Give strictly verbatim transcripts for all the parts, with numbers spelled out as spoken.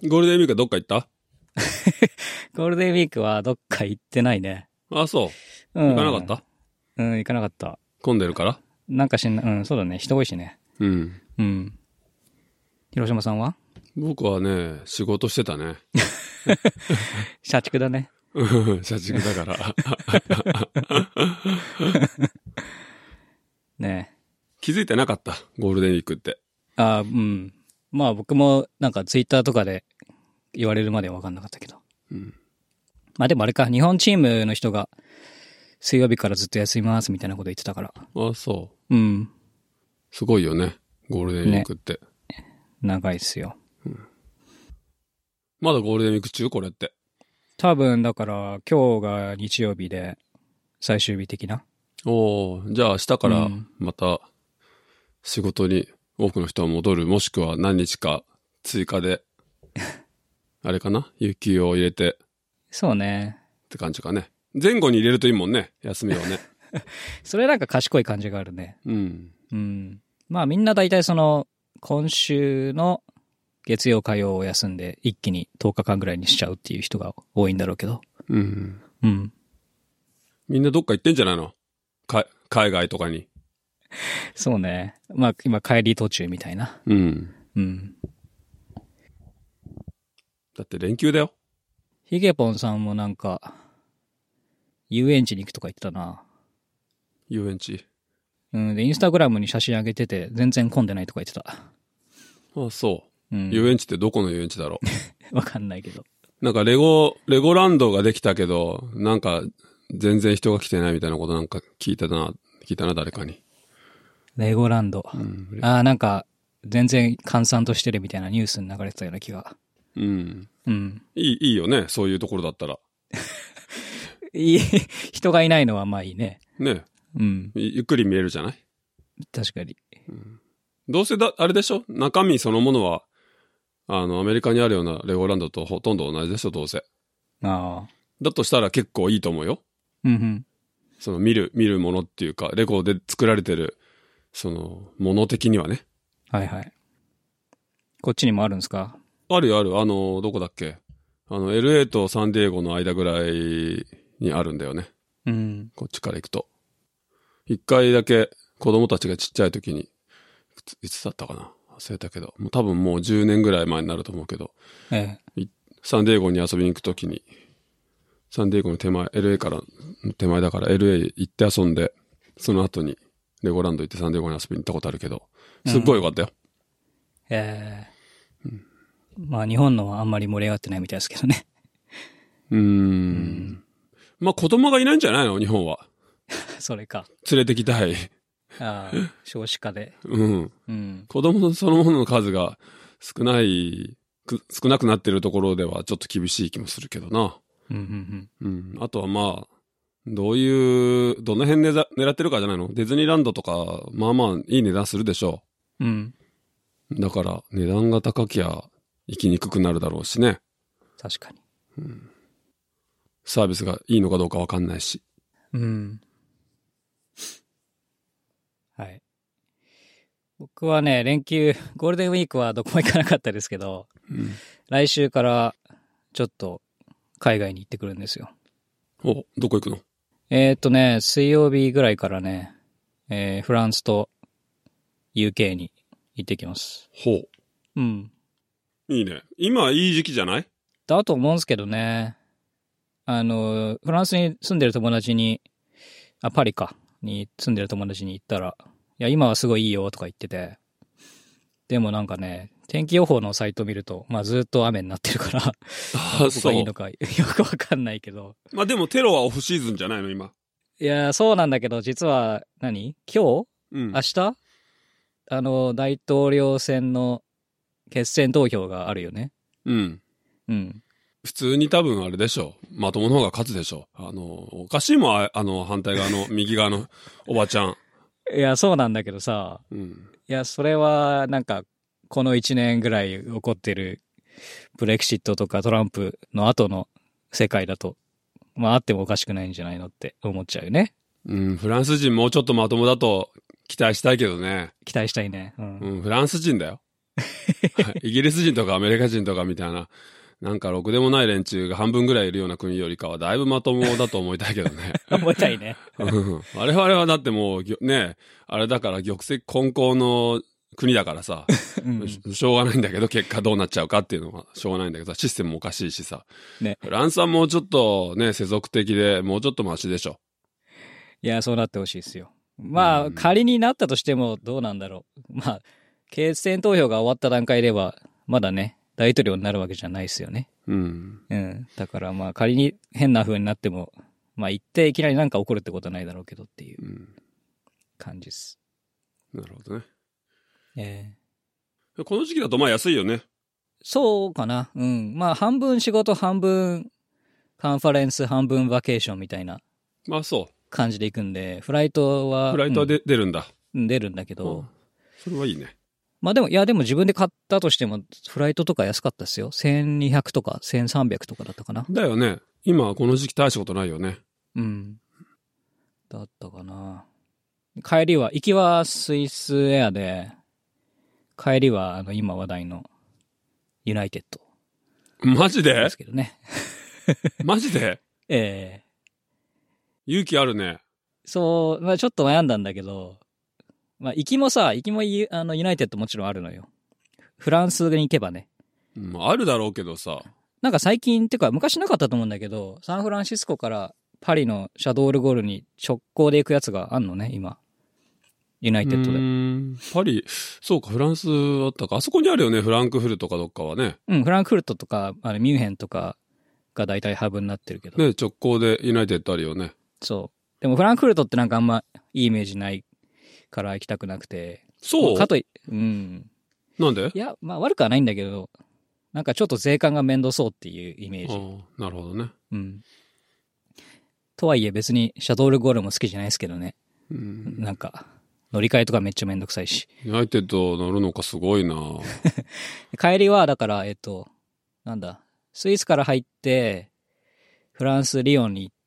ゴールデンウィークはどっか行った？ ゴールデンウィークはどっか行ってないね。 あ、そう。 うん。 行かなかった？ うん、行かなかった。 混んでるから？ なんかしんな、うん、そうだね。人多いしね。 うん。 うん。広島さんは？ 僕はね、仕事してたね。 社畜だね。 うん、社畜だから。 ねえ。 気づいてなかった、ゴールデンウィークって。 ああ、うん。まあ僕もなんかツイッターとかで言われるまでは分かんなかったけど。 うん。 まあでもあれか、日本チームの人が水曜日からずっと休みますみたいなこと言ってたから。 あ、そう。 うん。 すごいよね、ゴールデンウィークって。 ね、長いっすよ。 うん。まだゴールデンウィーク中？これって。 多分だから今日が日曜日で最終日的な。 おー、じゃあ明日からまた仕事に多くの人は戻る、もしくは何日か追加で、あれかな、有給を入れて。 そうね。 って感じかね。前後に入れるといいもんね、休みをね。 それなんか賢い感じがあるね。 うん。 うん。まあみんな大体その今週の月曜火曜を休んで一気にとおかかんぐらいにしちゃうっていう人が多いんだろうけど。 うん。 うん。 みんなどっか行ってんじゃないの？か海外とかに。 そうね。まあ今帰り途中みたいな。 うん。 うん。 だって連休だよ。 ヒゲポンさんもなんか遊園地に行くとか言ってたな。 遊園地。 うん。でインスタグラムに写真上げてて全然混んでないとか言ってた。 あ、そう。 うん、 遊園地ってどこの遊園地だろう。わかんないけど。 なんかレゴ、レゴランドができたけど、なんか全然人が来てないみたいなことなんか聞いたな、聞いたな、誰かに。 レゴランド。 うん、 ああ、なんか全然閑散としてるみたいなニュースに流れてたような気が。 うん。 うん。 いい、いいよね、そういうところだったら。 いい、人がいないのはまあいいね。 ね。 うん。 ゆっくり見えるじゃない？ 確かに。 うん、どうせだ、あれでしょ？中身そのものは、あの、アメリカにあるようなレゴランドとほとんど同じでしょ、どうせ。 ああ。 だとしたら結構いいと思うよ。 うんうん。 その見る、見るものっていうか、レゴで作られてる、その、もの的にはね。 はいはい。こっちにもあるんですか？ あるよある。あの、どこだっけ？あの、エルエー とサンディエゴの間ぐらいにあるんだよね。 うん。 こっちから行くと。一回だけ子供たちがちっちゃい時に、いつだったかな？忘れたけど、もう多分もうじゅうねんぐらい前になると思うけど、 ええ。 サンディエゴに遊びに行く時に、サンディエゴの手前、エルエー から手前だから エルエー 行って遊んで、その後にレゴランド行ってサンディエゴに遊びに行ったことあるけど、すっごい良かったよ。 うん、ええーうん。まあ日本のはあんまり盛り上がってないみたいですけどね。 うーん。うん、まあ子供がいないんじゃないの？日本は。 それか。 連れてきたい。 ああ、少子化で。 うん。 うん。 子供そのものの数が少ない、少なくなってるところではちょっと厳しい気もするけどな。 うんうんうん。 うん。あとはまあ、どういう、どの辺狙ってるかじゃないの？ディズニーランドとか、まあまあいい値段するでしょう。うん。 だから値段が高きゃ行きにくくなるだろうしね。 確かに。 うん。サービスがいいのかどうかわかんないし。 うん。はい。僕はね、連休、ゴールデンウィークはどこも行かなかったですけど、 うん、 来週からちょっと海外に行ってくるんですよ。 お、どこ行くの？ えーっとね、水曜日ぐらいからね、えー、フランスと ユーケー に行ってきます。 ほう。 うん。 いいね。今いい時期じゃない？ だと思うんすけどね。あの、フランスに住んでる友達に、あ、パリか、に住んでる友達に行ったら、いや、今はすごいいいよとか言ってて、でもなんかね、天気予報のサイト見ると、まあずっと雨になってるから、 ああ、 どこがいいのかよくわかんないけど。 まあでもテロはオフシーズンじゃないの今。 いや、そうなんだけど、実は何、今日、 うん、 明日あの、大統領選の決選投票があるよね。 うん。 うん。 普通に多分あれでしょう。まともの方が勝つでしょう。あの、おかしいもん、あの、反対側の、右側のおばちゃん。 いや、そうなんだけどさ、 うん、 いや、それは、なんか、この一年ぐらい起こってる、ブレクシットとかトランプの後の世界だと、まああってもおかしくないんじゃないのって思っちゃうよね。 うん、フランス人もうちょっとまともだと期待したいけどね。 期待したいね。うん。 うん、フランス人だよ。 イギリス人とかアメリカ人とかみたいな、なんかろくでもない連中が半分ぐらいいるような国よりかはだいぶまともだと思いたいけどね。 思いたいね。 うん我々はだってもう、ぎょね、あれだから玉石混交の国だからさ、 うんししょうがないんだけど、結果どうなっちゃうかっていうのはしょうがないんだけどさ、システムもおかしいしさ。 ね。 フランスはもうちょっとね、世俗的でもうちょっとマシでしょ。 いや、そうなってほしいですよ。まあ、 うん仮になったとしてもどうなんだろう。まあ、決選投票が終わった段階では、まだね、大統領になるわけじゃないですよね。 うん。 うん。だからまあ、仮に変な風になっても、まあ、言っていきなりなんか起こるってことはないだろうけどっていううん。 感じです。 なるほどね。 ええこの時期だとまあ安いよね。 そうかな。うん。まあ、半分仕事、半分カンファレンス、半分バケーションみたいなまあそう。 感じで行くんで、フライトは、 フライトはで、出るんだ。 うん出るんだけうどん、それはいいね。 まあでも、いやでも自分で買ったとしても、フライトとか安かったですよ。せんにひゃくとかせんさんびゃくとかだったかな。 だよね。今この時期大したことないよね。 うん。だったかな。帰りは、行きはスイスエアで、帰りはあの今話題のユナイテッドマジでですけどね。 マジでええ勇気あるね。 そう、まあちょっと悩んだんだけど、まあ行きもさ、行きもユあのユナイテッドもちろんあるのよ。フランスに行けばね。 まああるだろうけどさ。 なんか最近ってか昔なかったと思うんだけど、サンフランシスコからパリのシャドールゴールに直行で行くやつがあんのね、今。ユナイテッドで。 うーんパリ、そうか、フランスあったか。あそこにあるよね、フランクフルトかどっかはね。 うん、フランクフルトとか、あれミュンヘンとかが大体ハブになってるけど。 ね、直行でユナイテッドあるよね。 そう。でもフランクフルトってなんかあんまいいイメージないから行きたくなくて。 そうかとい、うん。 なんでいや、まあ悪くはないんだけど、なんかちょっと税関が面倒そうっていうイメージ。 ああ、なるほどね。 うん。とはいえ別にシャドールゴールも好きじゃないですけどね。 うん、 なんか、乗り換えとかめっちゃめんどくさいし。 ユナイテッド乗るのかすごいな。 帰りは、だから、えっと、なんだ、スイスから入って、フランス、リヨンに行って、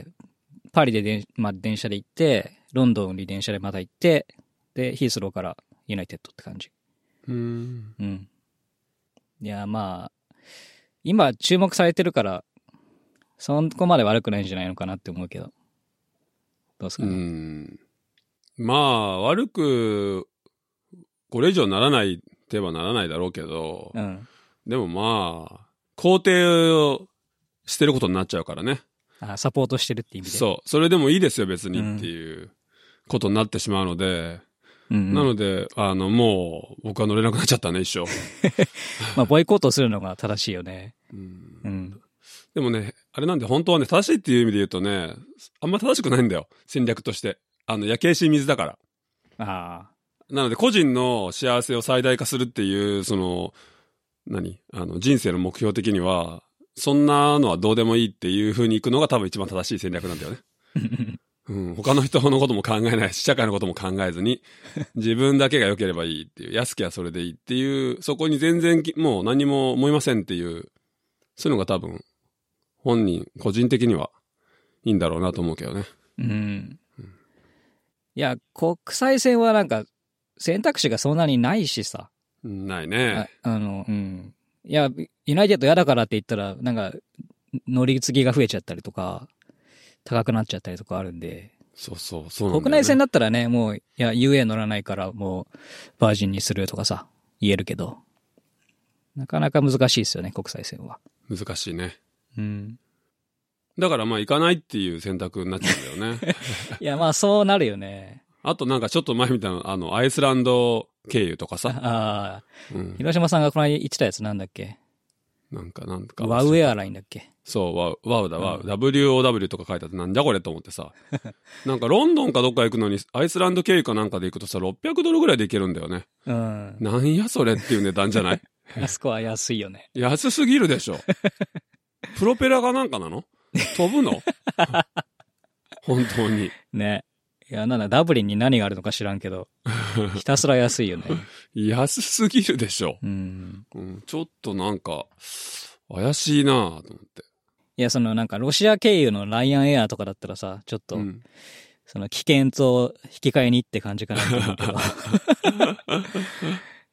パリででん、まあ、電車で行って、ロンドンに電車でまた行って、で、ヒースローからユナイテッドって感じ。 うーん。 うん。いや、まあ、今注目されてるから、そこまで悪くないんじゃないのかなって思うけど。どうですかうね。 ん。まあ、悪く、これ以上ならないってはならないだろうけど、 うん。 でもまあ、肯定をしてることになっちゃうからね。 あ、サポートしてるって意味で。 そう。それでもいいですよ、別にっていうことになってしまうので、 うん、うん。 なので、あの、もう、僕は乗れなくなっちゃったね、一生。 まあ、ボイコットするのが正しいよね。 うんうん。 でもね、あれなんで、本当はね、正しいっていう意味で言うとね、あんま正しくないんだよ、戦略として。あの、焼け石水だから。 ああ。 なので、個人の幸せを最大化するっていう、その、何あの、人生の目標的には、そんなのはどうでもいいっていう風に行くのが多分一番正しい戦略なんだよね。うん、他の人のことも考えないし、社会のことも考えずに、自分だけが良ければいいっていう、安きゃそれでいいっていう、そこに全然きもう何も思いませんっていう、そういうのが多分、本人、個人的にはいいんだろうなと思うけどね。 うん。いや、国際線はなんか、選択肢がそんなにないしさ。 ないね。 ああの、うん。いや、ユナイテッド嫌だからって言ったら、なんか、乗り継ぎが増えちゃったりとか、高くなっちゃったりとかあるんで。 そうそう、そうなんだよね。 国内線だったらね、もう、いや、ユーエー 乗らないから、もう、バージンにするとかさ、言えるけど、なかなか難しいですよね、国際線は。 難しいね。 うん。 だからまあ行かないっていう選択になっちゃうんだよね。 いや、まあ、そうなるよね。 あとなんかちょっと前みたいな、あの、アイスランド経由とかさ。 ああ、 うん。 広島さんがこの間言ってたやつなんだっけなんか、なんか。 ワウエアラインだっけそう、ワウ、ワウだ、ワウ。 うんダブリューオーダブリュー とか書いてあってなんじゃこれと思ってさ。なんかロンドンかどっか行くのに、アイスランド経由かなんかで行くとさ、ろっぴゃくドルぐらいで行けるんだよね。 うん。 なんやそれっていう値段じゃないあそこは安いよね。 安すぎるでしょ。プロペラがなんかなの飛ぶの本当に。 ね。いや、なんだ、ダブリンに何があるのか知らんけど、ひたすら安いよね。 安すぎるでしょ。 うん。 うん、ちょっとなんか、怪しいなぁと思って。 いや、そのなんか、ロシア経由のライアンエアとかだったらさ、ちょっと、 うん、 その危険と引き換えにって感じかなと思うけど。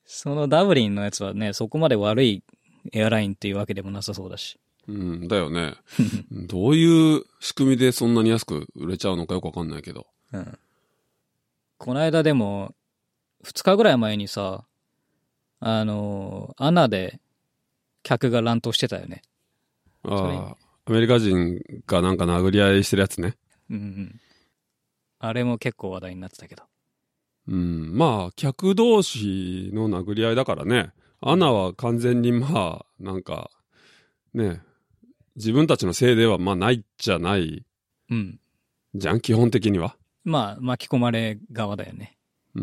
そのダブリンのやつはね、そこまで悪いエアラインっていうわけでもなさそうだし。 うん、だよね。どういう仕組みでそんなに安く売れちゃうのかよくわかんないけど。 うん。この間でも、ふつかぐらい前にさ、あの、アナで客が乱闘してたよね。 ああ、アメリカ人がなんか殴り合いしてるやつね。 うんうん。あれも結構話題になってたけど。 うん、まあ、客同士の殴り合いだからね。アナは完全にまあ、なんか、ね、自分たちのせいではまあないじゃない。 うん。 じゃん、基本的には。 まあ、巻き込まれ側だよね。 うん。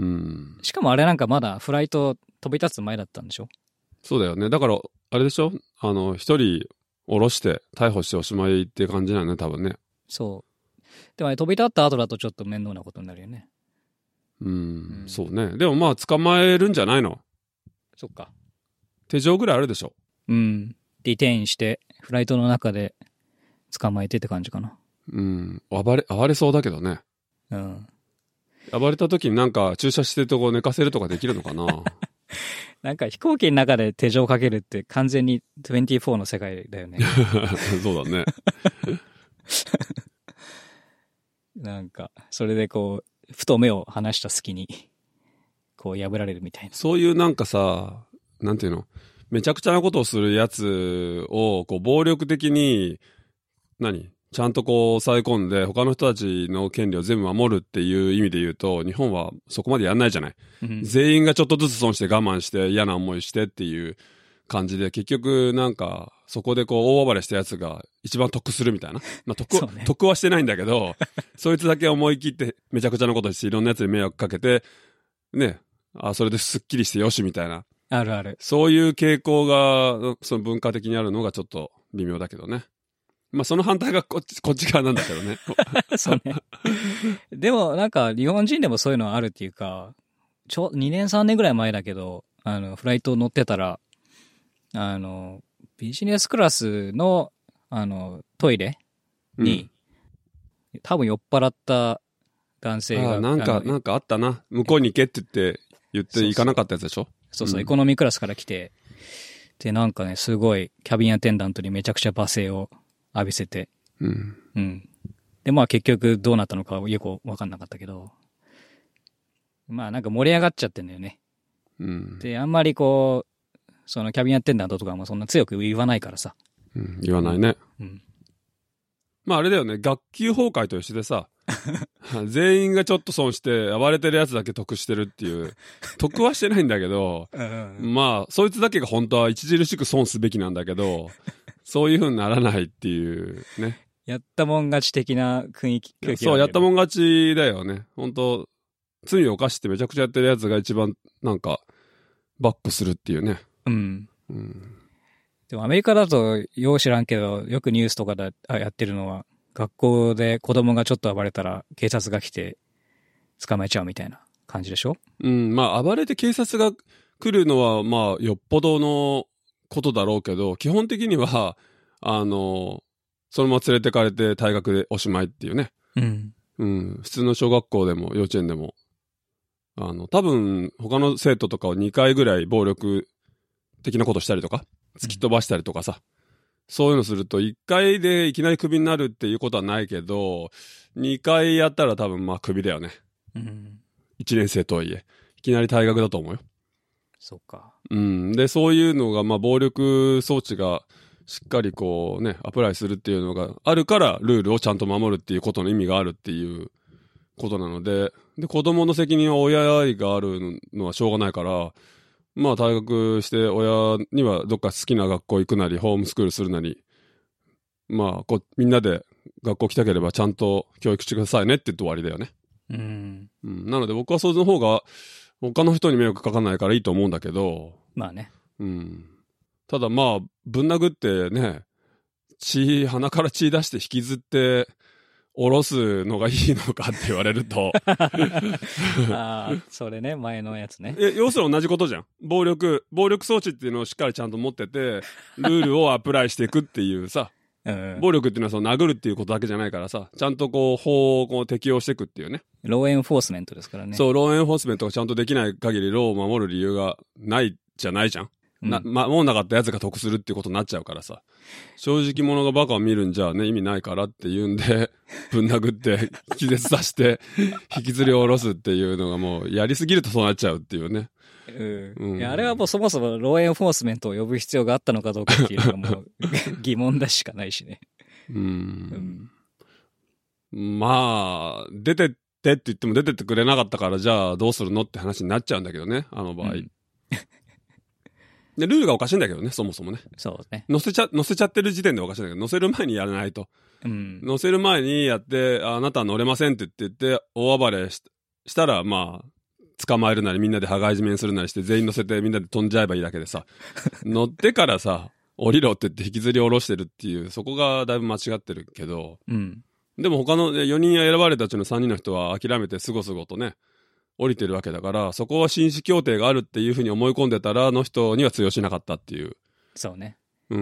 しかもあれなんかまだフライト飛び立つ前だったんでしょ？ そうだよね。だから、あれでしょ？あの、一人降ろして逮捕しておしまいって感じなのね、多分ね。 そう。でもあれ飛び立った後だとちょっと面倒なことになるよね。 うん、 うんそうね。でもまあ、捕まえるんじゃないの？ そっか。 手錠ぐらいあるでしょ。 うん。ディテインして、フライトの中で捕まえてって感じかな。 うん。暴れ、暴れそうだけどね。 うん。 暴れた時になんか駐車してるとこ寝かせるとかできるのかな？ なんか飛行機の中で手錠かけるって完全ににじゅうよんの世界だよね。 そうだね。 なんか、それでこう、ふと目を離した隙に、こう破られるみたいな。 そういうなんかさ、なんていうの、めちゃくちゃなことをするやつを、こう、暴力的に、何ちゃんとこう、抑え込んで、他の人たちの権利を全部守るっていう意味で言うと、日本はそこまでやんないじゃない。 うん、 全員がちょっとずつ損して我慢して嫌な思いしてっていう感じで、結局なんか、そこでこう、大暴れしたやつが一番得するみたいな。まあ、得、ね、得はしてないんだけど、そいつだけ思い切ってめちゃくちゃなことして、いろんなやつに迷惑かけて、ね、あ、それですっきりしてよしみたいな。 あるある。 そういう傾向が、その文化的にあるのがちょっと微妙だけどね。まあその反対がこっち、こっち側なんだけどね。 そうね。でもなんか日本人でもそういうのあるっていうか、ちょ、にねんさんねんぐらい前だけど、あの、フライト乗ってたら、あの、ビジネスクラスの、あの、トイレに、うん、多分酔っ払った男性が。 あ、なんか、なんかあったな。向こうに行けって言って、言って行かなかったやつでしょ？ そうそう、うん、エコノミークラスから来て、で、なんかね、すごい、キャビンアテンダントにめちゃくちゃ罵声を浴びせて、 うん。 うん。で、まあ結局どうなったのかよくわかんなかったけど、まあなんか盛り上がっちゃってんだよね。 うん。 で、あんまりこう、そのキャビンアテンダントとかもそんな強く言わないからさ。 うん、言わないね。うん。まああれだよね、学級崩壊と一緒でさ、全員がちょっと損して暴れてるやつだけ得してるっていう、得はしてないんだけど、まあそいつだけが本当は著しく損すべきなんだけど、そういう風にならないっていうね。 やったもん勝ち的な雰囲気。 そう、やったもん勝ちだよね。本当罪を犯してめちゃくちゃやってるやつが一番なんかバックするっていうね。 うん。 うん、 でもアメリカだとよう知らんけど、よくニュースとかでやってるのは、学校で子供がちょっと暴れたら警察が来て捕まえちゃうみたいな感じでしょ？ うん、まあ暴れて警察が来るのはまあよっぽどのことだろうけど、基本的には、あの、そのまま連れてかれて退学でおしまいっていうね。 うん。 うん。普通の小学校でも幼稚園でも、あの、多分他の生徒とかをにかいぐらい暴力的なことしたりとか、突き飛ばしたりとかさ、うん、そういうのするといっかいでいきなりクビになるっていうことはないけど、にかいやったら多分まあクビだよね。 うん。 いちねん生とはいえ、いきなり退学だと思うよ。 そうか。 うん。で、そういうのが、まあ、暴力装置がしっかりこうね、アプライするっていうのがあるから、ルールをちゃんと守るっていうことの意味があるっていうことなので、で、子供の責任は親があるのはしょうがないから、まあ、退学して親にはどっか好きな学校行くなり、ホームスクールするなり、まあ、こう、みんなで学校来たければちゃんと教育してくださいねって言って終わりだよね。 うん。 うん。なので僕はそっちの方が、他の人に迷惑かかんないからいいと思うんだけど。 まあね。 うん。ただまあ、ぶん殴ってね、血、鼻から血出して引きずって、下ろすのがいいのかって言われると。 ああ、それね、前のやつね。 え、要するに同じことじゃん。暴力、暴力装置っていうのをしっかりちゃんと持ってて、ルールをアプライしていくっていうさ。 うん、 暴力っていうのはその殴るっていうことだけじゃないからさ、ちゃんとこう法をこう適用していくっていうね。 ローエンフォースメントですからね。 そう、ローエンフォースメントがちゃんとできない限りローを守る理由がないじゃないじゃん。うん、な、守んなかったやつが得するっていうことになっちゃうからさ。正直者がバカを見るんじゃね、意味ないからって言うんで、ぶん殴って、気絶させて、引きずり下ろすっていうのがもう、やりすぎるとそうなっちゃうっていうね。 うんうん、いやあれはもうそもそもローエンフォースメントを呼ぶ必要があったのかどうかっていうのがもう疑問だしかないしね。 うん、うん、まあ、出てってって言っても出てってくれなかったから、じゃあどうするのって話になっちゃうんだけどね、あの場合。うん、でルールがおかしいんだけどね、そもそもね。 そうね。 乗せちゃ、乗せちゃってる時点でおかしいんだけど、乗せる前にやらないと。うん、乗せる前にやって、あなたは乗れませんって言って、大暴れ し, したら、まあ、捕まえるなりみんなで羽交い締めにするなりして全員乗せてみんなで飛んじゃえばいいだけでさ、乗ってからさ、降りろって言って引きずり下ろしてるっていう、そこがだいぶ間違ってるけど、うん、でも他の、ね、よにん選ばれたうちのさんにんの人は諦めてすごすごとね、降りてるわけだから、そこは紳士協定があるっていうふうに思い込んでたら、の人には通用しなかったっていう。 そうね。 うん。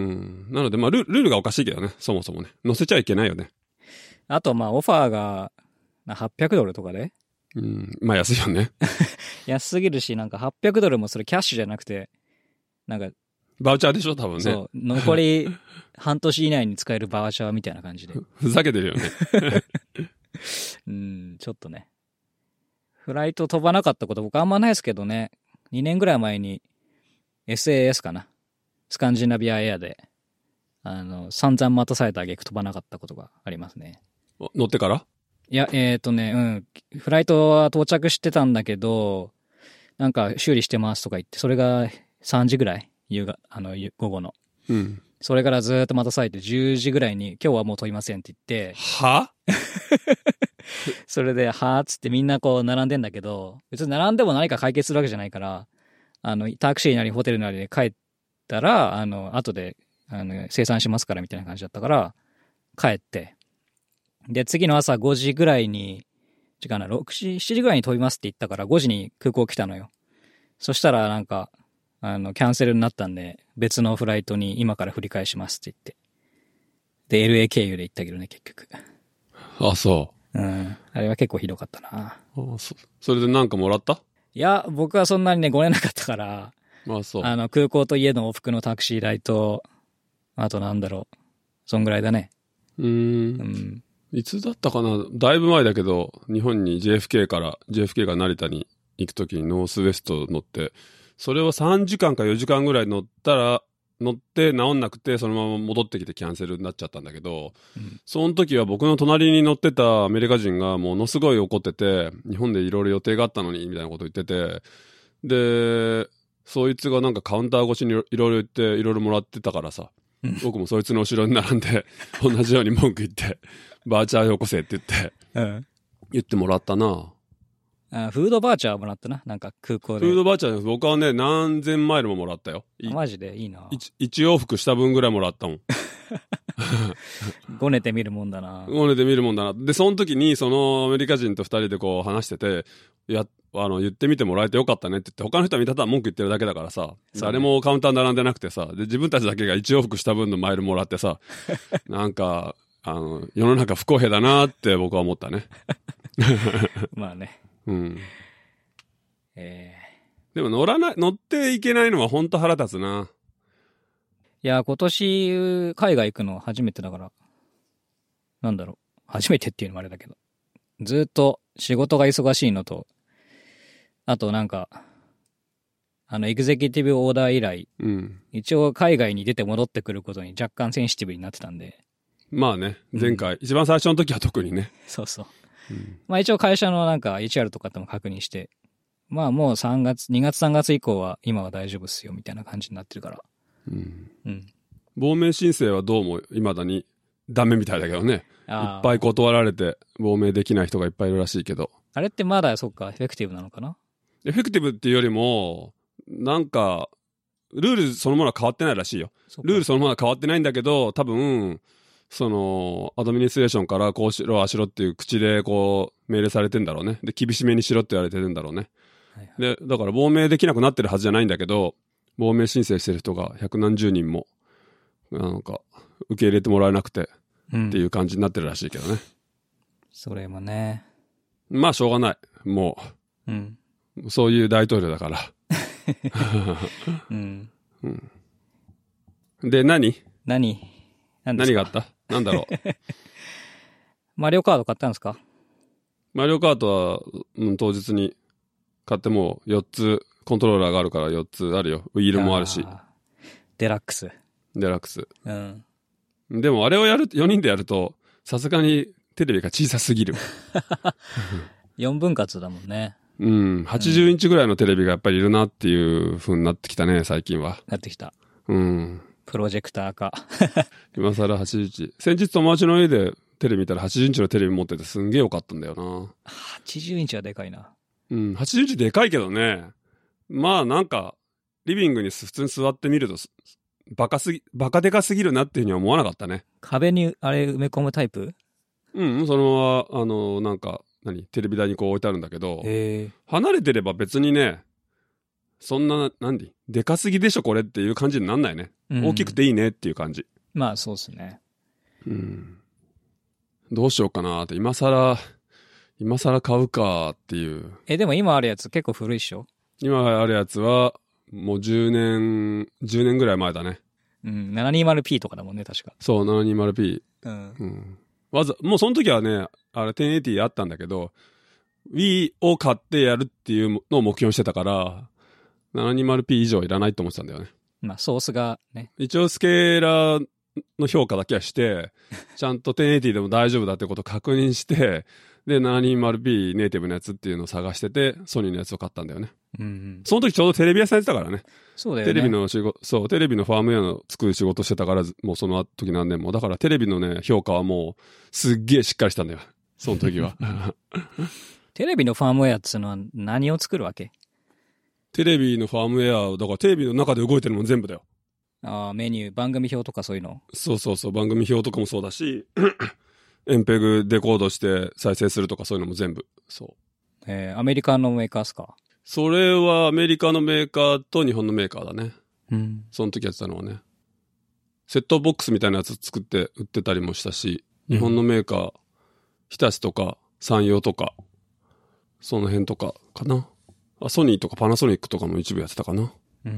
なので、まあル、ルールがおかしいけどね、そもそもね。乗せちゃいけないよね。 あと、まあ、オファーがはっぴゃくドルとかで。 うん。まあ、安いよね。 安すぎるし、なんかはっぴゃくドルもそれキャッシュじゃなくて、なんか、 バウチャーでしょ、多分ね。 そう。残り半年以内に使えるバウチャーみたいな感じで。 ふざけてるよね。 うん、ちょっとね。フライト飛ばなかったこと僕あんまないですけどね。にねんぐらい前に エスエーエス かな。スカンジナビアエアで、あの、散々待たされた挙句飛ばなかったことがありますね。 乗ってから？ いや、えっ、ー、とね、うん。フライトは到着してたんだけど、なんか修理してますとか言って、それがさんじぐらい、夕が、あの、午後の。うん。それからずーっと待たされてじゅうじぐらいに、今日はもう飛びませんって言って。 はそれで、はーっつってみんなこう並んでんだけど、別に並んでも何か解決するわけじゃないから、あの、タクシーなりホテルなりで帰ったら、あの、後で、あの、生産しますからみたいな感じだったから、帰って、で、次の朝ごじぐらいに、違うな、ろくじ、しちじぐらいに飛びますって言ったから、ごじに空港来たのよ。そしたらなんか、あの、キャンセルになったんで、別のフライトに今から振り返しますって言って。で、エルエー 経由で行ったけどね、結局。 あ、そう。 うん。あれは結構ひどかったな。 あ、そ、それでなんかもらった？ いや、僕はそんなにね、ごねなかったから、 あ、そう。 あの、空港と家の往復のタクシー代と、あとなんだろう。そんぐらいだね。 うーん。うん。いつだったかな、だいぶ前だけど、日本に ジェイエフケー から、ジェイエフケー が成田に行くときにノースウェスト乗って、それをさんじかんかよじかんぐらい乗ったら、乗って治んなくて、そのまま戻ってきてキャンセルになっちゃったんだけど、うん、その時は僕の隣に乗ってたアメリカ人がものすごい怒ってて、日本でいろいろ予定があったのに、みたいなこと言ってて、で、そいつがなんかカウンター越しにいろいろ言って、いろいろもらってたからさ、うん、僕もそいつの後ろに並んで、同じように文句言って、バーチャーよこせって言って、うん、言ってもらったな。 あ、フードバーチャーもらったな、なんか空港で。 フードバーチャー、僕はね、何千マイルももらったよ。 マジでいいな。 一往復した分ぐらいもらったもん。 ごねてみるもんだな。 ごねてみるもんだな。で、その時に、そのアメリカ人と二人でこう話してて、や、あの、言ってみてもらえてよかったねって言って、他の人は見たら文句言ってるだけだからさ、誰もカウンター並んでなくてさ、で、自分たちだけが一往復した分のマイルもらってさ、なんか、あの、世の中不公平だなって僕は思ったね。 まあね。 うん。えー、でも乗らない、乗っていけないのは本当腹立つな。 いや、今年海外行くの初めてだから、なんだろう。初めてっていうのもあれだけど。ずっと仕事が忙しいのと、あとなんか、あの、エグゼクティブオーダー以来、うん、一応海外に出て戻ってくることに若干センシティブになってたんで。 まあね、前回、うん、一番最初の時は特にね。 そうそう。うん、まあ一応会社のなんか エイチアール とかとも確認して、まあもうさんがつ、にがつさんがつ以降は今は大丈夫っすよみたいな感じになってるから。うん。うん。 亡命申請はどうも未だにダメみたいだけどね。いっぱい断られて亡命できない人がいっぱいいるらしいけど。あれってまだそっか、エフェクティブなのかな？ エフェクティブっていうよりも、なんか、ルールそのものは変わってないらしいよ。ルールそのものは変わってないんだけど、多分、その、アドミニストレーションからこうしろ、ああしろっていう口でこう、命令されてんだろうね。で、厳しめにしろって言われてるんだろうね。はいはい、で、だから亡命できなくなってるはずじゃないんだけど、亡命申請してる人が百何十人も、 なんか、受け入れてもらえなくて、 うん、 っていう感じになってるらしいけどね。 それもね。 まあ、しょうがない。もう、うん、 そういう大統領だから。 うん。 うん、で、何何何ですか？ 何があったなんだろう。 マリオカード買ったんですか？ マリオカートは、うん、当日に買ってもうよっつ、コントローラーがあるからよっつあるよ。ウィールもあるし。 デラックス。 デラックス。 うん。 でもあれをやる、よにんでやると、さすがにテレビが小さすぎる。 よんぶん割だもんね。 うん。はちじゅうインチぐらいのテレビがやっぱりいるなっていう風になってきたね、最近は。 なってきた。 うん。 プロジェクターか。 今更はちじゅうインチ。先日友達の家でテレビ見たらはちじゅうインチのテレビ持っててすんげえ良かったんだよな。 はちじゅうインチはでかいな。 うん。はちじゅうインチでかいけどね。まあなんか、リビングに普通に座ってみると、バカすぎ、バカでかすぎるなっていうふうには思わなかったね。 壁にあれ埋め込むタイプ？ うん、そのまま、あの、なんか、何、テレビ台にこう置いてあるんだけど、 へ離れてれば別にね、そんな、なんで、でかすぎでしょこれっていう感じになんないね。うん、大きくていいねっていう感じ。 まあそうですね。 うん。どうしようかなって、今更、今更買うかっていう。 え、でも今あるやつ結構古いっしょ？ 今あるやつは、もうじゅうねん、じゅうねんぐらい前だね。 うん、ななひゃくにじゅうピー とかだもんね、確か。 そう、ななひゃくにじゅうピー。 うん。 うん。わざ、もうその時はね、あれ じゅうはちじゅうあったんだけど、Wii を買ってやるっていうのを目標にしてたから、ななひゃくにじゅうピー 以上いらないと思ってたんだよね。 まあ、ソースがね。 一応スケーラーの評価だけはして、ちゃんと じゅうはちじゅうでも大丈夫だってことを確認して、で、ななひゃくにじゅうピー ネイティブのやつっていうのを探してて、ソニーのやつを買ったんだよね。 うん、うん。 その時ちょうどテレビ屋さんやってたからね。 そうだよね。 テレビの仕事、そう、テレビのファームウェアの作る仕事してたから、もうその時何年も。だからテレビのね、評価はもう、すっげえしっかりしたんだよ。その時は。 テレビのファームウェアっつうのは何を作るわけ？ テレビのファームウェア、だからテレビの中で動いてるのも全部だよ。 ああ、メニュー、番組表とかそういうの？ そうそうそう、番組表とかもそうだし、エンペグデコードして再生するとかそういうのも全部。そう。 えー、アメリカのメーカーっすか？ それはアメリカのメーカーと日本のメーカーだね。 うん。 その時やってたのはね。セットボックスみたいなやつ作って売ってたりもしたし、日本のメーカー、日立とか山陽とか、その辺とかかな。あ、ソニーとかパナソニックとかも一部やってたかな。 うん。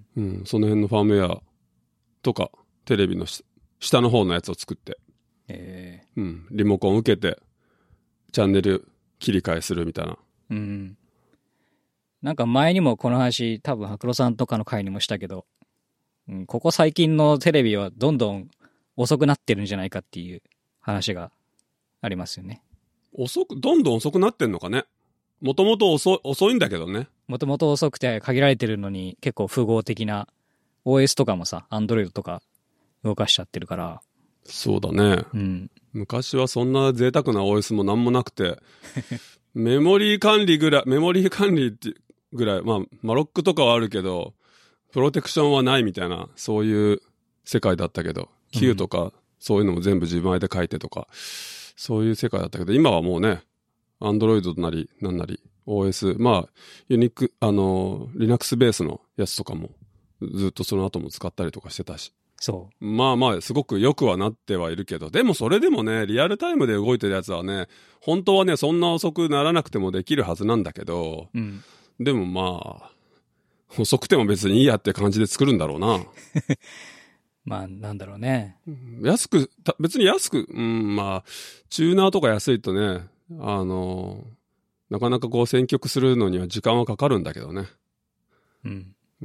うん、その辺のファームウェアとか、テレビの下の方のやつを作って、 えー、うん、リモコン受けて、チャンネル切り替えするみたいな。 うん。なんか前にもこの話、多分白露さんとかの回にもしたけど、うん、ここ最近のテレビはどんどん遅くなってるんじゃないかっていう話がありますよね。 遅く、どんどん遅くなってんのかね。もともと遅、遅いんだけどね。 もともと遅くて限られてるのに結構符号的な オーエス とかもさ、Android とか動かしちゃってるから。 そうだね。 うん。 昔はそんな贅沢な オーエス もなんもなくて、メモリー管理ぐらい、メモリー管理ってぐらい、まあ、マロックとかはあるけど、プロテクションはないみたいな、そういう世界だったけど、Q とか、そういうのも全部自前で書いてとか、そういう世界だったけど、今はもうね、アンドロイドなり、なんなり、オーエス、まあ、ユニック、あの、Linux ベースのやつとかも、ずっとその後も使ったりとかしてたし。 そう。 まあまあ、すごく良くはなってはいるけど、でもそれでもね、リアルタイムで動いてるやつはね、本当はね、そんな遅くならなくてもできるはずなんだけど、 うん、 でもまあ、遅くても別にいいやって感じで作るんだろうな。 まあ、なんだろうね。 安く、別に安く、うん、まあ、チューナーとか安いとね、あの、なかなかこう選曲するのには時間はかかるんだけどね。 うん。 うん、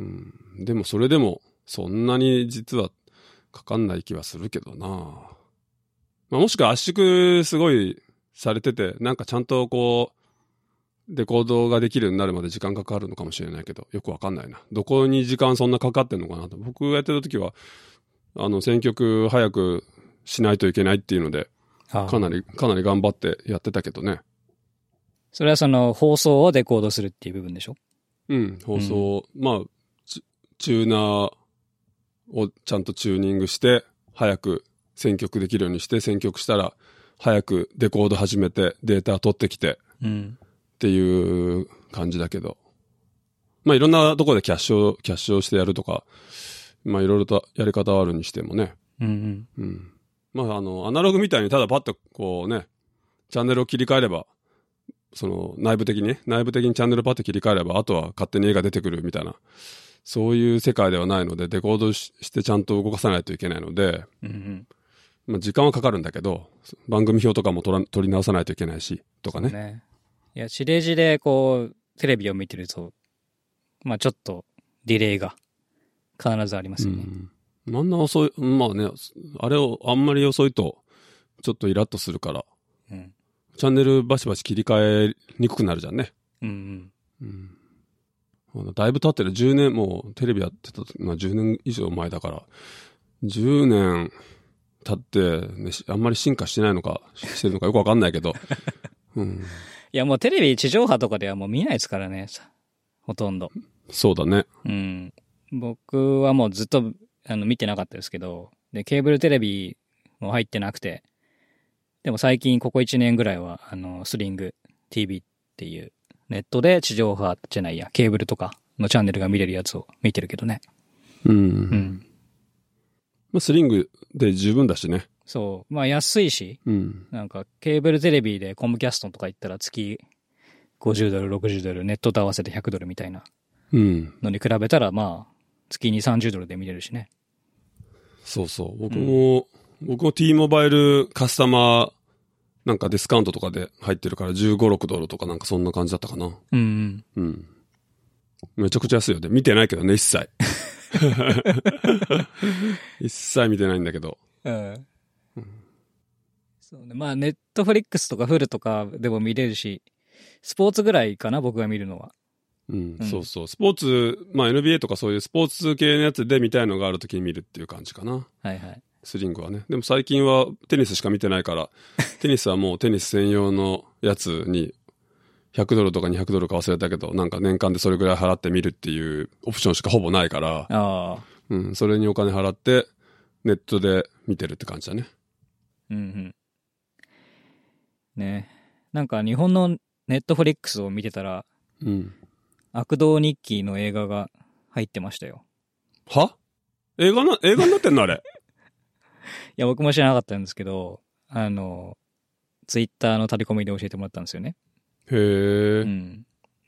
でもそれでも、そんなに実はかかんない気はするけどな。まあ、もしくは圧縮すごいされてて、なんかちゃんとこう、デコードができるようになるまで時間かかるのかもしれないけど、よくわかんないな。どこに時間そんなかかってんのかなと。僕がやってた時は、あの、選曲早くしないといけないっていうので、かなり、かなり頑張ってやってたけどね。 それはその放送をデコードするっていう部分でしょ？ うん、放送、うん、まあ、チューナーをちゃんとチューニングして、早く選曲できるようにして、選曲したら、早くデコード始めて、データ取ってきて、うん、っていう感じだけど。まあいろんなところでキャッシュを、キャッシュをしてやるとか、 まあいろいろとやり方はあるにしてもね。 うんうん。 うん。まああの、アナログみたいにただパッとこうね、チャンネルを切り替えれば、その内部的にね、内部的にチャンネルパッと切り替えれば、あとは勝手に絵が出てくるみたいな、そういう世界ではないので、デコードしてちゃんと動かさないといけないので、 うんうん。 まあ時間はかかるんだけど、番組表とかも取ら取り直さないといけないし、とかね。 ね。いや、地デジでこう、テレビを見てると、まあちょっとディレイが必ずありますよね。 うん。あんな遅い、まあね、あれをあんまり遅いと、ちょっとイラッとするから、 うん。 チャンネルバシバシ切り替えにくくなるじゃんね。 うんうん。 うんあのだいぶ経ってる。じゅうねん、もうテレビやってた、まあじゅうねん以上前だから、じゅうねん経って、ね、あんまり進化してないのか、してるのかよくわかんないけど。うん、 いや、もうテレビ地上波とかではもう見ないですからね、ほとんど。 そうだね。 うん。僕はもうずっとあの見てなかったですけど、で、ケーブルテレビも入ってなくて、でも最近ここいちねんぐらいは、あの、スリング ティーブイ っていう、ネットで地上波じゃないや、ケーブルとかのチャンネルが見れるやつを見てるけどね。 うん。うん。 まあ、スリングで十分だしね。 そう。まあ安いし、 うん。 なんかケーブルテレビでコムキャストとか行ったら月ごじゅうドル、ろくじゅうドル、ネットと合わせてひゃくドルみたいなうん。 のに比べたら、まあ、月にさんじゅうドルで見れるしね。 そうそう。僕も、うん、僕も T モバイルカスタマー、なんかディスカウントとかで入ってるからじゅうご、ろくドルとかなんかそんな感じだったかな。 うん、 うん。うん。めちゃくちゃ安いよね。見てないけどね、一切。一切見てないんだけど。 うん。うん、そうね。まあ、ネットフリックスとかフルとかでも見れるし、スポーツぐらいかな、僕が見るのは。 うん、うん、そうそう。スポーツ、まあ エヌビーエー とかそういうスポーツ系のやつで見たいのがあるときに見るっていう感じかな。 はいはい。 スリングはね。でも最近はテニスしか見てないから、テニスはもうテニス専用のやつにひゃくドルとかにひゃくドルか忘れたけど、なんか年間でそれぐらい払って見るっていうオプションしかほぼないから、 あうん、それにお金払ってネットで見てるって感じだね。 うんうん。ね。なんか日本のネットフリックスを見てたら、 うん。 悪道日記の映画が入ってましたよ。 は映画な、映画になってんのあれ。 いや、僕も知らなかったんですけど、あの、ツイッターのタレコミで教えてもらったんですよね。 へえ。 うん。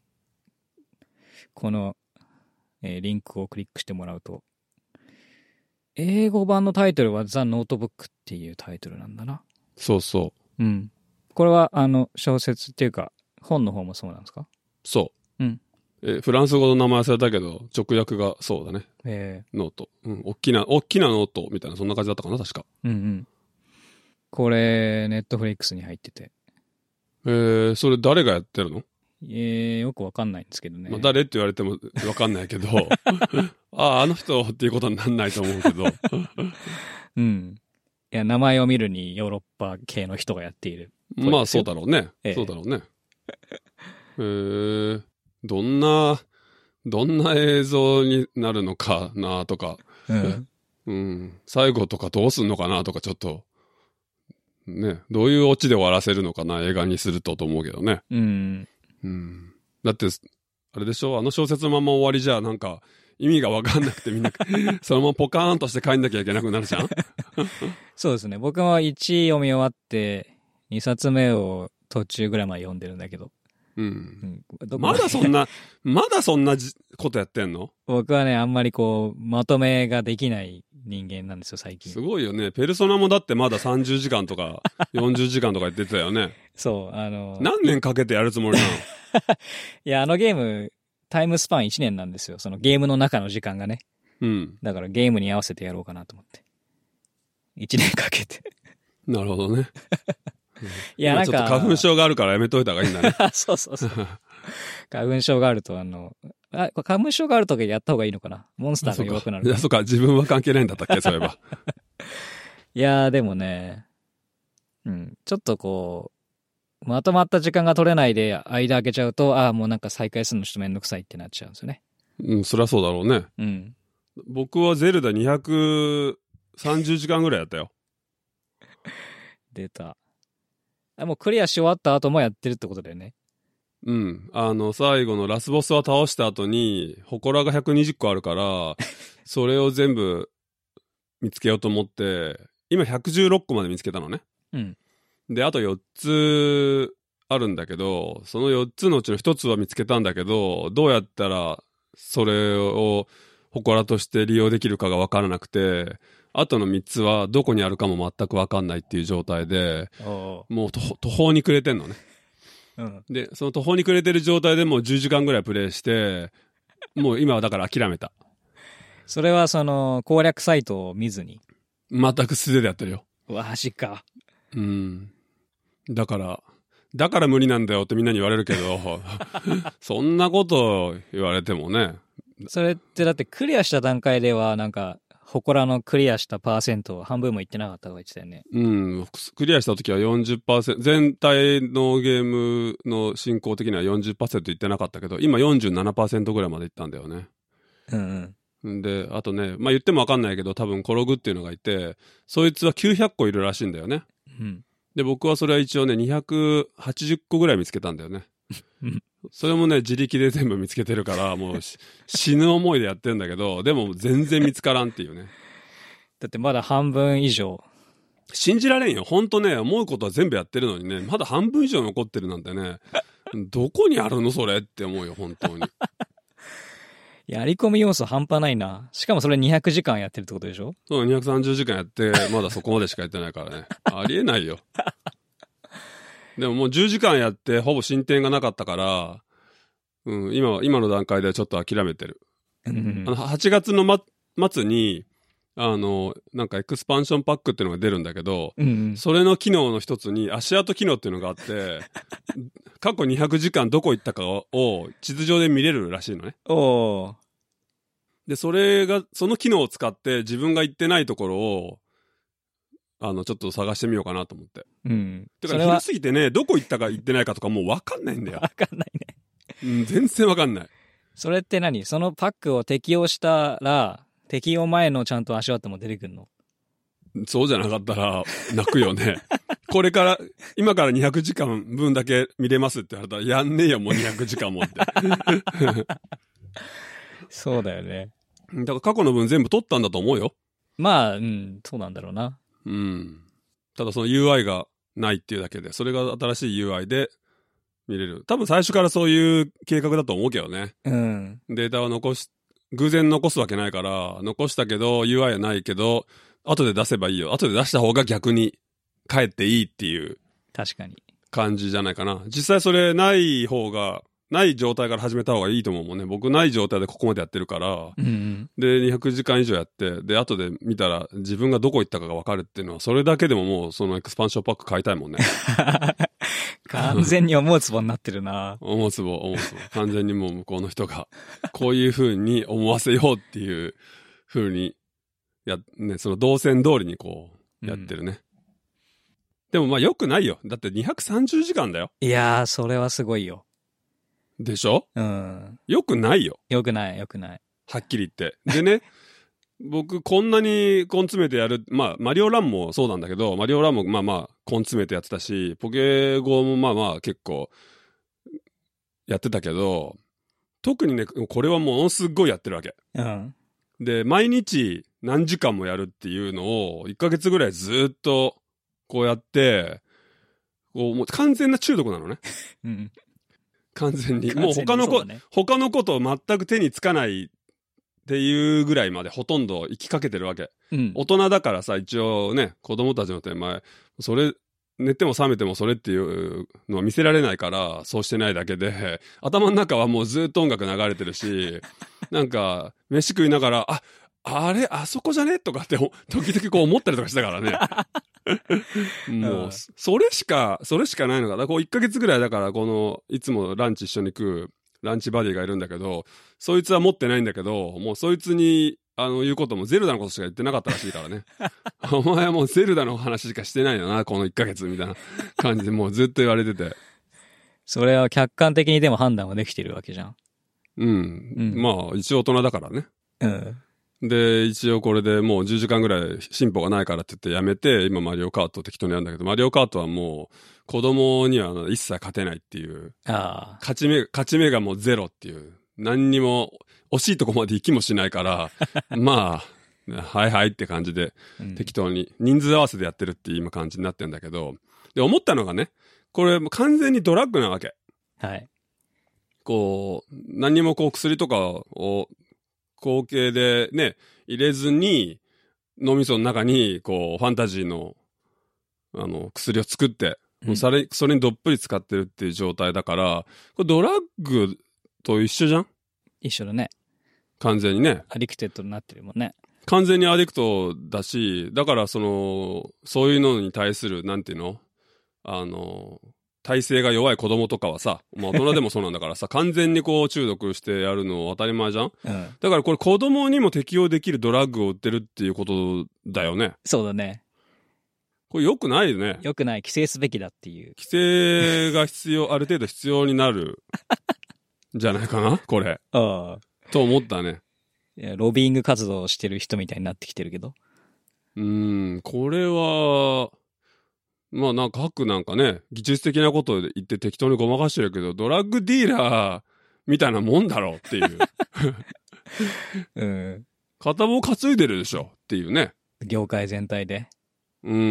この、えーリンクをクリックしてもらうと、英語版のタイトルはザ・ノートブックっていうタイトルなんだな。 そうそう。 うん。これは、あの、小説っていうか、本の方もそうなんですか？ そう。 うん。 え、フランス語の名前忘れたけど、直訳がそうだね。 えー、ノート。うん。大きな、大きなノートみたいな、そんな感じだったかな、確か。 うんうん。これ、ネットフリックスに入ってて。 えー、それ誰がやってるの？ えー、よくわかんないんですけどね。 まあ、誰って言われてもわかんないけど、ああ、あの人っていうことになんないと思うけど。 うん。いや、名前を見るにヨーロッパ系の人がやっている。 まあ、そうだろうね。 ええ、 そうだろうね。へえー、どんな、どんな映像になるのかなとか、 うん、 うん、最後とかどうすんのかなとかちょっと、ね、どういうオチで終わらせるのかな、映画にするとと思うけどね。 うん。 うん。だって、あれでしょ、あの小説のまま終わりじゃ、なんか、意味がわかんなくてみんな、そのままポカーンとして帰んなきゃいけなくなるじゃん。 そうですね。僕もいち読み終わって、にさつめを途中ぐらいまで読んでるんだけど。 うん。 うん、 まだそんな、まだそんなことやってんの？ 僕はね、あんまりこう、まとめができない人間なんですよ、最近。 すごいよね。ペルソナもだってまださんじゅうじかんとか、よんじゅうじかんとか言ってたよね。 そう、あの。 何年かけてやるつもりなの？ いや、あのゲーム、タイムスパンいちねんなんですよ。そのゲームの中の時間がね。 うん。 だからゲームに合わせてやろうかなと思って。いちねんかけて。 なるほどね。 いや、なんか。 ちょっと花粉症があるからやめといた方がいいんだね。 そうそうそう。花粉症があると、あの、あ、花粉症があるときやった方がいいのかな？モンスターが弱くなる。 いや、そうか、自分は関係ないんだったっけ、そういえば。 いやー、でもね、うん、ちょっとこう、まとまった時間が取れないで間開けちゃうと、ああ、もうなんか再開するのちょっとめんどくさいってなっちゃうんですよね。 うん、そりゃそうだろうね。 うん。 僕はゼルダにひゃくさんじゅうじかんぐらいやったよ。 出た。あ、もうクリアし終わった後もやってるってことだよね。 うん。あの、最後のラスボスは倒した後に、祠がひゃくにじゅっこあるから、それを全部見つけようと思って、今ひゃくじゅうろっこまで見つけたのね。 うん。 で、あとよっつあるんだけど、そのよっつのうちのひとつは見つけたんだけど、どうやったらそれを祠として利用できるかがわからなくて、あとのみっつはどこにあるかも全くわかんないっていう状態で、 おもう途途方に暮れてんのね。 うん。 で、その途方に暮れてる状態でもうじゅうじかんぐらいプレイして、もう今はだから諦めた。 それはその攻略サイトを見ずに。 全く素手でやってるよ。 マジか。 うん。だから、だから無理なんだよってみんなに言われるけど、そんなこと言われてもね。 それってだってクリアした段階ではなんか、祠のクリアしたパーセント半分もいってなかったとか言ってたよね。 うん。クリアした時は よんじゅっパーセント、全体のゲームの進行的には よんじゅっパーセントいってなかったけど、今 よんじゅうななパーセント ぐらいまでいったんだよね。 うんうん。 で、あとね、まあ言ってもわかんないけど、多分コログっていうのがいて、そいつはきゅうひゃっこいるらしいんだよね。 うん。 で、僕はそれは一応ね、にひゃくはちじゅっこぐらい見つけたんだよね。それもね、自力で全部見つけてるから、もう死ぬ思いでやってんだけど、でも全然見つからんっていうね。 だってまだ半分以上。 信じられんよ。ほんとね、思うことは全部やってるのにね、まだ半分以上残ってるなんてね、どこにあるのそれって思うよ、本当に。 やり込み要素半端ないな。しかもそれにひゃくじかんやってるってことでしょ？ そう、にひゃくさんじゅうじかんやって、まだそこまでしかやってないからね。ありえないよ。でももうじゅうじかんやって、ほぼ進展がなかったから、うん、今は、今の段階ではちょっと諦めてる。 うんうんあの、はちがつの、ま、末に、あの、なんかエクスパンションパックっていうのが出るんだけど、 うんうん。 それの機能の一つに足跡機能っていうのがあって、過去にひゃくじかんどこ行ったかを地図上で見れるらしいのね。 おー。 で、それが、その機能を使って自分が行ってないところを、あの、ちょっと探してみようかなと思って。 うん。 てか、広すぎてね、どこ行ったか行ってないかとかもう分かんないんだよ。 わかんないね。 うん、全然分かんない。 それって何？そのパックを適用したら、適用前のちゃんと足跡も出てくるの？ そうじゃなかったら泣くよね。これから、今からにひゃくじかんぶんだけ見れますって言われたら、やんねえよ、もうにひゃくじかんもって。 そうだよね。 だから過去の分全部取ったんだと思うよ。 まあ、うん、そうなんだろうな。 うん。ただその ユーアイ がないっていうだけで、それが新しい ユーアイ で見れる。多分最初からそういう計画だと思うけどね。 うん。 データは残し、偶然残すわけないから、残したけど ユーアイ はないけど、後で出せばいいよ。後で出した方が逆に帰っていいっていう確かに。 感じじゃないかな。実際それない方が、ない状態から始めた方がいいと思うもんね。僕ない状態でここまでやってるから。 うんうん。 で、にひゃくじかん以上やって、で、後で見たら自分がどこ行ったかが分かるっていうのは、それだけでももうそのエクスパンションパック買いたいもんね。 完全に思うツボになってるな。 思うつぼ、思うつぼ。完全にもう向こうの人が、こういう風に思わせようっていう風に、や、ね、その動線通りにこう、やってるね。うん、でもまあ良くないよ。だってにひゃくさんじゅうじかんだよ。 いやー、それはすごいよ。 でしょ？ うん。 良くないよ。 良くない、良くない。 はっきり言って。でね、僕こんなに根詰めてやる、まあマリオランもそうなんだけど、マリオランもまあまあ根詰めてやってたし、ポケゴもまあまあ結構やってたけど、特にね、これはものすごいやってるわけ。 うん。 で、毎日何時間もやるっていうのをいっかげつぐらいずっとこうやって、こうもう完全な中毒なのね。 うん。 完全に。 完全にもう他のこ、 そうだね。 他のこと全く手につかないっていうぐらいまでほとんど生きかけてるわけ。 うん。 大人だからさ、一応ね、子供たちの手前、それ、寝ても覚めてもそれっていうのは見せられないから、そうしてないだけで、頭の中はもうずっと音楽流れてるし、なんか、飯食いながら、あ、あれ、あそこじゃねとかって、時々こう思ったりとかしたからね。もう、それしか、それしかないのか。だからこういっかげつぐらいだから、この、いつもランチ一緒に食う、ランチバディがいるんだけど、そいつは持ってないんだけど、もうそいつに、あの、言うこともゼルダのことしか言ってなかったらしいからね。お前はもうゼルダの話しかしてないよな、このいっかげつみたいな感じでもうずっと言われてて。 それは客観的にでも判断はできてるわけじゃん。 うん。うん、まあ、一応大人だからね。 うん。 で、一応これでもうじゅうじかんぐらい進歩がないからって言ってやめて、今マリオカート適当にやるんだけど、マリオカートはもう子供には一切勝てないっていう。 ああ。 勝ち目、勝ち目がもうゼロっていう。何にも惜しいとこまで行きもしないから、まあ、はいはいって感じで、適当に人数合わせでやってるっていう今感じになってんだけど、で、思ったのがね、これもう完全にドラッグなわけ。 はい。 こう、何にもこう薬とかを後継でね、入れずに、脳みその中に、こう、ファンタジーの、あの、薬を作って、もうそれ、それにどっぷり使ってるっていう状態だから、これドラッグと一緒じゃん？ 一緒だね。 完全にね。 アディクテッドになってるもんね。 完全にアディクトだし、だからその、そういうのに対する、なんていうの？あの、耐性が弱い子供とかはさ、まあ大人でもそうなんだからさ、完全にこう中毒してやるの当たり前じゃん？ うん。 だからこれ子供にも適用できるドラッグを売ってるっていうことだよね。 そうだね。 これ良くないよね。 良くない。規制すべきだっていう。 規制が必要、ある程度必要になる、じゃないかなこれ。 ああ。 と思ったね。 いや、ロビーイング活動をしてる人みたいになってきてるけど。 うーん、これは、まあなんか各なんかね、技術的なことで言って適当にごまかしてるけど、ドラッグディーラーみたいなもんだろうっていう。 うん。 片棒担いでるでしょっていうね。 業界全体で。 うん。 うん、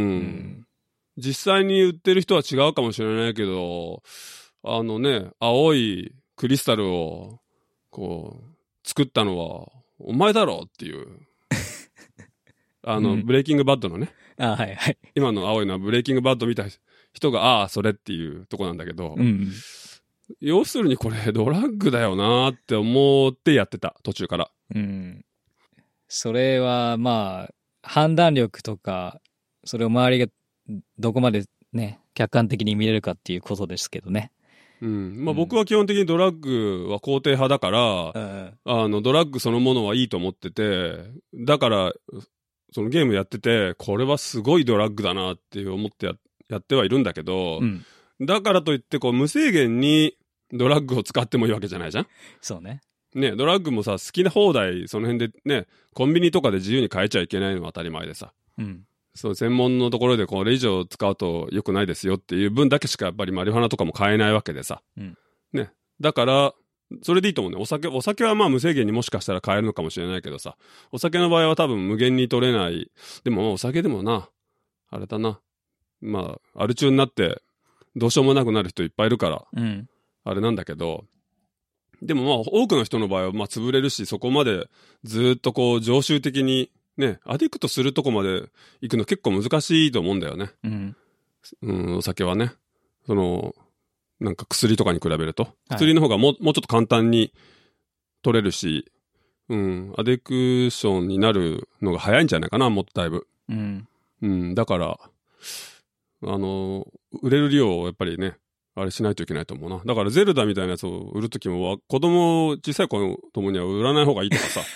実際に売ってる人は違うかもしれないけど、あのね、青いクリスタルを、こう、作ったのは、お前だろっていう。あの、うん、ブレイキングバッドのね。 あ、はいはい。 今の青いのはブレイキングバッド見た人が、ああ、それっていうとこなんだけど、 うん、 要するにこれドラッグだよなって思ってやってた、途中から。 うん。それは、まあ、判断力とか、それを周りがどこまでね、客観的に見れるかっていうことですけどね。 うん。まあ僕は基本的にドラッグは肯定派だから、うん、あの、ドラッグそのものはいいと思ってて、だから、そのゲームやってて、これはすごいドラッグだなって思って や, やってはいるんだけど、うん、だからといってこう無制限にドラッグを使ってもいいわけじゃないじゃん？ そうね。 ね、ドラッグもさ、好きな放題、その辺でね、コンビニとかで自由に買えちゃいけないのは当たり前でさ。うん。そう、専門のところでこれ以上使うと良くないですよっていう分だけしかやっぱりマリファナとかも買えないわけでさ。うん。ね。だから、それでいいと思うね。お酒、お酒はまあ無制限にもしかしたら買えるのかもしれないけどさ。お酒の場合は多分無限に取れない。でもまあお酒でもな、あれだな。まあ、アル中になってどうしようもなくなる人いっぱいいるから、うん、あれなんだけど、でもまあ多くの人の場合はまあ潰れるし、そこまでずっとこう常習的にね、アディクトするとこまで行くの結構難しいと思うんだよね。うん。うん、お酒はね。その、なんか薬とかに比べると。はい、薬の方がもう、もうちょっと簡単に取れるし、うん、アディクションになるのが早いんじゃないかな、もっとだいぶ。うん。うん、だから、あの、売れる量をやっぱりね、あれしないといけないと思うな。だからゼルダみたいなやつを売るときも、子供、小さい子供には売らない方がいいとかさ。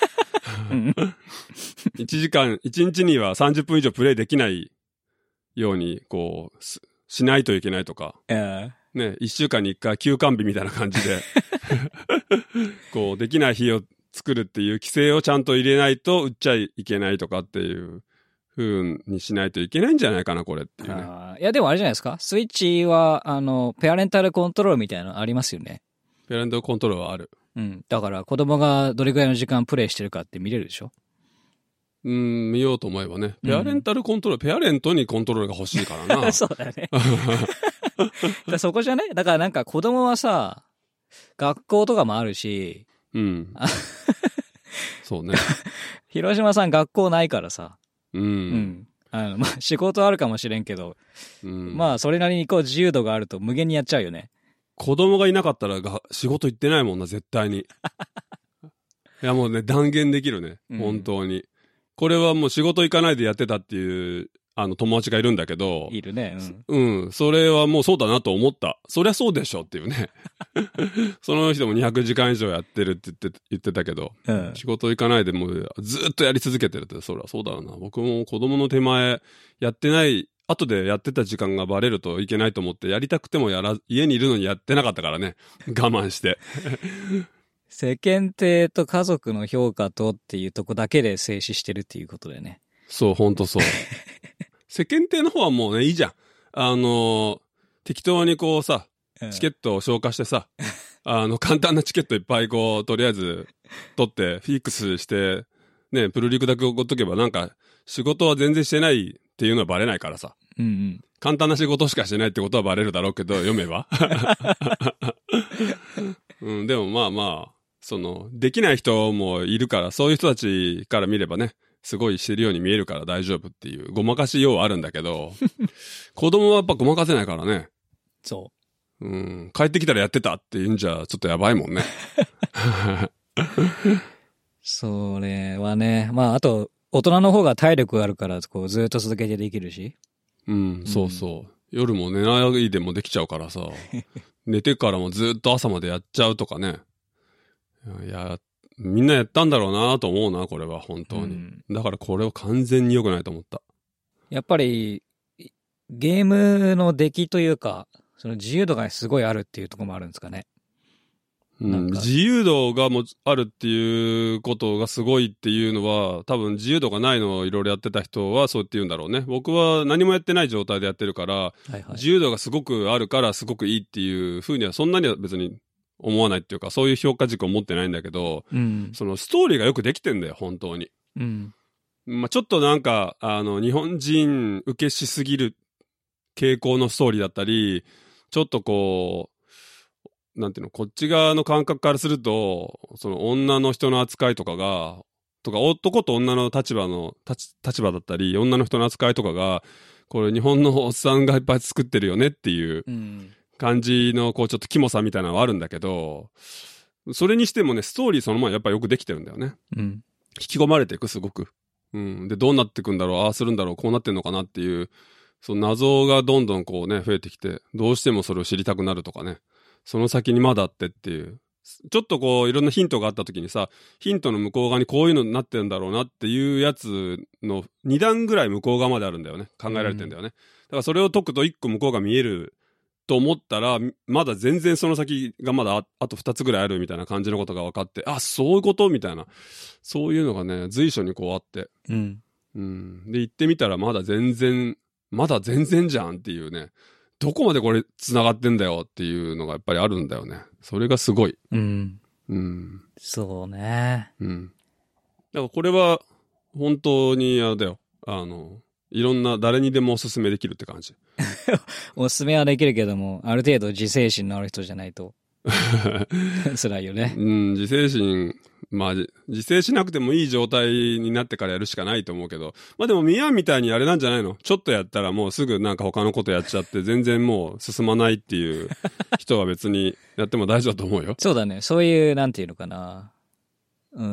いちじかん、いちにちにはさんじゅっぷん以上プレイできないように、こう、しないといけないとか。ね、いっしゅうかんにいっかい休館日みたいな感じで、こう、できない日を作るっていう規制をちゃんと入れないと売っちゃいけないとかっていう風にしないといけないんじゃないかな、これっていうね。 あ、いや、でもあれじゃないですか。スイッチは、あの、ペアレンタルコントロールみたいなのありますよね。 ペアレンタルコントロールはある。 うん。だから子供がどれくらいの時間プレイしてるかって見れるでしょ？ うん、見ようと思えばね。ペアレンタルコントロール、うん、ペアレントにコントロールが欲しいからな。 そうだよね。だそこじゃね？だからなんか子供はさ、学校とかもあるし。 うん。そうね。 広島さん学校ないからさ。 うん。うん。 あの、まあ、仕事あるかもしれんけど、うん、まあ、それなりにこう自由度があると無限にやっちゃうよね。 子供がいなかったらが仕事行ってないもんな、絶対に。いや、もうね、断言できるね。本当に。うん、これはもう仕事行かないでやってたっていう、あの、友達がいるんだけど。 いるね。 うん。うん。それはもうそうだなと思った。そりゃそうでしょっていうね。その人もにひゃくじかん以上やってるって言って、言ってたけど、うん、仕事行かないでもうずっとやり続けてるって、そりゃそうだろうな。僕も子供の手前、やってない、後でやってた時間がバレるといけないと思って、やりたくてもやら、家にいるのにやってなかったからね。我慢して。 世間体と家族の評価とっていうとこだけで静止してるっていうことだよね。 そう、ほんとそう。世間体の方はもうね、いいじゃん。あのー、適当にこうさ、チケットを消化してさ、うん、あの、簡単なチケットいっぱいこう、とりあえず取って、フィックスして、ね、プルリクだけ送っとけばなんか、仕事は全然してないっていうのはバレないからさ。 うんうん。 簡単な仕事しかしてないってことはバレるだろうけど、読めば。うん、でもまあまあ、その、できない人もいるから、そういう人たちから見ればね、すごいしてるように見えるから大丈夫っていう、ごまかしようはあるんだけど、子供はやっぱごまかせないからね。 そう。 うん、帰ってきたらやってたって言うんじゃ、ちょっとやばいもんね。 それはね、まあ、あと、大人の方が体力があるから、こう、ずっと続けてできるし。 うん、そうそう。うん、夜も寝ないでもできちゃうからさ、寝てからもずっと朝までやっちゃうとかね。いや、みんなやったんだろうなと思うな、これは、本当に。うん、だからこれは完全に良くないと思った。 やっぱり、ゲームの出来というか、その自由度がすごいあるっていうところもあるんですかね。 うん、自由度がもあるっていうことがすごいっていうのは、多分自由度がないのをいろいろやってた人はそうって言うんだろうね。僕は何もやってない状態でやってるから、はいはい、自由度がすごくあるからすごくいいっていうふうにはそんなには別に思わないっていうか、そういう評価軸を持ってないんだけど、うん、そのストーリーがよくできてんだよ、本当に。うん、まあちょっとなんか、あの、日本人受けしすぎる傾向のストーリーだったり、ちょっとこう、なんていうの、こっち側の感覚からすると、その女の人の扱いとかが、とか男と女の立場の、立, 立場だったり、女の人の扱いとかが、これ日本のおっさんがいっぱい作ってるよねっていう感じの、こうちょっとキモさみたいなのはあるんだけど、それにしてもね、ストーリーそのままやっぱよくできてるんだよね。うん、引き込まれていく、すごく。うん。で、どうなっていくんだろう、ああするんだろう、こうなってんのかなっていう、その謎がどんどんこうね、増えてきて、どうしてもそれを知りたくなるとかね。その先にまだってっていう。ちょっとこう、いろんなヒントがあった時にさ、ヒントの向こう側にこういうのになってるんだろうなっていうやつのに段ぐらい向こう側まであるんだよね。考えられてんだよね。うん、だからそれを解くといっこ向こうが見えると思ったら、まだ全然その先がまだ あ, あとふたつぐらいあるみたいな感じのことが分かって、あ、そういうことみたいな。そういうのがね、随所にこうあって。うん。うん。で、行ってみたらまだ全然、まだ全然じゃんっていうね。どこまでこれ繋がってんだよっていうのがやっぱりあるんだよね。それがすごい。うん。 うん。そうね。 うん。だからこれは本当にあれだよ。あの、いろんな誰にでもおすすめできるって感じ。 おすすめはできるけども、ある程度自制心のある人じゃないと辛いよね。 うん、自制心、まあ、自制しなくてもいい状態になってからやるしかないと思うけど、まあでもミヤンみたいにあれなんじゃないの？ちょっとやったらもうすぐなんか他のことやっちゃって全然もう進まないっていう人は別にやっても大丈夫だと思うよ。 そうだね。そういう、なんていうのかな。うん、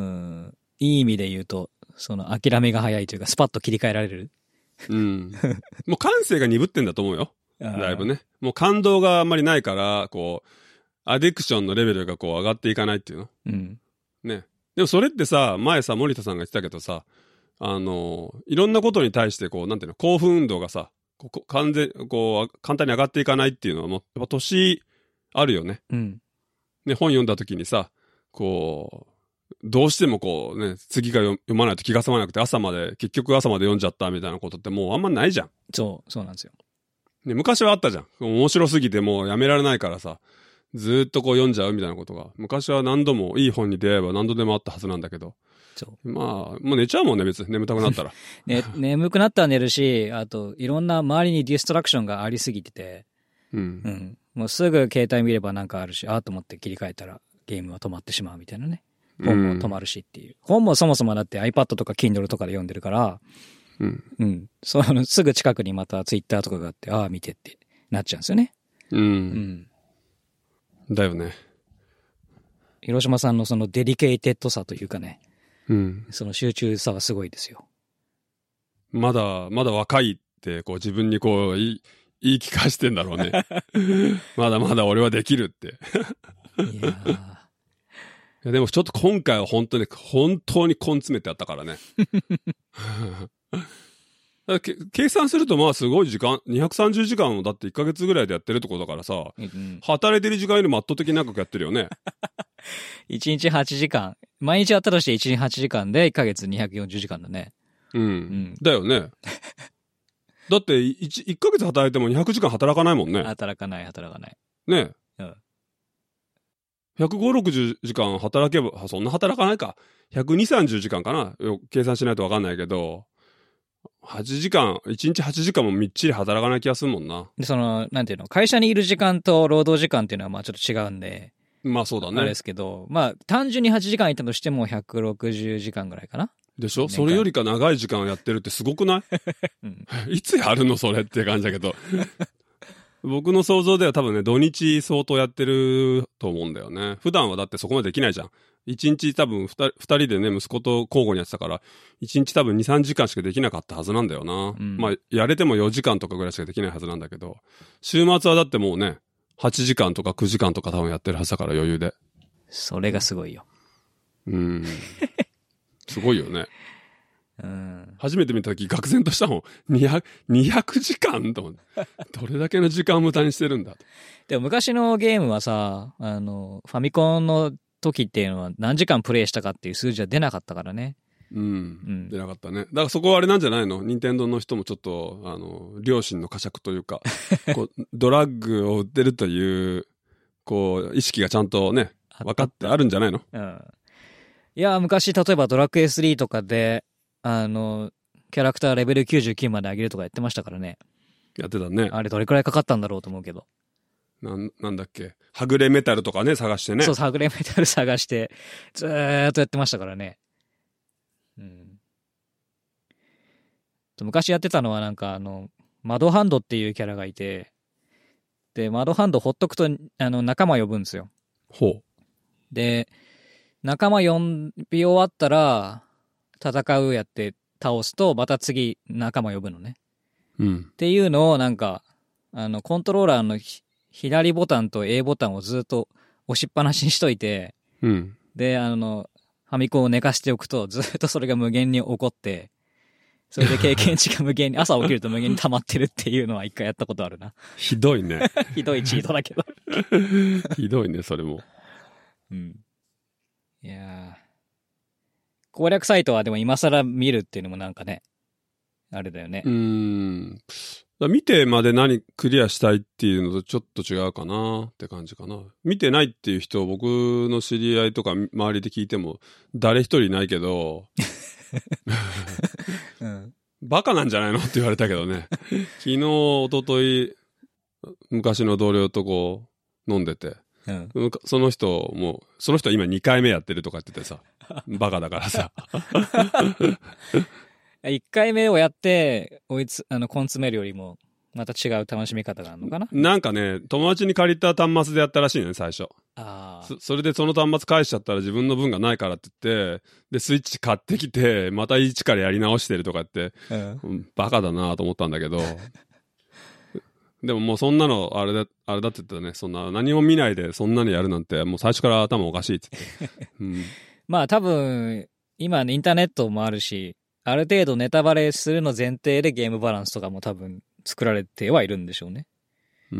いい意味で言うと、その諦めが早いというかスパッと切り替えられる。 うん。もう感性が鈍ってんだと思うよ。だいぶね。もう感動があんまりないから、こう、アディクションのレベルがこう上がっていかないっていうの。うん。ね。でもそれってさ、前さ、森田さんが言ってたけどさ、あの、いろんなことに対してこう、なんていうの、興奮運動がさ、ここ完全、こう、簡単に上がっていかないっていうのはもう、やっぱ年あるよね。うん。ね、本読んだ時にさ、こう、どうしてもこうね、次が読まないと気が済まなくて朝まで、結局朝まで読んじゃったみたいなことってもうあんまないじゃん。 そう、そうなんですよ。 ね、昔はあったじゃん。面白すぎてもうやめられないからさ、ずーっとこう読んじゃうみたいなことが。昔は何度もいい本に出会えば何度でもあったはずなんだけど。そう。まあ、もう寝ちゃうもんね、別に眠たくなったら。 ね、眠くなったら寝るし、あと、いろんな周りにディストラクションがありすぎてて、うん。うん。もうすぐ携帯見ればなんかあるし、ああと思って切り替えたらゲームは止まってしまうみたいなね。本も止まるしっていう。うん、本もそもそもだって iPad とか Kindle とかで読んでるから、うん。うん。その、すぐ近くにまた Twitter とかがあって、ああ、見てってなっちゃうんですよね。うん。 うん。だよね。 広島さんのそのデリケイテッドさというかね。 うん。 その集中さはすごいですよ。 まだ、まだ若いって、こう自分にこう言い、言い聞かしてんだろうね。まだまだ俺はできるって。いやー。いやでもちょっと今回は本当に、本当に根詰めてやったからね。 け計算するとまあすごい時間、にひゃくさんじゅうじかんをだっていっかげつぐらいでやってるってことだからさ、 うん、 働いてる時間よりも圧倒的に長くやってるよね。 いちにちはちじかん。毎日やったとしていちにちはちじかんでいっかげつにひゃくよんじゅうじかんだね。 うん。 うん、だよね。だって 1, いっかげつ働いてもにひゃくじかん働かないもんね。 働かない、働かない。 ね。 うん。 ひゃくごじゅう、ろくじゅうじかん働けば、そんな働かないか。ひゃくにじゅう、さんじゅうじかんかな。計算しないとわかんないけど、はちじかん、いちにちはちじかんもみっちり働かない気がするもんな。 で、その、なんていうの、会社にいる時間と労働時間っていうのはまあちょっと違うんで。 まあそうだね。 あれですけど、まあ単純にはちじかんいたとしてもひゃくろくじゅうじかんぐらいかな。 でしょ？それよりか長い時間やってるってすごくない？うん、いつやるのそれって感じだけど。僕の想像では多分ね、土日相当やってると思うんだよね。普段はだってそこまでできないじゃん。一日多分二人、二人でね、息子と交互にやってたから、一日多分に、さんじかんしかできなかったはずなんだよな。うん、まあ、やれてもよじかんとかぐらいしかできないはずなんだけど、週末はだってもうね、はちじかんとかくじかんとか多分やってるはずだから余裕で。 それがすごいよ。 うん。すごいよね。 うん、 初めて見た時愕然としたもん。にひゃく、にひゃくじかんと思って。どれだけの時間を無駄にしてるんだと。 でも昔のゲームはさ、あの、ファミコンの時っていうのは何時間プレイしたかっていう数字は出なかったからね。 うん。うん、出なかったね。だからそこはあれなんじゃないの？任天堂の人もちょっと、あの、良心の呵責というか、こう、ドラッグを売ってるという、こう、意識がちゃんとね、分かってあるんじゃないの？ うん。いや、昔、例えばドラクエスリーとかで、あの、キャラクターレベルきゅうじゅうきゅうまで上げるとかやってましたからね。 やってたね。 あれどれくらいかかったんだろうと思うけど。 なん、なんだっけ。はぐれメタルとかね、探してね。 そう、はぐれメタル探して、ずーっとやってましたからね。うん。昔やってたのはなんかあの、マドハンドっていうキャラがいて、で、マドハンドほっとくと、あの、仲間呼ぶんですよ。 ほう。 で、仲間呼び終わったら、戦うやって倒すと、また次仲間呼ぶのね。 うん。 っていうのをなんか、あの、コントローラーの左ボタンと A ボタンをずっと押しっぱなしにしといて、 うん。 で、あの、ファミコンを寝かしておくと、ずっとそれが無限に起こって、それで経験値が無限に、朝起きると無限に溜まってるっていうのは一回やったことあるな。 ひどいね。 ひどいチートだけど。 ひどいね、それも。 うん。いやー。攻略サイトはでも今更見るっていうのもなんかね、あれだよね。 うーん。見てまで何クリアしたいっていうのとちょっと違うかなって感じかな。見てないっていう人、僕の知り合いとか周りで聞いても誰一人いないけど、うん、バカなんじゃないのって言われたけどね。昨日、一昨日昔の同僚とこう飲んでて、うん、その人も、その人は今にかいめやってるとか言っててさ、バカだからさ。 いっかいめをやって、追いつ、あの、根詰めるよりも、また違う楽しみ方があるのかな？ なんかね、友達に借りた端末でやったらしいね、最初。 ああ。 そ、それでその端末返しちゃったら自分の分がないからって言って、で、スイッチ買ってきて、また一からやり直してるとかって、うん、バカだなと思ったんだけど、でももうそんなの、あれだ、あれだって言ったらね、そんな何も見ないでそんなにやるなんて、もう最初から頭おかしいって言って。うん、まあ多分、今インターネットもあるし、ある程度ネタバレするの前提でゲームバランスとかも多分作られてはいるんでしょうね。 うん。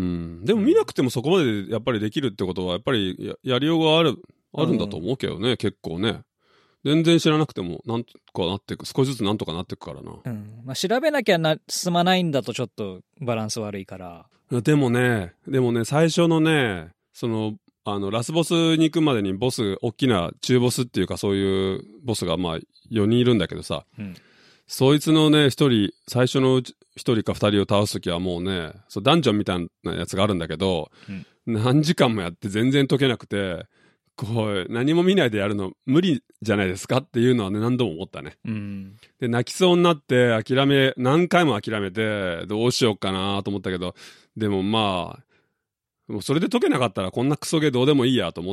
でも見なくてもそこまでやっぱりできるってことは、やっぱり や, やりようがある、あるんだと思うけどね、うん、結構ね。全然知らなくても、なんとかなっていく、少しずつなんとかなっていくからな。 うん。まあ、調べなきゃな、進まないんだとちょっとバランス悪いから。 でもね、でもね、最初のね、その、あの、ラスボスに行くまでにボス、大きな中ボスっていうかそういうボスがまあよにんいるんだけどさ、うん、そいつのね、一人、最初の一人か二人を倒すときはもうね、そうダンジョンみたいなやつがあるんだけど、うん、何時間もやって全然解けなくて、こう、何も見ないでやるの無理じゃないですかっていうのはね、何度も思ったね。うん、で、泣きそうになって諦め、何回も諦めて、どうしようかなと思ったけど、でもまあ、もうそれで解けなかったらこんなクソゲーどうでもいいやと思って、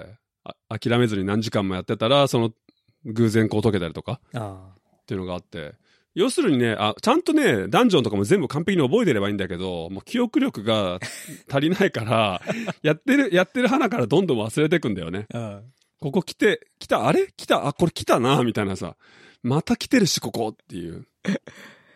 あ諦めずに何時間もやってたら、その偶然こう解けたりとか、っていうのがあって、要するにね、あ、ちゃんとね、ダンジョンとかも全部完璧に覚えてればいいんだけど、もう記憶力が足りないから、やってる、やってる花からどんどん忘れていくんだよね。ここ来て、来た、あれ来た、あ、これ来たな、みたいなさ、また来てるし、ここっていう。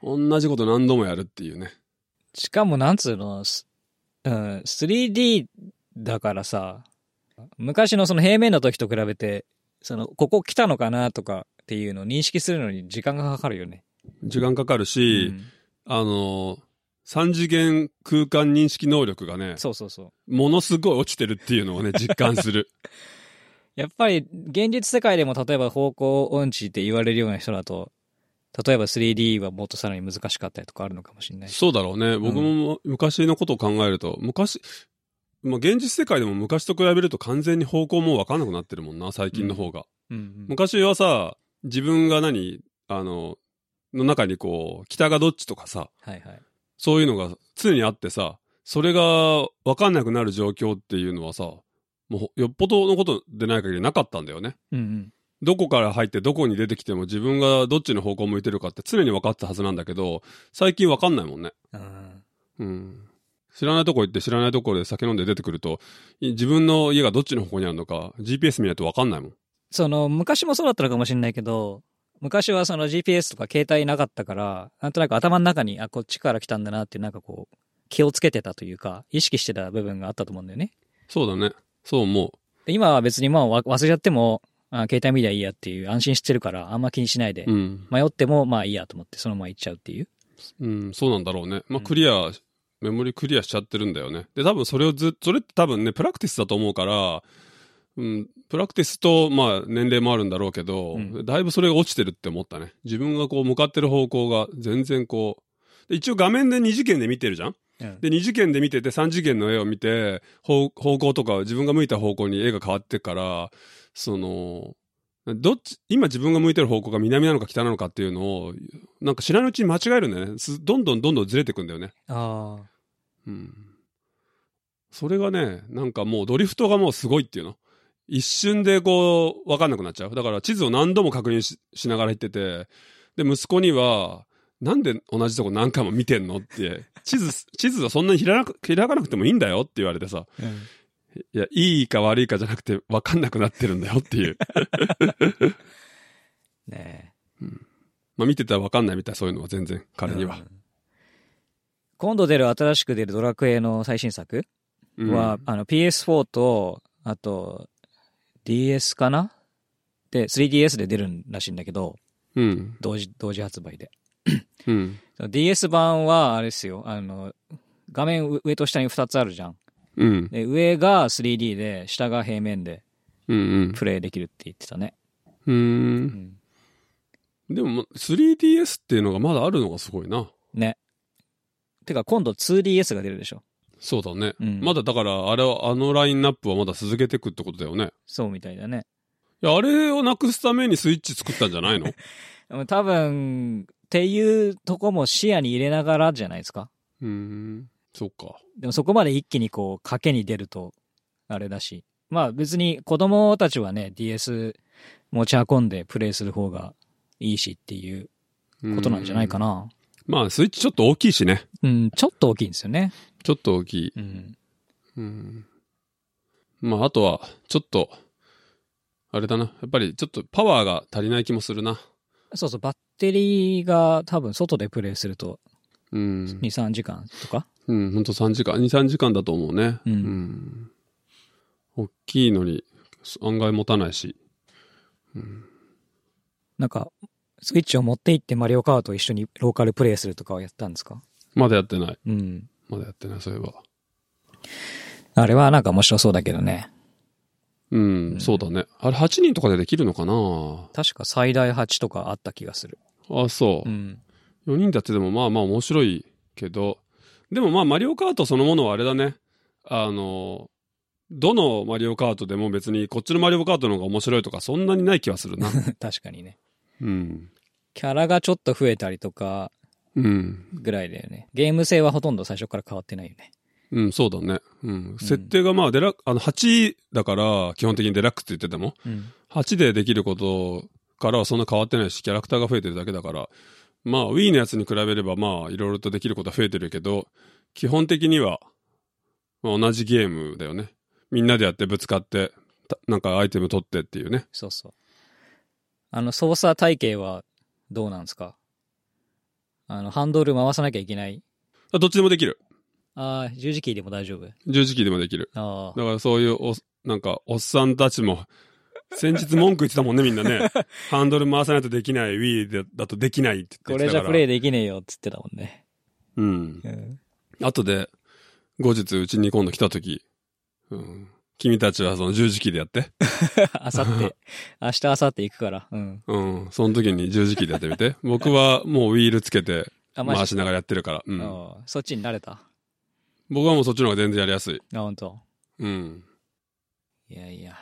同じこと何度もやるっていうね。 しかもなんつうの、すうん、スリーディー だからさ、昔のその平面の時と比べて、その、ここ来たのかなとかっていうのを認識するのに時間がかかるよね。 時間かかるし、 うん、 あの、三次元空間認識能力がね、 そうそうそう。 ものすごい落ちてるっていうのをね、実感する。 やっぱり現実世界でも例えば方向音痴って言われるような人だと、例えば スリーディー はもっとさらに難しかったりとかあるのかもしれない。 そうだろうね。僕も昔のことを考えると、昔、まあ、現実世界でも昔と比べると完全に方向も分かんなくなってるもんな、最近の方が。 うんうんうん、 昔はさ、自分が何、あの、の中にこう、北がどっちとかさ、 はいはい、 そういうのが常にあってさ、それが分かんなくなる状況っていうのはさ、もうよっぽどのことでない限りなかったんだよね。 うんうん、 どこから入ってどこに出てきても自分がどっちの方向向いてるかって常に分かってたはずなんだけど、最近分かんないもんね。うん。知らないとこ行って知らないところで酒飲んで出てくると、自分の家がどっちの方向にあるのか ジーピーエス 見ないと分かんないもん。 その昔もそうだったのかもしれないけど、昔はその ジーピーエス とか携帯なかったから、なんとなく頭の中に、あ、こっちから来たんだなってなんかこう、気をつけてたというか、意識してた部分があったと思うんだよね。 そうだね。そう思う。 で今は別にもう忘れちゃっても、あ、携帯見りゃいいやっていう安心してるから、あんま気にしないで、 うん、 迷ってもまあいいやと思ってそのまま行っちゃうっていう。 うん、そうなんだろうね。まあクリア、うん、メモリクリアしちゃってるんだよね。で、多分それをず、それって多分ね、プラクティスだと思うから、うん、プラクティスと、まあ、年齢もあるんだろうけど、うん、だいぶそれが落ちてるって思ったね。自分がこう、向かってる方向が全然こう、一応画面でに次元で見てるじゃん、うん、で、に次元で見てて、さん次元の絵を見て、方向とか、自分が向いた方向に絵が変わってから、その、どっち、今自分が向いてる方向が南なのか北なのかっていうのを、なんか知らぬうちに間違えるんだよね。どんどんどんどんずれてくんだよね。 ああ。 うん。それがね、なんかもうドリフトがもうすごいっていうの。一瞬でこう、わかんなくなっちゃう。だから地図を何度も確認 し, しながら行ってて、で、息子には、なんで同じとこ何回も見てんのって、地図、地図はそんなに開か開かなくてもいいんだよって言われてさ、うん、いや、いいか悪いかじゃなくてわかんなくなってるんだよっていう。 ねえ。 うん。まあ見てたらわかんないみたい、そういうのは全然、彼には。うん、 今度出る、新しく出るドラクエの最新作は、うん、あの ピーエスフォー と、あと、ディーエス かなで、スリーディーエス で出るらしいんだけど、 うん。 同時、同時発売で。 うん。 ディーエス 版は、あれですよ、あの、画面上と下にふたつあるじゃん。 うん。 で、上が スリーディー で、下が平面で、 うんうん。 プレイできるって言ってたね。 うーん。うんでも、スリーディーエス っていうのがまだあるのがすごいな。 ね。てか、今度 ツーディーエス が出るでしょ。 そうだね。 うん、 まだだから、あれは、あのラインナップはまだ続けていくってことだよね。 そうみたいだね。 いや、あれをなくすためにスイッチ作ったんじゃないの多分、っていうとこも視野に入れながらじゃないですか。 うーん。そっか。 でもそこまで一気にこう、賭けに出ると、あれだし。まあ別に子供たちはね、ディーエス 持ち運んでプレイする方がいいしっていうことなんじゃないかな。 まあ、スイッチちょっと大きいしね。 うん、ちょっと大きいんですよね。 ちょっと大きい。 うん。 うん。まあ、あとは、ちょっと、あれだな。やっぱりちょっとパワーが足りない気もするな。 そうそう、バッテリーが多分外でプレイすると、 うん。 に、さんじかんとかうん、ほんとさんじかん、に、さんじかんだと思うね。 うん。 うん、大きいのに案外持たないし。うん、 なんか、スイッチを持って行ってマリオカートを一緒にローカルプレイするとかはやったんですか？ まだやってない。 うん。 まだやってない、そういえば。 あれはなんか面白そうだけどね。 うん、うん、そうだね。あれはちにんとかでできるのかな？ 確か最大はちとかあった気がする。 あ、そう。 うん。 よにんだってでもまあまあ面白いけど、でもまあマリオカートそのものはあれだね。あの、どのマリオカートでも別にこっちのマリオカートの方が面白いとかそんなにない気はするな。 確かにね。 うん。 キャラがちょっと増えたりとか、 うん。 ぐらいだよね。ゲーム性はほとんど最初から変わってないよね。 うん、そうだね。うん。設定がまあデラ、あのはちだから基本的にデラックスって言ってても、うん、はちでできることからはそんな変わってないし、キャラクターが増えてるだけだから、まあ Wii のやつに比べればまあいろいろとできることは増えてるけど、基本的には、まあ、同じゲームだよね。みんなでやってぶつかって、なんかアイテム取ってっていうね。 そうそう。あの操作体系はどうなんですか？ あの、ハンドル回さなきゃいけない。 あ、どっちでもできる。 ああ、十字キーでも大丈夫。 十字キーでもできる。 ああ。 だからそういうお、なんか、おっさんたちも、先日文句言ってたもんね、みんなね。ハンドル回さないとできない、Wii だとできないって言ってたから。 これじゃプレイできねえよって言ってたもんね。 うん。うん、後で、後日うちに今度来た時、うん、君たちはその十字キーでやって。 あさって、明日あさって行くから。うん。 うん。その時に十字キーでやってみて。僕はもうウィールつけて、回しながらやってるから。うん。 そっちに慣れた？ 僕はもうそっちの方が全然やりやすい。 あ、ほんと。 うん。 いやいや。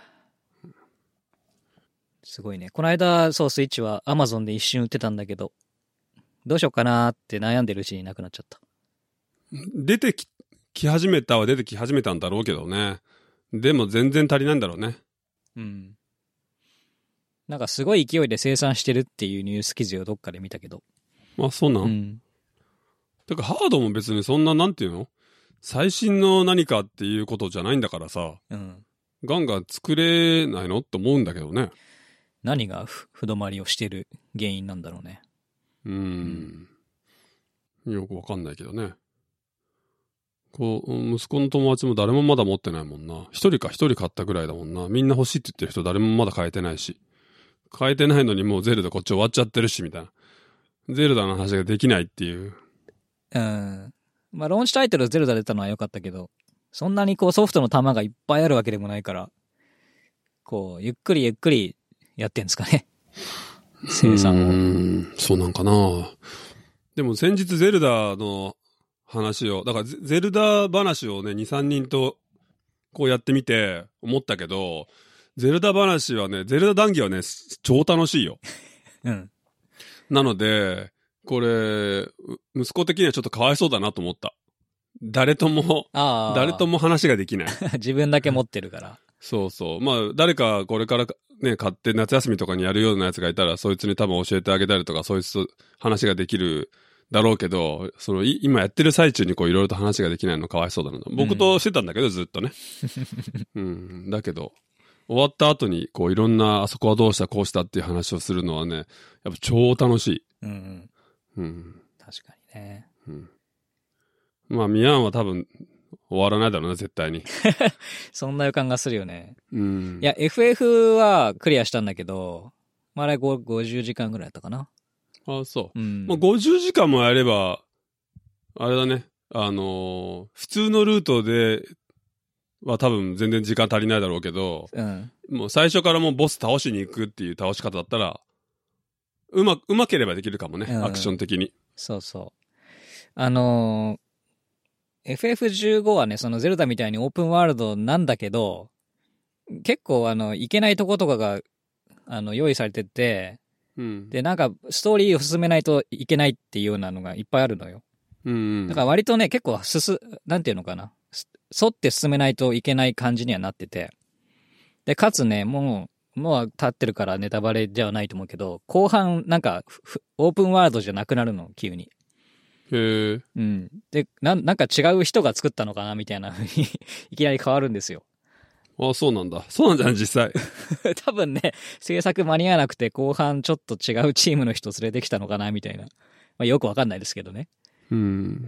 すごいね。この間、そう、スイッチは Amazon で一瞬売ってたんだけど、どうしようかなーって悩んでるうちになくなっちゃった。 出てき、き始めたは出てき始めたんだろうけどね。でも全然足りないんだろうね。 うん。なんかすごい勢いで生産してるっていうニュース記事をどっかで見たけど。 あ、そうなん？うん。てかハードも別にそんな、なんていうの？最新の何かっていうことじゃないんだからさ。うん。ガンガン作れないのって思うんだけどね。 何がふ、ふどまりをしてる原因なんだろうね。 うーん。うん、よくわかんないけどね。こう、息子の友達も誰もまだ持ってないもんな。一人か一人買ったぐらいだもんな。みんな欲しいって言ってる人誰もまだ買えてないし。買えてないのにもうゼルダこっち終わっちゃってるし、みたいな。ゼルダの話ができないっていう。 うん。まあ、ローンチタイトルゼルダ出たのは良かったけど、そんなにこうソフトの玉がいっぱいあるわけでもないから、こう、ゆっくりゆっくりやってんですかね。生産を。 うーん、そうなんかな。でも先日ゼルダの話を、だからゼルダ話をね、に、さんにんとこうやってみて思ったけど、ゼルダ話はね、ゼルダ談義はね、超楽しいよ。うん。なので、これ、息子的にはちょっとかわいそうだなと思った。誰とも、誰とも話ができない。 自分だけ持ってるから。 そうそう。まあ、誰かこれからね、買って夏休みとかにやるようなやつがいたら、そいつに多分教えてあげたりとか、そいつと話ができるだろうけど、その、今やってる最中にこういろいろと話ができないのかわいそうだな。僕としてたんだけど、うん、ずっとね。うん。だけど、終わった後に、こういろんな、あそこはどうした、こうしたっていう話をするのはね、やっぱ超楽しい。うん、 うん。うん。確かにね。うん。 まあ、ミヤンは多分、終わらないだろうな、絶対に。 そんな予感がするよね。うん。いや、エフエフ はクリアしたんだけど、まあ、あれごじゅうじかんぐらいやったかな。 ああ、そう。うん。まあ、ごじゅうじかんもやれば、あれだね。あのー、普通のルートでは多分全然時間足りないだろうけど、うん。もう最初からもうボス倒しに行くっていう倒し方だったら、うま、うまければできるかもね、うん、アクション的に。 そうそう。あのー、エフエフじゅうご はね、そのゼルダみたいにオープンワールドなんだけど、結構あの、いけないとことかが、あの、用意されてて、うん、で、なんか、ストーリーを進めないといけないっていうようなのがいっぱいあるのよ。うんうん、だから割とね、結構進、なんていうのかな。沿って進めないといけない感じにはなってて。で、かつね、もう、もう経ってるからネタバレではないと思うけど、後半、なんか、オープンワールドじゃなくなるの、急に。 へえ。 うん。で、な、なんか違う人が作ったのかなみたいな風にいきなり変わるんですよ。 ああ、そうなんだ。そうなんじゃない実際。 多分ね、制作間に合わなくて後半ちょっと違うチームの人連れてきたのかなみたいな。まあよくわかんないですけどね。うん。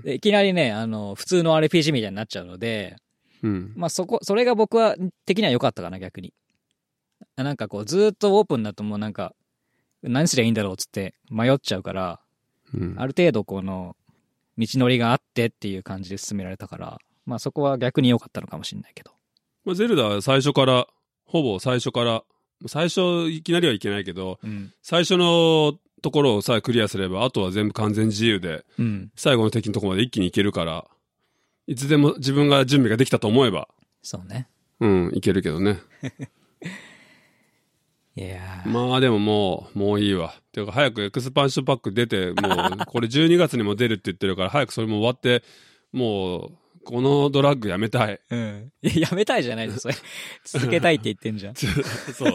でいきなりね、あの、普通の アールピージー みたいになっちゃうので、うん。まあそこ、それが僕は的には良かったかな、逆に。なんかこう、ずっとオープンだともうなんか、何すりゃいいんだろうっつって迷っちゃうから、うん、ある程度この、道のりがあってっていう感じで進められたから、まあそこは逆に良かったのかもしれないけど。 まあ、ゼルダは最初から、ほぼ最初から、最初いきなりはいけないけど、うん、最初のところをさえクリアすれば、あとは全部完全自由で、うん、最後の敵のところまで一気に行けるから、いつでも自分が準備ができたと思えば、 そうね。 うん、いけるけどね。 いやまあでももう、もういいわ。ていうか早くエクスパンションパック出て、もう、これじゅうにがつにも出るって言ってるから、早くそれも終わって、もう、このドラッグやめたい。 うん。やめたいじゃないです、それ。続けたいって言ってんじゃん。 そう。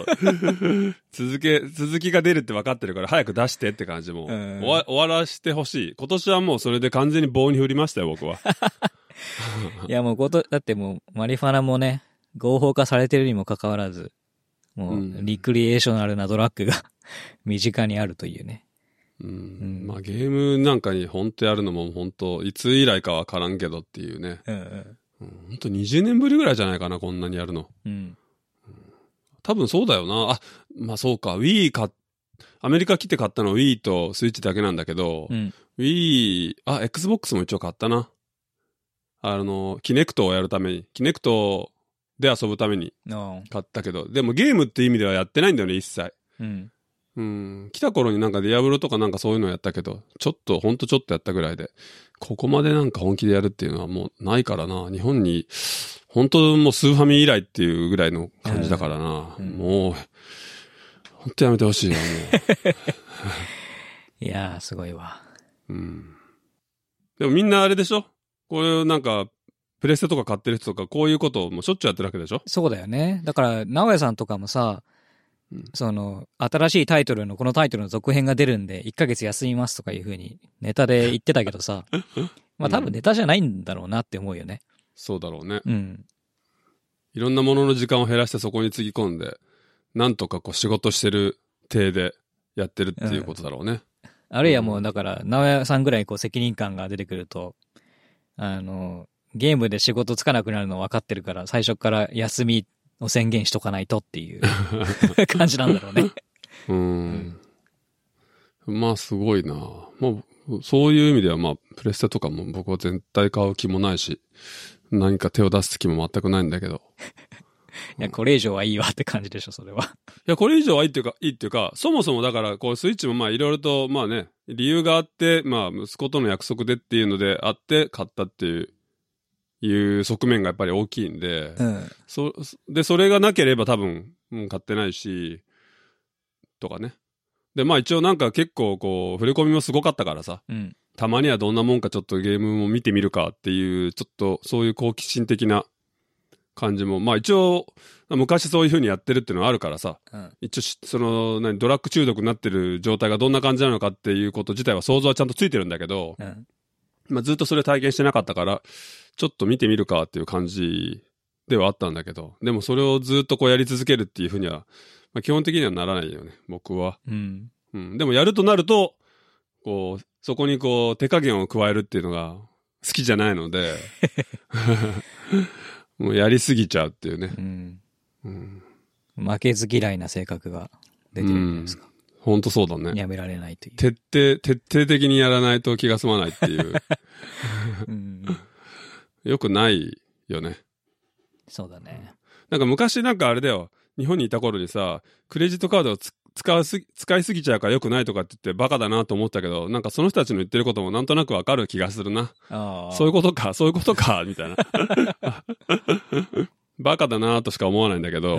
続け、続きが出るって分かってるから早く出してって感じもう、うん、終わ、終わらしてほしい。今年はもうそれで完全に棒に振りましたよ、僕は。 いやもうこと、だってもう、マリファナもね、合法化されてるにもかかわらず、もう、リクリエーショナルなドラッグが身近にあるというね。 うん。 うんまあゲームなんかに本当やるのも本当、いつ以来かわからんけどっていうね。 うんうんうん、本当にじゅうねんぶりぐらいじゃないかな、こんなにやるの。 うん多分そうだよな。あ、まあそうか。Wii か、アメリカ来て買ったの Wii とスイッチだけなんだけど、 うん Wii、あ、Xbox も一応買ったな。あの、キネクトをやるために、キネクトで遊ぶためにあ買ったけど、でもゲームって意味ではやってないんだよね、一切。 うんうん。来た頃になんかディアブロとかなんかそういうのやったけど、ちょっと、ほんとちょっとやったぐらいで、ここまでなんか本気でやるっていうのはもうないからな。日本に、本当もうスーファミ以来っていうぐらいの感じだからな。 うんもう、本当やめてほしいよ、もいやー、すごいわ。 う。うん。でもみんなあれでしょ？こういうなんか、プレステとか買ってる人とか、こういうことをもうしょっちゅうやってるわけでしょ？ そうだよね。だから、直江さんとかもさ、 うんその、新しいタイトルの、このタイトルの続編が出るんで、いっかげつ休みますとかいう風にネタで言ってたけどさ、まあ多分ネタじゃないんだろうなって思うよね。 そうだろうね。 うん。 いろんなものの時間を減らしてそこにつぎ込んで、なんとかこう仕事してる体でやってるっていうことだろうね。 あるいはもう、だから、直江さんぐらいこう責任感が出てくると、あの、ゲームで仕事つかなくなるの分かってるから、最初から休みを宣言しとかないとっていう感じなんだろうね。 うーん。まあすごいな。まあ、そういう意味ではまあ、プレステとかも僕は絶対買う気もないし、何か手を出す気も全くないんだけど。 いや、これ以上はいいわって感じでしょ、それは。 いや、これ以上はいいっていうか、いいっていうか、そもそもだから、こう、スイッチもまあ、いろいろと、まあね、理由があって、まあ、息子との約束でっていうのであって、買ったっていう、いう側面がやっぱり大きいんで、 うん。 そ、で、それがなければ多分、うん、買ってないし、とかね。で、まあ一応なんか結構こう、振り込みもすごかったからさ、 うん。 たまにはどんなもんかちょっとゲームも見てみるかっていう、ちょっとそういう好奇心的な感じも、まあ一応、昔そういう風にやってるっていうのはあるからさ、 うん。 一応し、その、何、ドラッグ中毒になってる状態がどんな感じなのかっていうこと自体は想像はちゃんとついてるんだけど、 うん。 まあずっとそれ体験してなかったから、ちょっと見てみるかっていう感じではあったんだけど、でもそれをずっとこうやり続けるっていう風には、まあ基本的にはならないよね、僕は。 うん。 うん。でもやるとなると、こう、そこにこう、手加減を加えるっていうのが好きじゃないので、もうやりすぎちゃうっていうね。 うん。 うん。 負けず嫌いな性格が出てるんじゃないですか。 ほんとそうだね。 やめられないという。 徹底、徹底的にやらないと気が済まないっていう。 うん。 よくないよね。 そうだね。 なんか昔なんかあれだよ。日本にいた頃にさ、クレジットカードをつ使うすぎ、使いすぎちゃうから良くないとかって言ってバカだなと思ったけど、なんかその人たちの言ってることもなんとなくわかる気がするな。 ああ。 そういうことか、そういうことか、みたいな。バカだなとしか思わないんだけど、 うん。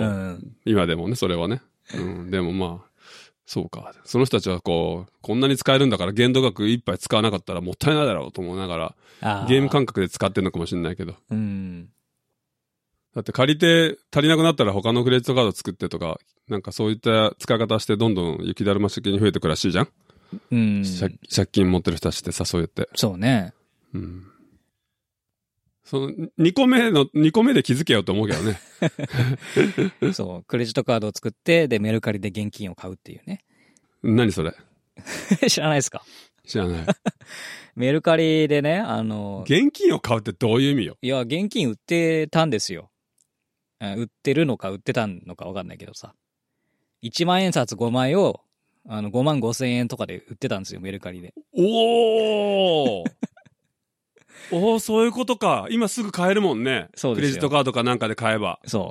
今でもね、それはね。うん、でもまあ、そうか。その人たちはこう、こんなに使えるんだから限度額一杯使わなかったらもったいないだろうと思いながら、 ああ。 ゲーム感覚で使ってんのかもしれないけど。 うん。 だって借りて足りなくなったら他のクレジットカード作ってとか、なんかそういった使い方してどんどん雪だるま式に増えてくらしいじゃん、 うん。 借借金持ってる人たちってさ、そうやって。 そうね。 うん。その、にこめの、にこめで気づけよと思うけどね。 そう。クレジットカードを作って、で、メルカリで現金を買うっていうね。 何それ知らないですか？ 知らない。 メルカリでね、あの、 現金を買うってどういう意味よ？ いや、現金売ってたんですよ。あ売ってるのか売ってたのかわかんないけどさ。いちまん円札ごまいを、あの、ごまんごせんえんとかで売ってたんですよ、メルカリで。 おーおー、そういうことか。今すぐ買えるもんね。 そうですよクレジットカードかなんかで買えば。 そう。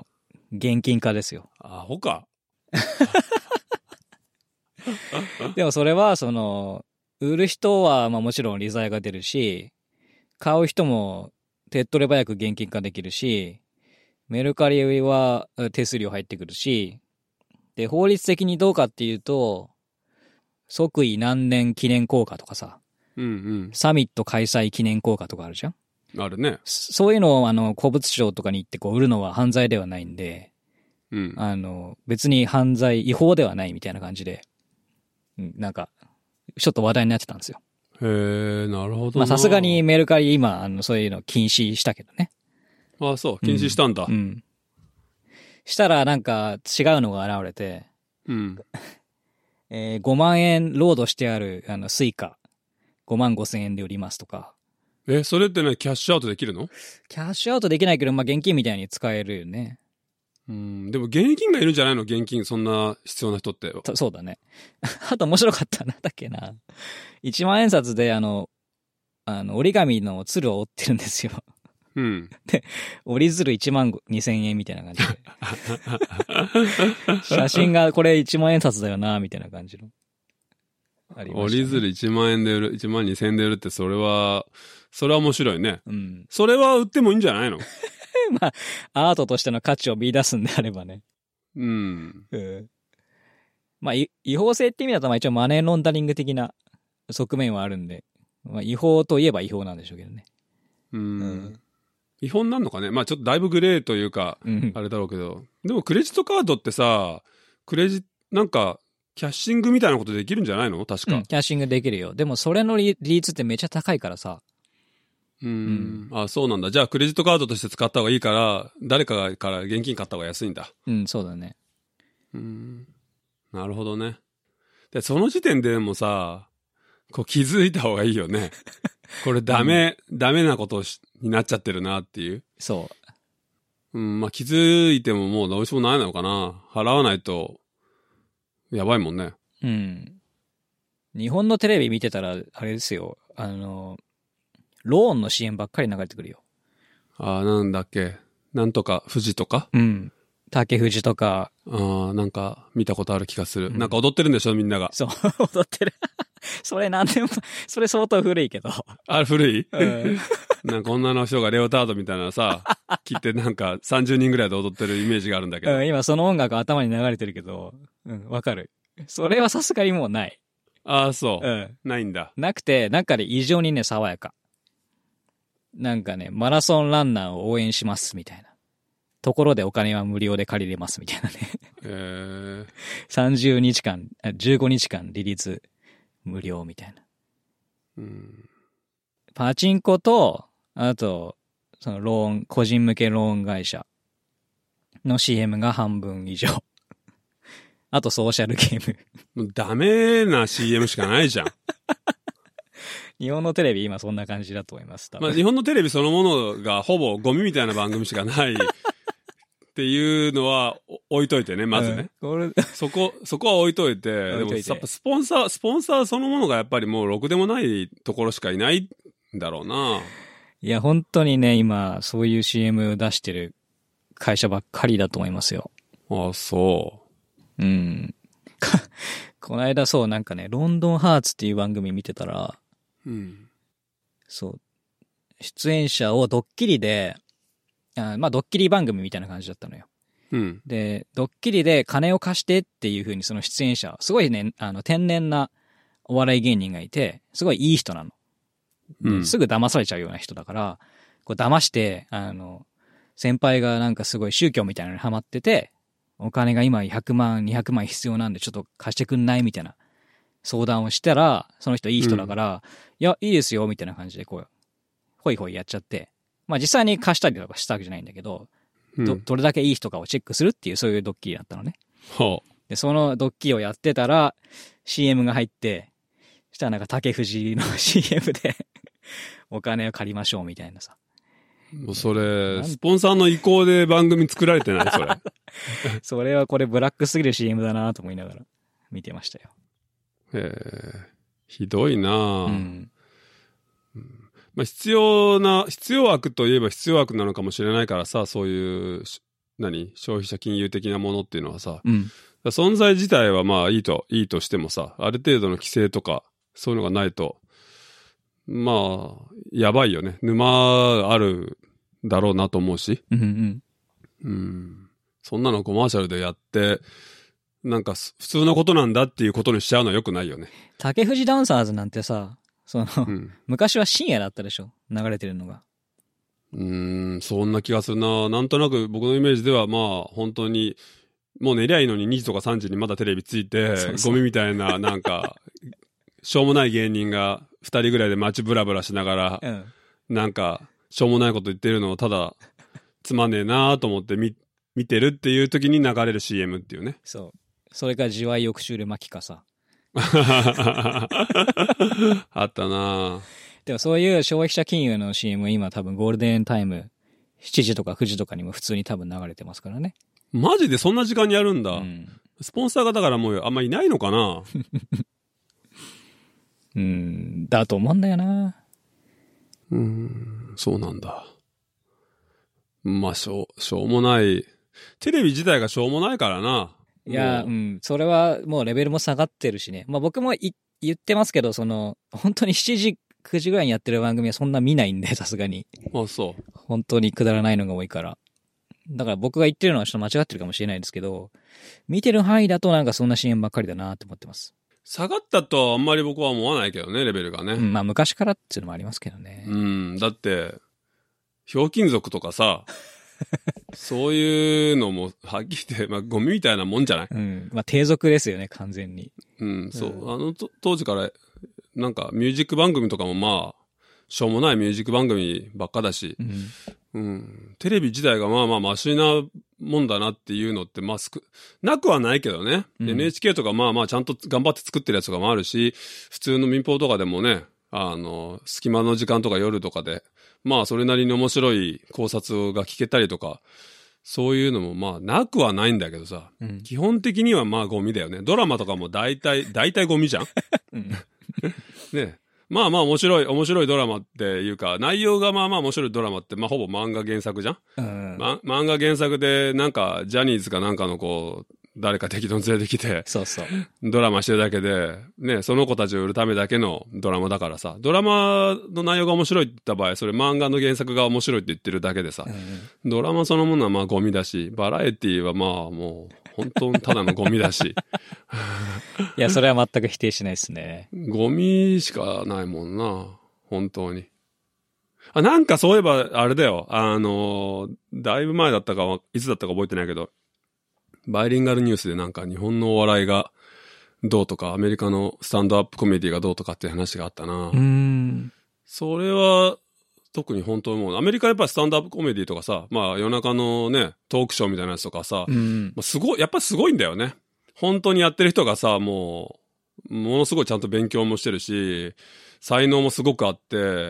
現金化ですよ。 アホか。 でもそれは、その、売る人は、まあもちろん利罪が出るし、買う人も手っ取り早く現金化できるし、メルカリは手数料入ってくるし、で、法律的にどうかっていうと、即位何年記念硬貨とかさ、 うんサミット開催記念硬貨とかあるじゃん。 うん。あるね。 そういうのを、あの、古物商とかに行ってこう売るのは犯罪ではないんで、 うん。 あの、別に犯罪、違法ではないみたいな感じで、うんなんか、ちょっと話題になってたんですよ。 へえ、なるほどな。 まあさすがにメルカリ今、あの、そういうの禁止したけどね。 ああ、そう。禁止したんだ。 うん。うんしたらなんか違うのが現れて、 うん。 えー、ごまんえんロードしてある、あの、スイカ、ごまんごせんえんで売りますとか。 え、それってね、キャッシュアウトできるの？ キャッシュアウトできないけど、まあ、現金みたいに使えるよね。 うん、でも現金がいるんじゃないの？現金、そんな必要な人って。 そうだね。あと面白かった。なんだっけな。いちまん円札で、あの、あの、折り紙の鶴を折ってるんですよ。 うん。 で、折り鶴いちまんにせんえんみたいな感じで。写真がこれいちまん円札だよな、みたいな感じの。ありましたね。 折り鶴いちまん円で売る、いちまんにせん円で売るって、それは、それは面白いね。 うん。 それは売ってもいいんじゃないの？ まあ、アートとしての価値を見出すんであればね。 うん。 うん。まあ、違法性って意味だと、まあ一応マネーロンダリング的な側面はあるんで、まあ違法といえば違法なんでしょうけどね。 うん。 うん、 違法なんのかね。まあちょっとだいぶグレーというか、 うん、 あれだろうけど。でもクレジットカードってさ、クレジ、なんか、キャッシングみたいなことできるんじゃないの？確か、 うん。キャッシングできるよ。でもそれの利率ってめっちゃ高いからさ。 うーん。あ、そうなんだ。じゃあクレジットカードとして使った方がいいから、誰かがから現金買った方が安いんだ。 うん、そうだね。 うーん。なるほどね。で、その時点でもさ、こう気づいた方がいいよね。これダメ、うん、ダメなことになっちゃってるなっていう。 そう。 うん、まあ気づいてももうどうしようもないのかな。払わないと、やばいもんね。 うん。日本のテレビ見てたら、あれですよ。あの、ローンの支援ばっかり流れてくるよ。 ああ、なんだっけ。なんとか、富士とかうん。竹富士とか。 ああ、なんか、見たことある気がする。うん、なんか踊ってるんでしょ、みんなが。 そう、踊ってる。それなんでも、それ相当古いけど。 あれ古い、 うん、 なんか女の人がレオタードみたいなさ、着てなんかさんじゅうにんぐらいで踊ってるイメージがあるんだけど。 うん、今その音楽頭に流れてるけど、うん、わかる。それはさすがにもうない。 ああ、そう、 うん。 ないんだ。 なくて、なんかで異常にね、爽やか。なんかね、マラソンランナーを応援しますみたいな。ところでお金は無料で借りれますみたいなね。 へえ。 さんじゅうにちかん、じゅうごにちかん利率無料みたいな。 うん、 パチンコと、あと、そのローン、個人向けローン会社の シーエム が半分以上。あとソーシャルゲーム。もうダメな シーエム しかないじゃん。 日本のテレビ今そんな感じだと思います。 まあ日本のテレビそのものがほぼゴミみたいな番組しかないっていうのは置いといてね、まずね。うん、これそこ、そこは置いといて、でもやっぱスポンサー、スポンサーそのものがやっぱりもうろくでもないところしかいないんだろうな。 いや、本当にね、今、そういう シーエム 出してる会社ばっかりだと思いますよ。 ああ、そう。 うん。この間そう、なんかね、ロンドンハーツっていう番組見てたら、 うん、 そう、出演者をドッキリで、あまあドッキリ番組みたいな感じだったのよ。 うん、 で、ドッキリで金を貸してっていう風にその出演者、すごいね、あの、天然なお笑い芸人がいて、すごいいい人なの。うん、すぐ騙されちゃうような人だから、こう騙して、あの、先輩がなんかすごい宗教みたいなのにハマってて、お金が今ひゃくまん、にひゃくまん必要なんでちょっと貸してくんないみたいな相談をしたら、その人いい人だから、うん、いや、いいですよ、みたいな感じでこう、ほいほいやっちゃって、まあ実際に貸したりとかしたわけじゃないんだけど、うん、ど、どれだけいい人かをチェックするっていうそういうドッキリだったのね。 はあ、 で、そのドッキリをやってたら、シーエム が入って、そしたらなんか竹藤の シーエム でお金を借りましょうみたいなさ。 もうそれ、スポンサーの意向で番組作られてないそれ。 それはこれブラックすぎる シーエム だなと思いながら見てましたよ。 へえ、ひどいなぁ。 うんまあ、必要な、必要悪といえば必要悪なのかもしれないからさ、そういう、何消費者金融的なものっていうのはさ、 うん、 存在自体はまあいいと、いいとしてもさ、ある程度の規制とか、そういうのがないと、まあ、やばいよね。沼あるだろうなと思うし。 うんうん。 うん。そんなのコマーシャルでやって、なんか普通のことなんだっていうことにしちゃうのは良くないよね。 竹藤ダンサーズなんてさ、その、 うん、 昔は深夜だったでしょ流れてるのが。 うーん、そんな気がするな。なんとなく僕のイメージではまあ、本当に、もう寝りゃいいのににじとかさんじにまだテレビついて、そうそうゴミみたいな、なんか、しょうもない芸人がふたりぐらいで街ブラブラしながら、 うん、 なんか、しょうもないこと言ってるのをただ、つまんねえなと思って見、見てるっていう時に流れる シーエム っていうね。 そう。それが地わい抑止で巻きかさ。 あったな。 でもそういう消費者金融の シーエム 今多分ゴールデンタイムしちじとかくじとかにも普通に多分流れてますからね。 マジでそんな時間にやるんだ。 うん、 スポンサーがだからもうあんまいないのかな。 うん、だと思うんだよな。 うーん、そうなんだ。まあ、しょう、しょうもない。テレビ自体がしょうもないからな。 いや、うん、それはもうレベルも下がってるしね。まあ僕もい言ってますけど、その、本当にしちじ、くじぐらいにやってる番組はそんな見ないんで、さすがに。 あ、そう。 本当にくだらないのが多いから。だから僕が言ってるのはちょっと間違ってるかもしれないですけど、見てる範囲だとなんかそんな シーエム ばっかりだなって思ってます。 下がったとはあんまり僕は思わないけどね、レベルがね。 うん、まあ昔からっていうのもありますけどね。 うん、だって、ひょうきん族とかさ、そういうのも、はっきり言って、まあ、ゴミみたいなもんじゃない？ うん。まあ低俗ですよね、完全に。 うん、そう。 うん、 あのと、当時から、なんか、ミュージック番組とかもまあ、しょうもないミュージック番組ばっかだし、 うん、 うん、テレビ自体がまあまあマシなもんだなっていうのって、まあすく、なくはないけどね、うん。エヌエイチケー とかまあまあちゃんと頑張って作ってるやつとかもあるし、普通の民放とかでもね、あの、隙間の時間とか夜とかで、まあそれなりに面白い考察が聞けたりとか、そういうのもまあなくはないんだけどさ、うん、基本的にはまあゴミだよね。ドラマとかも大体、大体ゴミじゃん、うん、ね。まあまあ面白い、面白いドラマっていうか、内容がまあまあ面白いドラマって、まあほぼ漫画原作じゃん、うんま、漫画原作でなんかジャニーズかなんかのこう、誰か適当に連れてきて、 そうそう。 ドラマしてるだけで、ね、その子たちを売るためだけのドラマだからさ、ドラマの内容が面白いって言った場合、それ漫画の原作が面白いって言ってるだけでさ、うん、ドラマそのものはまあゴミだし、バラエティはまあもう、本当にただのゴミだし。 いや、それは全く否定しないですね。 ゴミしかないもんな。本当に。あ、なんかそういえば、あれだよ。あの、だいぶ前だったか、いつだったか覚えてないけど、バイリンガルニュースでなんか日本のお笑いがどうとか、アメリカのスタンドアップコメディがどうとかっていう話があったな。 うーん。 それは、特に本当にもう、アメリカやっぱりスタンドアップコメディとかさ、まあ夜中のね、トークショーみたいなやつとかさ、うん、まあ、すごい、やっぱすごいんだよね。本当にやってる人がさ、もう、ものすごいちゃんと勉強もしてるし、才能もすごくあって、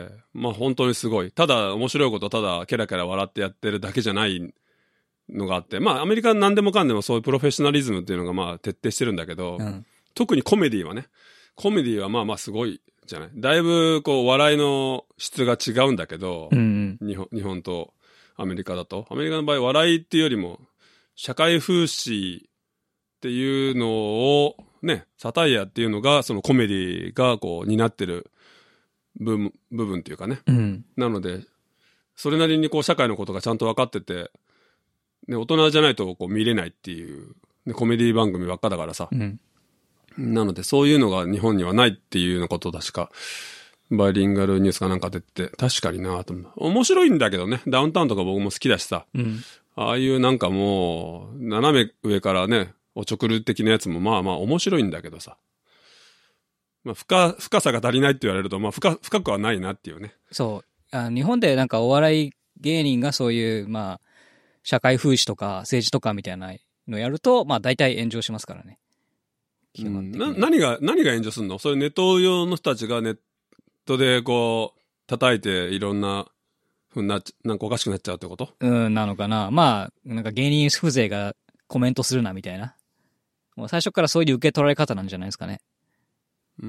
まあ本当にすごい。ただ面白いことただケラケラ笑ってやってるだけじゃないのがあって、まあアメリカ何でもかんでもそういうプロフェッショナリズムっていうのがまあ徹底してるんだけど、うん、特にコメディはね、コメディはまあまあすごいじゃない。だいぶこう笑いの質が違うんだけど、うんうん、日本、日本とアメリカだと。アメリカの場合笑いっていうよりも社会風刺っていうのをね、サタイアっていうのがそのコメディがこう担ってる部分、部分っていうかね。うん、なので、それなりにこう社会のことがちゃんと分かってて、ね、大人じゃないとこう見れないっていう、ね、コメディ番組ばっかだからさ。うんなので、そういうのが日本にはないっていうようなことだしか、バイリンガルニュースかなんか出て、確かになぁと思う。面白いんだけどね、ダウンタウンとか僕も好きだしさ、うん、ああいうなんかもう、斜め上からね、おちょくる的なやつもまあまあ面白いんだけどさ、まあ深、深さが足りないって言われると、まあ深、深くはないなっていうね。 そう。あ、日本でなんかお笑い芸人がそういう、まあ、社会風刺とか政治とかみたいなのやると、まあ大体炎上しますからね。 うん、な何が、何が炎上すんの？そういうネット用の人たちがネットでこう、叩いていろんな、ふうな、なんかおかしくなっちゃうってこと？ うん、なのかな。まあ、なんか芸人風情がコメントするなみたいな。もう最初からそういう受け取られ方なんじゃないですかね。 うん、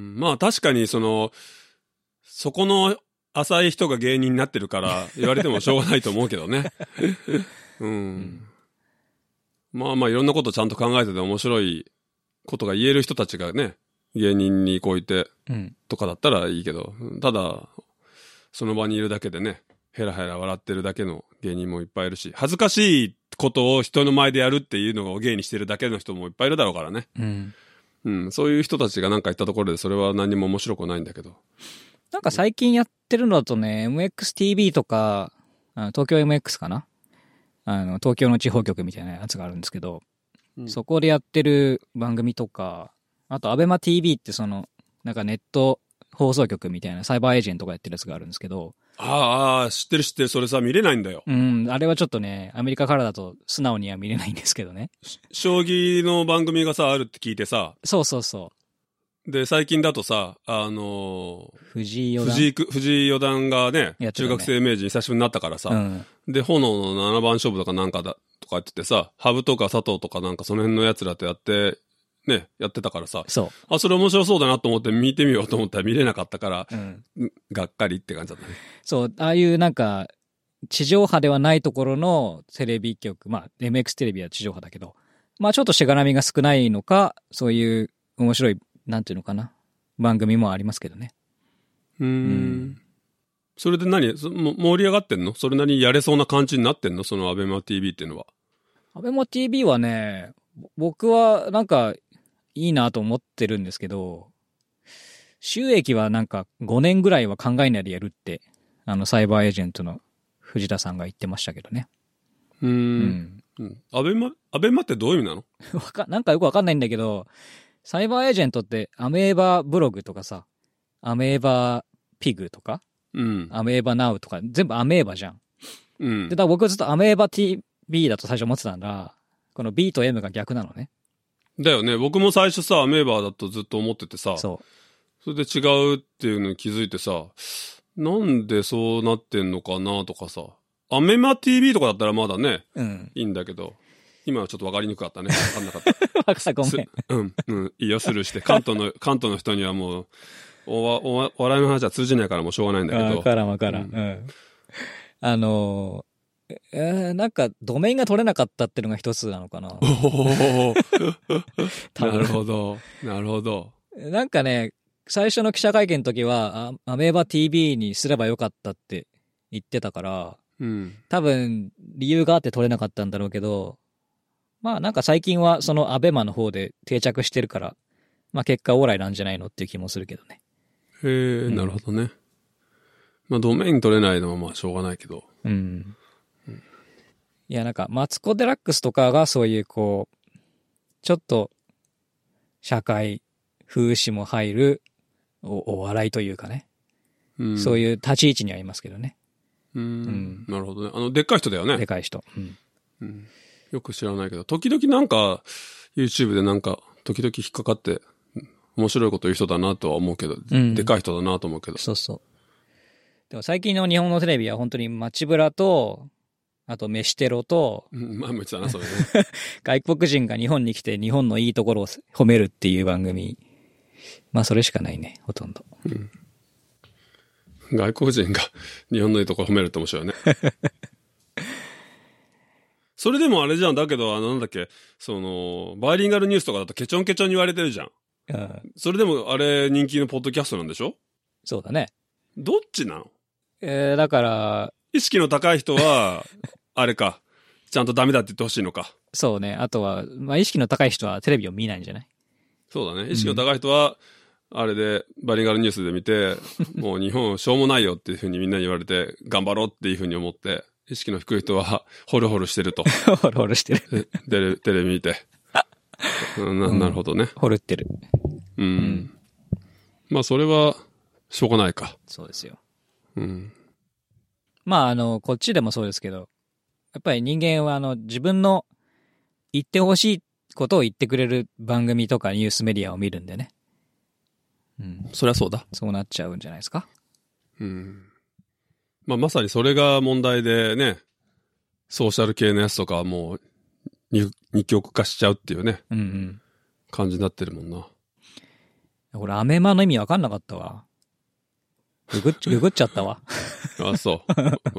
まあ確かにその、そこの浅い人が芸人になってるから言われてもしょうがないと思うけどね。うん、うん。まあまあいろんなことちゃんと考えてて面白いことが言える人たちがね、芸人にこういて、とかだったらいいけど、うん、ただ、その場にいるだけでね、ヘラヘラ笑ってるだけの芸人もいっぱいいるし、恥ずかしいことを人の前でやるっていうのが芸にしてるだけの人もいっぱいいるだろうからね。うん。うん、そういう人たちがなんか言ったところでそれは何も面白くないんだけど。 なんか最近やってるのだとね、エムエックスティーブイ とか、あの東京 エムエックス かな？あの、東京の地方局みたいなやつがあるんですけど、うん、そこでやってる番組とか、あとアベマ ティーブイ ってその、なんかネット放送局みたいなサイバーエージェントがやってるやつがあるんですけど。 ああ、知ってる知ってる。それさ、見れないんだよ。 うん、あれはちょっとね、アメリカからだと素直には見れないんですけどね。 将棋の番組がさ、あるって聞いてさ。 そうそうそで、最近だとさ、あのー、 藤井四段。 藤井く、藤井四段がね、 ね中学生名人久しぶりになったからさ、 うん、 で、炎のななばん勝負とかなんかだ、とか言っててさ、羽生とか佐藤とかなんかその辺の奴らとやって、ね、やってたからさ、 そう。 あ、それ面白そうだなと思って見てみようと思ったら見れなかったから、 うん、 がっかりって感じだったね。 そう、ああいうなんか、地上波ではないところのテレビ局、まあ エムエックス テレビは地上波だけど、まあちょっとしがらみが少ないのか、そういう面白い、なんていうのかな、番組もありますけどね。 うーん。うんそれで何そ盛り上がってんのそれなりにやれそうな感じになってんのそのアベマ ティービー っていうのは。 アベマ ティービー はね、僕はなんかいいなと思ってるんですけど、収益はなんかごねんぐらいは考えないでやるって、あのサイバーエージェントの藤田さんが言ってましたけどね。 うーん。うん。アベマ、アベマってどういう意味なのわか、なんかよくわかんないんだけど、サイバーエージェントってアメーバブログとかさ、アメーバピグとか、 うん。 アメーバナウとか、全部アメーバじゃん。 うん。 で、だから僕はずっとアメーバ ティービー だと最初思ってたんだ、この B と M が逆なのね。 だよね。僕も最初さ、アメーバーだとずっと思っててさ、 そう。 それで違うっていうのに気づいてさ、なんでそうなってんのかなとかさ、アメマ ティービー とかだったらまだね、 うん。 いいんだけど、今はちょっと分かりにくかったね。分かんなかった。 わかごめん。 うん、うん、いいよ、スルーして。関東の、関東の人にはもう、おわ、おわ、お笑いの話は通じないからもうしょうがないんだけど。 わからんわからん。うん。うん、あのー、えー、なんか、ドメインが取れなかったっていうのが一つなのかな。 おおなるほど。なるほど。 なんかね、最初の記者会見の時は、アメーバ ティービー にすればよかったって言ってたから、 うん。 多分、理由があって取れなかったんだろうけど、まあなんか最近はそのアベマの方で定着してるから、まあ結果オーライなんじゃないのっていう気もするけどね。 へえ、なるほどね。まあドメイン取れないのはまあしょうがないけど。 うん。うん、いやなんかマツコ・デラックスとかがそういうこう、ちょっと社会風刺も入る お, お笑いというかね、うん。そういう立ち位置にありますけどね。 うん。うん、なるほどね。あの、でっかい人だよね。 でかい人。うん。 うん、よく知らないけど、時々なんか、YouTube でなんか、時々引っかかって、面白いこと言う人だなとは思うけど、うん、でかい人だなと思うけど。 そうそう。でも最近の日本のテレビは本当に街ブラと、あと飯テロと、 うん、前も言ってたな、それね。 外国人が日本に来て日本のいいところを褒めるっていう番組。まあそれしかないね、ほとんど。 うん、外国人が日本のいいところ褒めるって面白いね。それでもあれじゃん。だけど、あの、なんだっけ、その、バイリンガルニュースとかだとケチョンケチョンに言われてるじゃん。うん。それでも、あれ、人気のポッドキャストなんでしょ？ そうだね。 どっちなの？ えー、だから、 意識の高い人は、あれか、ちゃんとダメだって言ってほしいのか。 そうね。あとは、まあ、意識の高い人はテレビを見ないんじゃない？ そうだね。意識の高い人は、あれで、バイリンガルニュースで見て、もう日本しょうもないよっていうふうにみんなに言われて、頑張ろうっていうふうに思って、意識の低い人は、ホルホルしてると。 ホルホルしてる。 テレ、テレビ見て。な, なるほどね。 ホルってる。 うん。うん、まあ、それは、しょうがないか。 そうですよ。 うん。 まあ、あの、こっちでもそうですけど、やっぱり人間は、あの、自分の言ってほしいことを言ってくれる番組とかニュースメディアを見るんでね。 うん。そりゃそうだ。 そうなっちゃうんじゃないですか。 うん。まあ、まさにそれが問題でね、ソーシャル系のやつとかはもう二、二極化しちゃうっていうね、うんうん、感じになってるもんな。 これアメマの意味わかんなかったわ。ググっ、ググっちゃったわ。 あ、そう。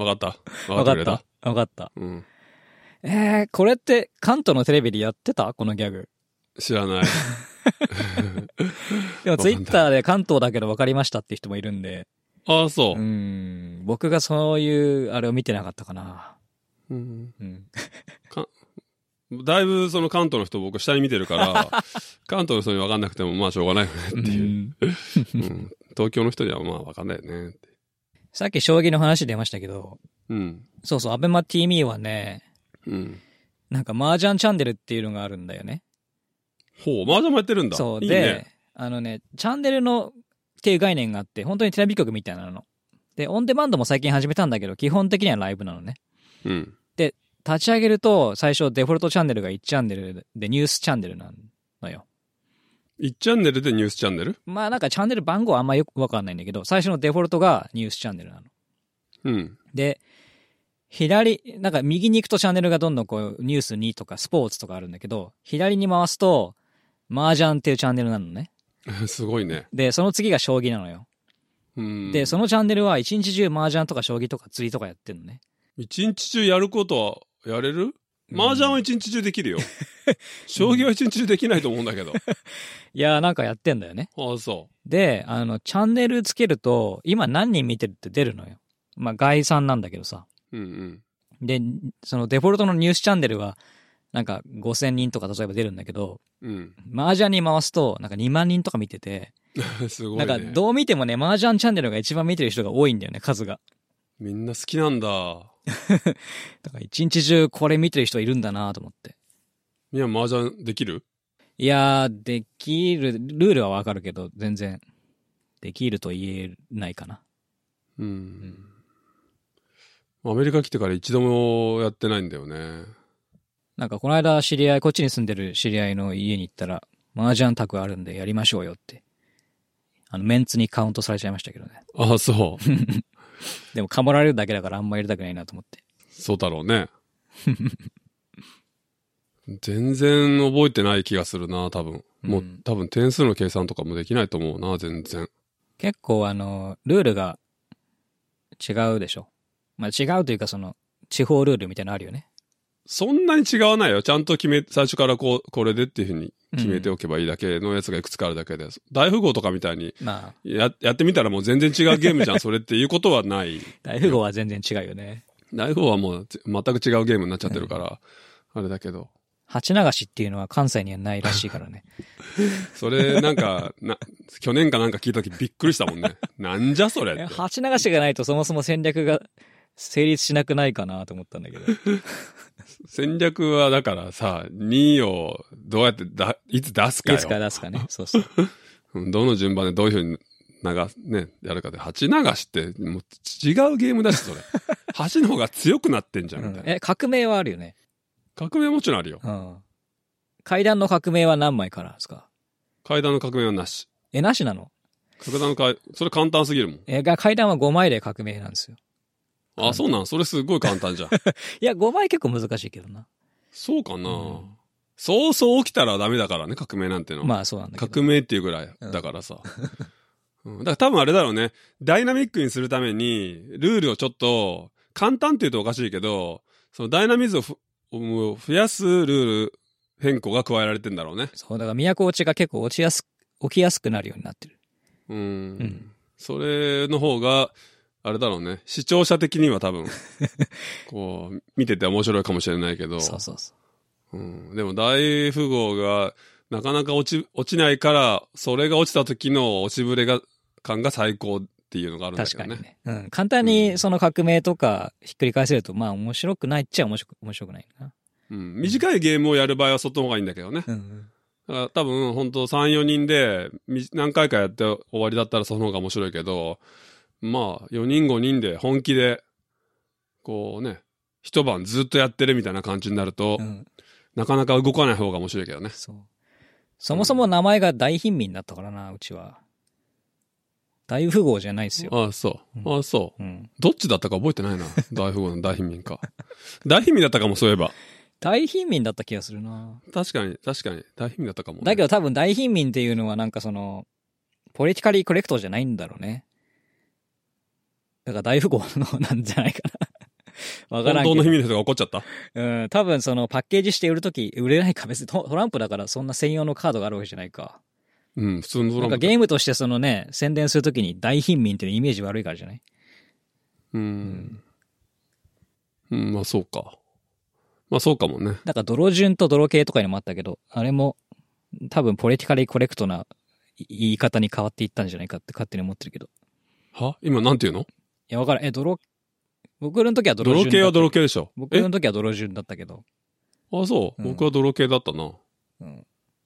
わかった。 わかった。わかった。うん。えー、これって関東のテレビでやってた？このギャグ。 知らない。 でもツイッターで関東だけど分かりましたって人もいるんで。 ああ、そう。 うん。僕がそういうあれを見てなかったかな。うん。うん、 かだいぶその関東の人僕下に見てるから、関東の人に分かんなくてもまあしょうがないよねっていう。うんうん、東京の人にはまあ分かんないよねって。 さっき将棋の話出ましたけど、 うん。 そうそう、アベマ ティービー はね、 うん。 なんか麻雀チャンネルっていうのがあるんだよね。 ほう、麻雀もやってるんだ。 そう。 いいね、 で、あのね、チャンネルのっていう概念があって、本当にテレビ局みたいなの。で、オンデマンドも最近始めたんだけど、基本的にはライブなのね。 うん。 で、立ち上げると、最初デフォルトチャンネルがいちチャンネルでニュースチャンネルなのよ。 いちチャンネルでニュースチャンネル？ まあなんかチャンネル番号はあんまよくわかんないんだけど、最初のデフォルトがニュースチャンネルなの。 うん。 で、左、なんか右に行くとチャンネルがどんどんこうニュースにとかスポーツとかあるんだけど、左に回すと麻雀っていうチャンネルなのね。 すごいね。 で、その次が将棋なのよ。 うん。 で、そのチャンネルは一日中麻雀とか将棋とか釣りとかやってんのね。 一日中やることはやれる？麻雀は一日中できるよ。将棋は一日中できないと思うんだけど。 いやーなんかやってんだよね。 ああ、そう。 で、あの、チャンネルつけると、今何人見てるって出るのよ。まあ、概算なんだけどさ。 うんうん。 で、そのデフォルトのニュースチャンネルは、なんかごせんにんとか例えば出るんだけど、 うん。 麻雀に回すと、なんかにまんにんとか見てて、 すごいね。 なんかどう見てもね、麻雀チャンネルが一番見てる人が多いんだよね、数が。 みんな好きなんだ。 だから一日中これ見てる人いるんだなと思って。 みんな麻雀できる？ いやー、できる、ルールはわかるけど、全然、できると言えないかな。 うん。うん、アメリカ来てから一度もやってないんだよね。 なんかこの間知り合い、こっちに住んでる知り合いの家に行ったら、麻雀卓あるんでやりましょうよって。あの、メンツにカウントされちゃいましたけどね。 ああ、そう。 でも、かもられるだけだからあんま入れたくないなと思って。 そうだろうね。全然覚えてない気がするな、多分。もう、うん、多分点数の計算とかもできないと思うな、全然。 結構あの、ルールが違うでしょ。まあ違うというかその、地方ルールみたいなのあるよね。 そんなに違わないよ。ちゃんと決め、最初からこう、これでっていうふうに決めておけばいいだけのやつがいくつかあるだけで。うん、大富豪とかみたいに、まあ、や、やってみたらもう全然違うゲームじゃん、それっていうことはない。 大富豪は全然違うよね。 大富豪はもう全く違うゲームになっちゃってるから、うん、あれだけど。 蜂流しっていうのは関西にはないらしいからね。 それなんか、な、去年かなんか聞いたときびっくりしたもんね。なんじゃそれって。 蜂流しがないとそもそも戦略が成立しなくないかなと思ったんだけど。 戦略はだからさ、にをどうやってだ、いつ出すかよ。 いつか出すかね。そうそう。 どの順番でどういうふうに流す、ね、やるかで。蜂流しってもう違うゲームだし、それ。蜂の方が強くなってんじゃん、みたいな、 うん。え、革命はあるよね。 革命はもちろんあるよ。 うん。階段の革命は何枚からですか？ 階段の革命はなし。 え、なしなの？ 階段の階、それ簡単すぎるもん。 え、階段はごまいで革命なんですよ。 あ、そうなん？それすごい簡単じゃん。いや、ごまい結構難しいけどな。 そうかな、うん、そうそう起きたらダメだからね、革命なんての。 まあそうなんだけど。 革命っていうぐらいだからさ。うん、だから多分あれだろうね。ダイナミックにするために、ルールをちょっと、簡単って言うとおかしいけど、そのダイナミズムを増やすルール変更が加えられてんだろうね。 そう、だから都落ちが結構落ちやす、起きやすくなるようになってる。 うん。うん、それの方が、あれだろうね。視聴者的には多分、こう、見てて面白いかもしれないけど。 そうそうそう。 うん。でも大富豪が、なかなか落ち、落ちないから、それが落ちた時の落ちぶれが、感が最高っていうのがあるんだけどね。 確かにね。うん。簡単にその革命とかひっくり返せると、まあ面白くないっちゃ面白く、面白くないな。 うん。短いゲームをやる場合はそっちの方がいいんだけどね。うん。だから多分、ほんとさん、よにんで、何回かやって終わりだったらその方が面白いけど、まあ、よにんごにんで本気で、こうね、一晩ずっとやってるみたいな感じになると、うん、なかなか動かない方が面白いけどね。 そう。そもそも名前が大貧民だったからな、うちは。大富豪じゃないですよ。 ああ、そう。うん、ああ、そう、うん。どっちだったか覚えてないな。大富豪の大貧民か。大貧民だったかも、そういえば。 大貧民だった気がするな。 確かに、確かに。大貧民だったかも、ね。 だけど多分大貧民っていうのはなんかその、ポリティカリーコレクトじゃないんだろうね。だから大富豪のなんじゃないかな。わからんけど。 本当の秘密の人が怒っちゃった？ うん、多分そのパッケージして売るとき、売れないか別にトランプだからそんな専用のカードがあるわけじゃないか。 うん、普通のトランプ。 なんかゲームとしてそのね、宣伝するときに大貧民っていうイメージ悪いからじゃない？ うん。うん、まあそうか。まあそうかもね。 だから泥順と泥系とかにもあったけど、あれも多分ポリティカリーコレクトな言い方に変わっていったんじゃないかって勝手に思ってるけど。 は？今なんて言うの？ いや、わからん。え、泥、僕の時は泥順。 泥系は泥系でしょ。 僕の時は泥順だったけど。 あ、そう、うん。僕は泥系だったな。うん。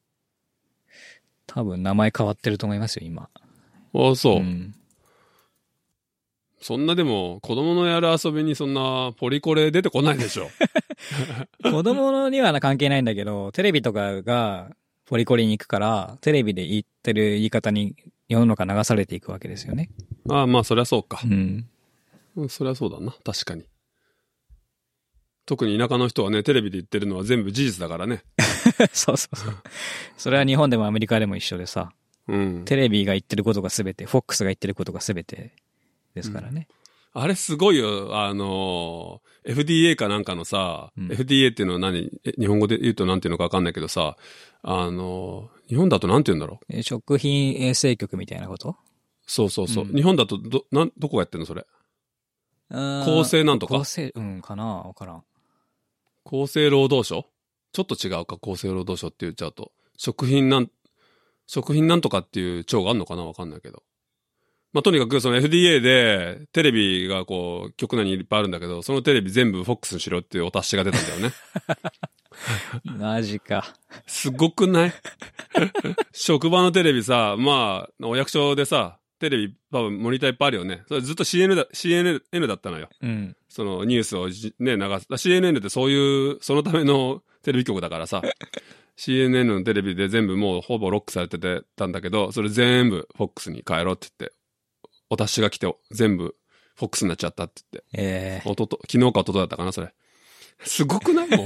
多分名前変わってると思いますよ、今。 あ、そう。うん、そんなでも、子供のやる遊びにそんなポリコレ出てこないでしょ。 子供には関係ないんだけど、テレビとかが、 ポリコレに行くから、テレビで言ってる言い方に世の中流されていくわけですよね。 ああ、まあそりゃそうか。 うん。 うん、そりゃそうだな。確かに。特に田舎の人はね、テレビで言ってるのは全部事実だからね。 そうそうそう。それは日本でもアメリカでも一緒でさ、 うん。 テレビが言ってることが全て、フォックスが言ってることが全てですからね。 うん、あれすごいよ。あの、エフディーエー かなんかのさ、うん、エフディーエー っていうのは何、日本語で言うとなんていうのかわかんないけどさ、あの、日本だとなんて言うんだろう。 食品衛生局みたいなこと？ そうそうそう。うん、日本だとど、なん、どこがやってんのそれ。厚生なんとか。 厚生、うんかなわからん。 厚生労働省？ちょっと違うか、厚生労働省って言っちゃうと。食品なん、食品なんとかっていう庁があんのかなわかんないけど。まあ、とにかくその エフディーエー でテレビがこう局内にいっぱいあるんだけど、そのテレビ全部 フォックス にしろっていうお達しが出たんだよね。 マジか。 すごくない職場のテレビさ、まあ、お役所でさ、テレビ多分モニターいっぱいあるよね。それずっと シーエヌ だ、シーエヌエヌ だったのよ。 うん。 そのニュースをね、流す。シーエヌエヌ ってそういう、そのためのテレビ局だからさ。シーエヌエヌ のテレビで全部もうほぼロックされててたんだけど、それ全部 フォックス に変えろって言って、お達しが来て全部 フォックス になっちゃったって言って。 ええー。 おとと、昨日かおととだったかな、それ。すごくないもん。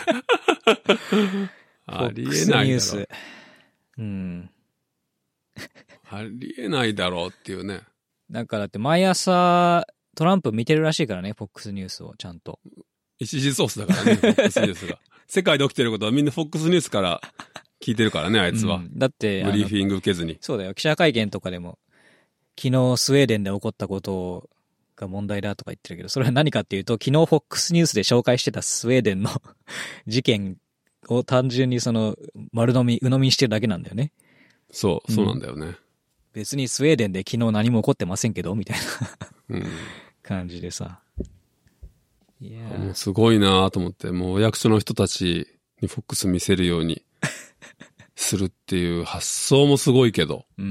ありえないだろ。 うん。 ありえないだろうっていうね。 なんかだって毎朝トランプ見てるらしいからね、フォックス ニュースをちゃんと。 一時ソースだからね、フォックス ニュースが。世界で起きてることはみんな フォックス ニュースから聞いてるからね、あいつは。うん、 だって、 ブリーフィング受けずに。 そうだよ、記者会見とかでも、昨日スウェーデンで起こったことが問題だとか言ってるけど、それは何かっていうと、昨日 フォックス ニュースで紹介してたスウェーデンの事件を単純にその、丸飲み、鵜呑みにしてるだけなんだよね。 そう、そうなんだよね。うん、 別にスウェーデンで昨日何も起こってませんけど、みたいな、うん、感じでさ。 いやもうすごいなと思って、もう役所の人たちにフォックス見せるようにするっていう発想もすごいけど。うん。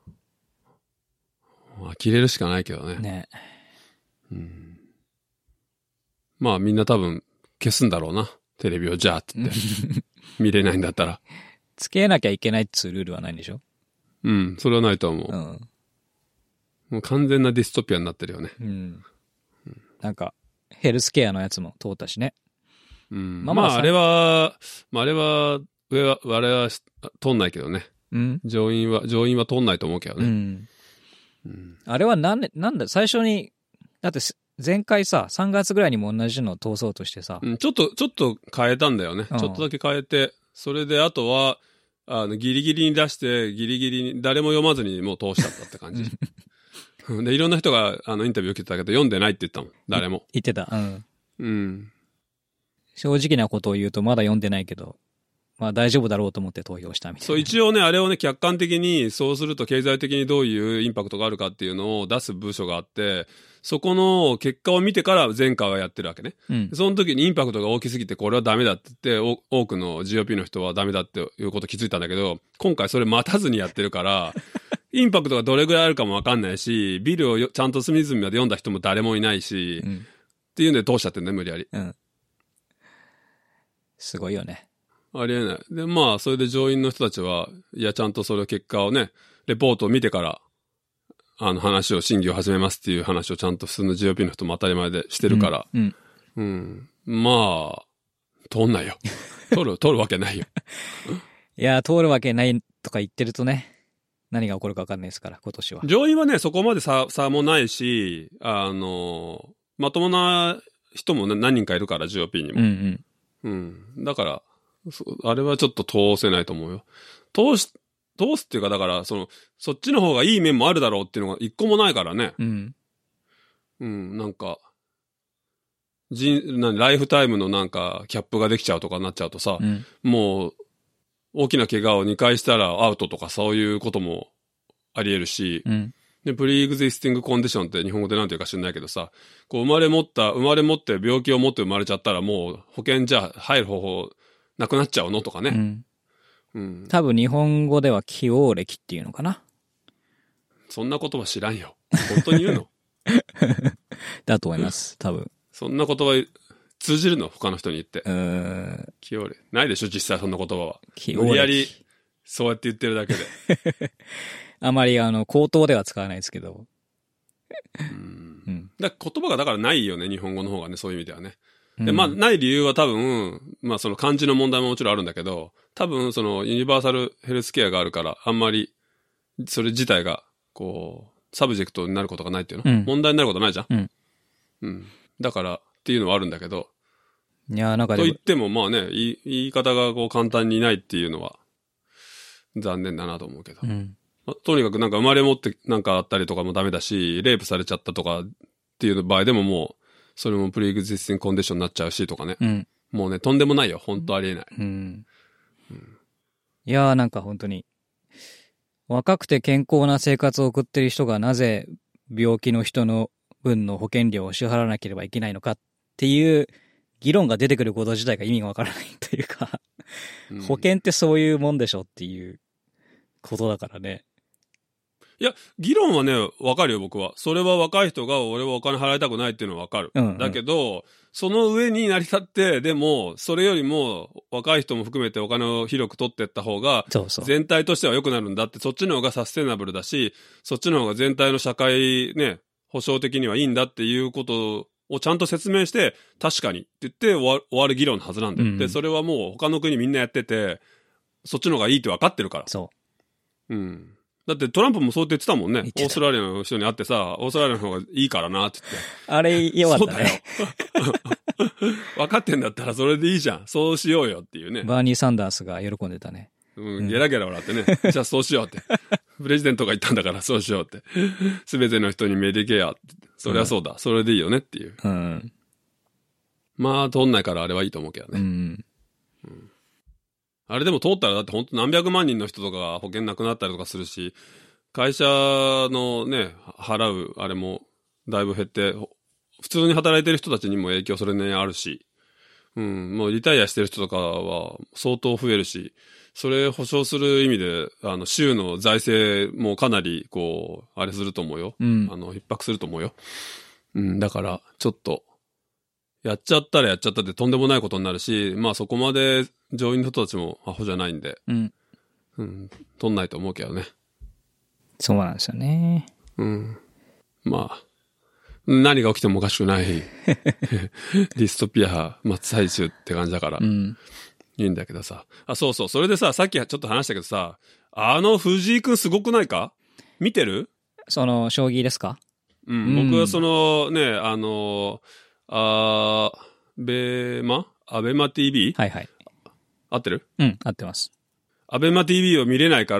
呆れるしかないけどね。 ね。 うん。まあみんな多分消すんだろうな。テレビをじゃあって言って。見れないんだったら。 つけなきゃいけないっつうルールはないんでしょ？ うん、それはないと思う。うん。もう完全なディストピアになってるよね。うん。 うん、なんか、ヘルスケアのやつも通ったしね。 うん。まあ、まあ、あれは、まあ、あれは、上は、あれは通んないけどね。うん。上院は、上院は通んないと思うけどね。うん。 うん、あれはなんで、なんだ、最初に、だって前回さ、さんがつぐらいにも同じのを通そうとしてさ。 うん、ちょっと、ちょっと変えたんだよね。うん、ちょっとだけ変えて、それであとは、あの、ギリギリに出して、ギリギリに、誰も読まずにもう通しちゃったって感じ。で、いろんな人が、あの、インタビュー受けてたけど、読んでないって言ったもん。誰も。 言ってた。うん。 うん。 正直なことを言うと、まだ読んでないけど、まあ大丈夫だろうと思って投票したみたいな。 そう、一応ね、あれをね、客観的に、そうすると経済的にどういうインパクトがあるかっていうのを出す部署があって、そこの結果を見てから前回はやってるわけね。うん、その時にインパクトが大きすぎてこれはダメだって言って、多くの ジーオーピー の人はダメだっていうこと気づいたんだけど、今回それ待たずにやってるから、インパクトがどれぐらいあるかもわかんないし、ビルをちゃんと隅々まで読んだ人も誰もいないし、うん、っていうんで通しちゃってんね、無理やり。うん。 すごいよね。 ありえない。で、まあ、それで上院の人たちは、いや、ちゃんとそれを結果をね、レポートを見てから、あの話を、審議を始めますっていう話をちゃんと普通の ジーオーピー の人も当たり前でしてるから、うん。うん、まあ、通んないよ。通る、通るわけないよ。 いや、通るわけないとか言ってるとね、何が起こるか分かんないですから、今年は。 上院はね、そこまで差、差もないし、あの、まともな人も何人かいるから、ジーオーピー にも。うんうん。うん。だから、あれはちょっと通せないと思うよ。通し、通すっていうか、だから、その、そっちの方がいい面もあるだろうっていうのが一個もないからね。うん。うん、なんか、人、何、ライフタイムのなんか、キャップができちゃうとかなっちゃうとさ、うん、もう、大きな怪我をにかいしたらアウトとかそういうこともあり得るし、うん、で、プリーグジスティングコンディションって日本語でなんていうか知んないけどさ、こう生まれ持った、生まれ持って病気を持って生まれちゃったらもう保険じゃ入る方法なくなっちゃうのとかね。うんうん、多分日本語では起用歴っていうのかな。 そんな言葉知らんよ。本当に言うの？ だと思います、多分。 そんな言葉通じるの他の人に言って。 うーん。 気折れ。ないでしょ実際そんな言葉は。 気折れ。 無理やり、そうやって言ってるだけで。 あまりあの、口頭では使わないですけど。 うんうん。 だ言葉がだからないよね、日本語の方がね、そういう意味ではね。で、まあ、ない理由は多分、まあ、その漢字の問題ももちろんあるんだけど、多分、その、ユニバーサルヘルスケアがあるから、あんまり、それ自体が、こう、サブジェクトになることがないっていうの、うん、問題になることないじゃん。うん。うん。だから、っていうのはあるんだけど。 いや、なんかでも。 と言っても、まあね、言い、言い方がこう簡単にないっていうのは、残念だなと思うけど。うん。まあ、とにかくなんか生まれ持ってなんかあったりとかもダメだし、レイプされちゃったとかっていう場合でももう、それもプリエグジスティングコンディションになっちゃうしとかね。うん、もうね、とんでもないよ。本当ありえない。うんうん、いやーなんか本当に、若くて健康な生活を送ってる人がなぜ病気の人の分の保険料を支払わなければいけないのかっていう議論が出てくること自体が意味がわからないというか、うん、保険ってそういうもんでしょっていうことだからね。 いや、議論はね、わかるよ、僕は。それは若い人が俺はお金払いたくないっていうのはわかる。うんうん、だけど、その上に成り立って、でも、それよりも若い人も含めてお金を広く取っていった方が、全体としては良くなるんだって、そっちの方がサステナブルだし、そっちの方が全体の社会ね、保障的にはいいんだっていうことをちゃんと説明して、確かにって言って終わる、終わる議論のはずなんだよ、うんうん。で、それはもう他の国みんなやってて、そっちの方がいいって分かってるから。 そう。 うん。だってトランプもそうって言ってたもんね。オーストラリアの人に会ってさ、オーストラリアの方がいいからなって言って。 あれ、よかったね。 そうだよ。分かってんだったらそれでいいじゃん。そうしようよっていうね。 バーニー・サンダースが喜んでたね。 うん、ゲラゲラ笑ってね。うん、じゃあそうしようって。プレジデントが言ったんだからそうしようって。すべての人にメディケアって。そりゃそうだ、うん。それでいいよねっていう。うん、まあ、通んないからあれはいいと思うけどね。うんうんあれでも通ったらだって本当何百万人の人とかが保険なくなったりとかするし、会社のね、払うあれもだいぶ減って、普通に働いてる人たちにも影響それねあるし、うん、もうリタイアしてる人とかは相当増えるし、それ保証する意味で、あの、州の財政もかなりこう、あれすると思うよ。うん、あの、逼迫すると思うよ。うん、だから、ちょっと、やっちゃったらやっちゃったってとんでもないことになるし、まあそこまで上院の人たちもアホじゃないんで、うん。うん。取んないと思うけどね。 そうなんですよね。 うん。まあ、何が起きてもおかしくないディストピア真っ最中って感じだから、うん、いいんだけどさ。あ、そうそう。それでさ、さっきちょっと話したけどさ、あの藤井くんすごくないか？見てる？ その、将棋ですか？ うん。うん、僕はそのね、あの、あー、ベマアベマ ティービー? はいはい。 合ってる？ うん、合ってます。 アベマ ティービー を見れないから、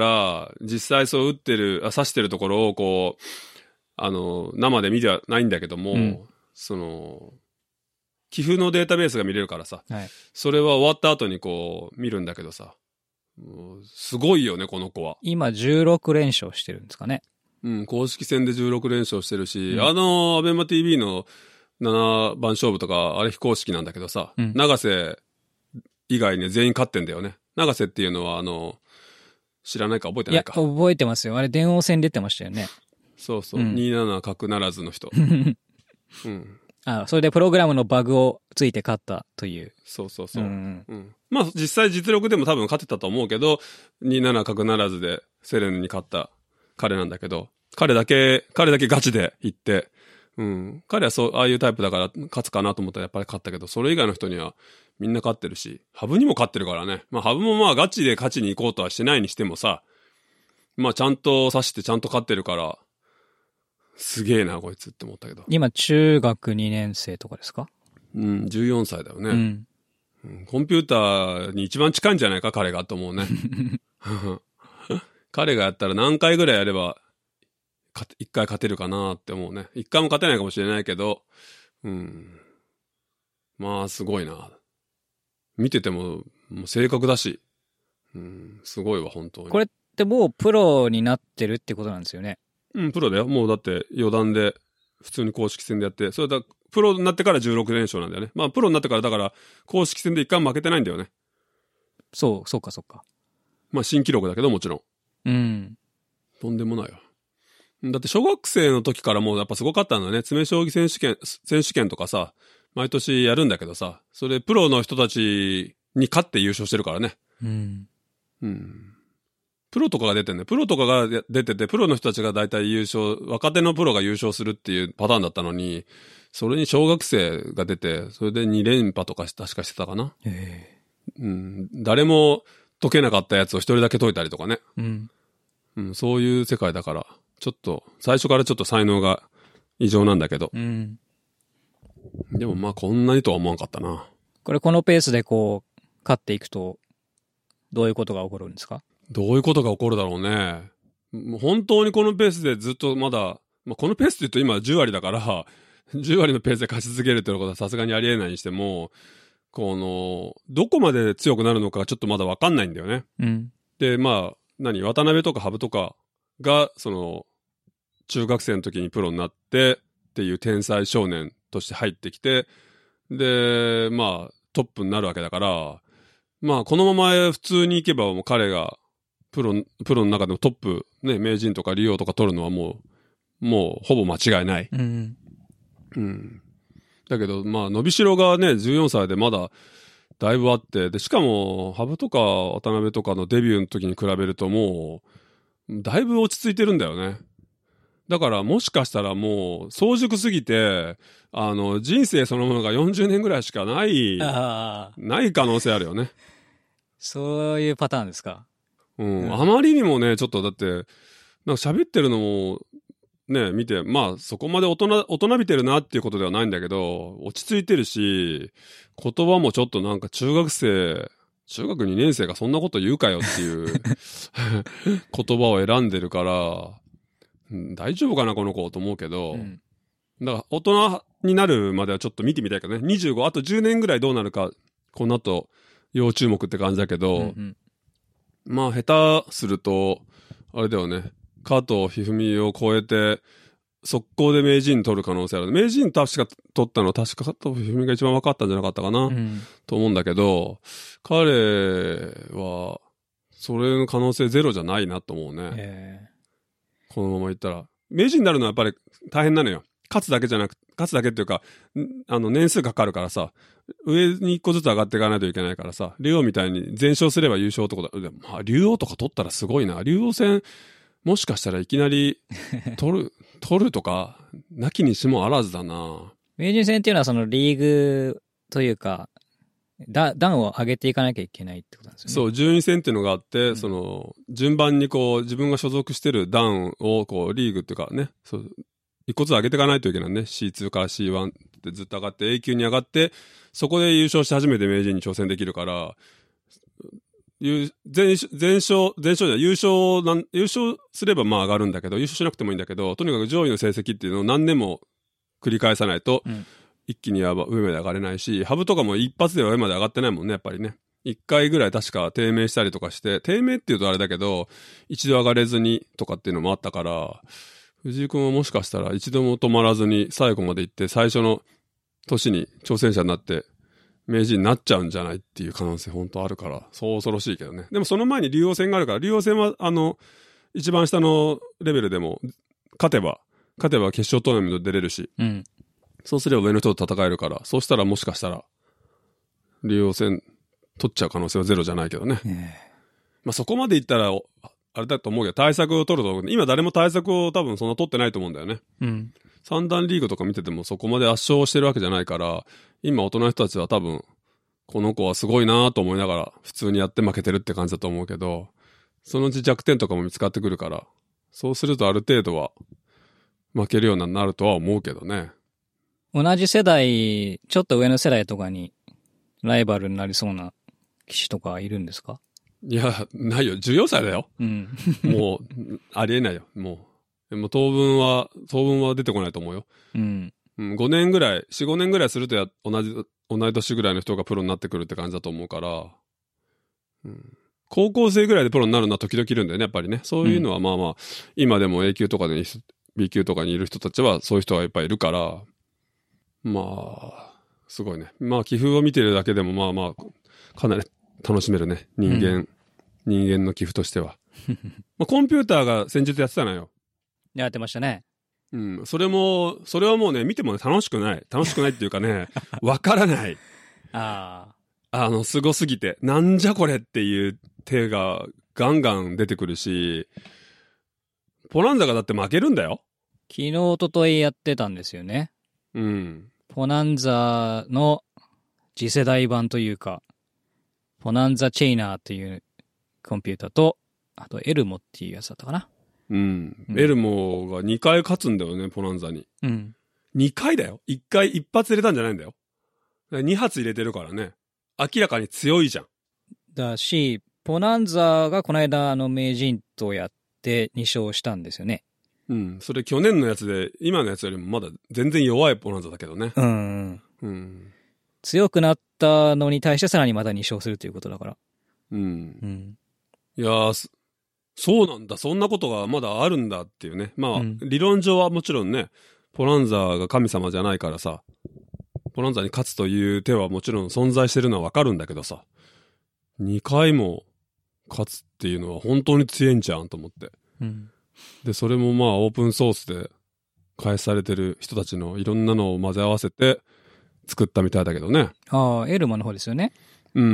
実際そう打ってる、あ、指してるところをこう、あの、生で見てはないんだけども、うん、その、棋譜のデータベースが見れるからさ、はい、それは終わった後にこう、見るんだけどさ、もうすごいよね、この子は。 今じゅうろくれんしょうしてるんですかね。 うん、公式戦でじゅうろくれんしょうしてるし、うん、あの、アベマ ティービー のななばん勝負とか、あれ非公式なんだけどさ、うん、永瀬以外ね、全員勝ってんだよね。永瀬っていうのは、あの、知らないか覚えてないか。 いや、覚えてますよ。あれ、電王戦出てましたよね。 そうそう。うん、にじゅうなな角ならずの人。うん。 あ、それでプログラムのバグをついて勝ったという。 そうそうそう。うんうん、まあ、実際実力でも多分勝ってたと思うけど、にじゅうなな角ならずでセレンに勝った彼なんだけど、彼だけ、彼だけガチで行って、うん。彼はそう、ああいうタイプだから勝つかなと思ったらやっぱり勝ったけど、それ以外の人にはみんな勝ってるし、ハブにも勝ってるからね。まあハブもまあガチで勝ちに行こうとはしてないにしてもさ、まあちゃんと指してちゃんと勝ってるから、すげえなこいつって思ったけど。 今中学にねん生とかですか？ うん、じゅうよんさいだよね。うんうん、コンピューターに一番近いんじゃないか彼がと思うね。彼がやったら何回ぐらいやれば、一回勝てるかなって思うね。一回も勝てないかもしれないけど、うん。まあ、すごいな。見てても、もう正確だし、うん、すごいわ、本当に。 これってもうプロになってるってことなんですよね。 うん、プロだよ。もうだって余談で、普通に公式戦でやって、それだ、プロになってからじゅうろくれんしょうなんだよね。まあ、プロになってからだから、公式戦で一回も負けてないんだよね。 そう、そうか、そうか。 まあ、新記録だけど、もちろん。うん。とんでもないよ。だって小学生の時からもうやっぱすごかったんだね。詰将棋選手権、選手権とかさ、 毎年やるんだけどさ、それプロの人たちに勝って優勝してるからね。 うん。 うん。プロとかが出てんね。プロとかが出てて、プロの人たちが大体優勝、若手のプロが優勝するっていうパターンだったのに、それに小学生が出て、それでに連覇とか確かしてたかな。 へうん。誰も解けなかったやつを一人だけ解いたりとかね。 うん。 うん、そういう世界だから、ちょっと、最初からちょっと才能が異常なんだけど。 うん。 でもまあこんなにとは思わんかったな。 これこのペースでこう、勝っていくと、どういうことが起こるんですか？ どういうことが起こるだろうね。もう本当にこのペースでずっとまだ、まあ、このペースって言うと今じゅう割だから、じゅう割のペースで勝ち続けるっていうことはさすがにありえないにしても、この、どこまで強くなるのかちょっとまだわかんないんだよね。 うん。 で、まあ、何、渡辺とか羽生とかが、その、中学生の時にプロになってっていう天才少年として入ってきて、で、まあ、トップになるわけだから、まあ、このまま普通に行けばもう彼が、プロ、プロの中でもトップ、ね、名人とか竜王とか取るのはもう、もうほぼ間違いない。 うん。 うん。だけど、まあ、伸びしろがね、じゅうよんさいでまだ、だいぶあって、で、しかも、羽生とか渡辺とかのデビューの時に比べるともう、だいぶ落ち着いてるんだよね。だからもしかしたらもう、早熟すぎて、あの、人生そのものがよんじゅうねんぐらいしかない、 ああ。 ない可能性あるよね。 そういうパターンですか。 うん。 うん、 あまりにもね、ちょっとだって、なんか喋ってるのも、ね、見て、まあ、そこまで大人、大人びてるなっていうことではないんだけど、落ち着いてるし、言葉もちょっとなんか中学生、中学にねん生がそんなこと言うかよっていう言葉を選んでるから、うん、大丈夫かなこの子と思うけど、うん、だから大人になるまではちょっと見てみたいけどね。にじゅうご、あとじゅうねんぐらいどうなるか、この後、要注目って感じだけど、うんうん、まあ下手すると、あれだよね。加藤一二三を超えて、速攻で名人取る可能性ある。名人確か取ったのは確か加藤一二三が一番分かったんじゃなかったかな、うん、と思うんだけど、彼は、それの可能性ゼロじゃないなと思うね。えー、このままいったら。名人になるのはやっぱり大変なのよ。勝つだけじゃなく、勝つだけっていうか、あの年数かかるからさ、上に一個ずつ上がっていかないといけないからさ、竜王みたいに全勝すれば優勝ってことだ。まあ、竜王とか取ったらすごいな。竜王戦、もしかしたらいきなり取る、取るとか、なきにしもあらずだな。 名人戦っていうのはそのリーグというか、だ段を上げていかなきゃいけないってことなんですよね。 そう、順位戦っていうのがあって、うん、その、順番にこう、自分が所属してる段を、こう、リーグっていうかね、そう、一個ずつ上げていかないといけないね。シーツー から シーワン ってずっと上がって、A 級に上がって、そこで優勝して初めて名人に挑戦できるから、全、全勝、全勝じゃない、優勝なん、優勝すればまあ上がるんだけど、優勝しなくてもいいんだけど、とにかく上位の成績っていうのを何年も繰り返さないと、うん、一気には上まで上がれないし、ハブとかも一発では上まで上がってないもんね、やっぱりね。一回ぐらい確か低迷したりとかして、低迷っていうとあれだけど、一度上がれずにとかっていうのもあったから、藤井君はもしかしたら一度も止まらずに最後まで行って最初の年に挑戦者になって名人になっちゃうんじゃないっていう可能性本当あるから、そう恐ろしいけどね。でもその前に竜王戦があるから、竜王戦はあの、一番下のレベルでも勝てば、勝てば決勝トーナメント出れるし、うん、そうすれば上の人と戦えるから、そうしたらもしかしたら竜王戦取っちゃう可能性はゼロじゃないけどね。まあそこまでいったら、あれだと思うけど、対策を取ると、今誰も対策を多分そんな取ってないと思うんだよね。うん。三段リーグとか見ててもそこまで圧勝してるわけじゃないから、今大人の人たちは多分、この子はすごいなと思いながら普通にやって負けてるって感じだと思うけど、そのうち弱点とかも見つかってくるから、そうするとある程度は負けるようになるとは思うけどね。 同じ世代、ちょっと上の世代とかにライバルになりそうな棋士とかいるんですか？ いや、ないよ。じゅうよんさいだよ。うん。もう、ありえないよ。もう。でも当分は、当分は出てこないと思うよ。うん。うん、ごねんぐらい、よん、ごねんぐらいするとや、同じ、同い年ぐらいの人がプロになってくるって感じだと思うから、うん。高校生ぐらいでプロになるのは時々いるんだよね、やっぱりね。そういうのはまあまあ、うん、今でも A 級とかで B 級とかにいる人たちはそういう人がいっぱいいるから、まあ、すごいね。まあ、棋風を見てるだけでもまあまあ、かなり楽しめるね、人間。うん、人間の寄付としては。まあ、コンピューターが先日やってたのよ。 やってましたね。 うん。それも、それはもうね、見てもね、楽しくない。楽しくないっていうかね、わからない。 ああの、すごすぎて、なんじゃこれっていう手がガンガン出てくるし、ポナンザがだって負けるんだよ。 昨日、一昨日やってたんですよね。 うん。 ポナンザの次世代版というか、ポナンザチェイナーっていうコンピューターと、あとエルモっていうやつだったかな。 うん。 うんエルモがにかい勝つんだよね、ポナンザに。 うん。 にかいだよ。いっかい一発入れたんじゃないんだよ。に発入れてるからね。明らかに強いじゃん。 だし、ポナンザがこの間あの名人とやってに勝したんですよね。 うん。それ去年のやつで、今のやつよりもまだ全然弱いポナンザだけどね。 うん。 うん。 強くなったのに対してさらにまたに勝するということだから。 うん。 うん。 いやー、そうなんだ。そんなことがまだあるんだっていうね。まあ、 うん、 理論上はもちろんね、ポランザーが神様じゃないからさ、ポランザーに勝つという手はもちろん存在してるのはわかるんだけどさ、にかいも勝つっていうのは本当に強いんじゃんと思って。 うん、 で、それもまあオープンソースで開発されてる人たちのいろんなのを混ぜ合わせて作ったみたいだけどね。 ああ、エルマの方ですよね。 うん。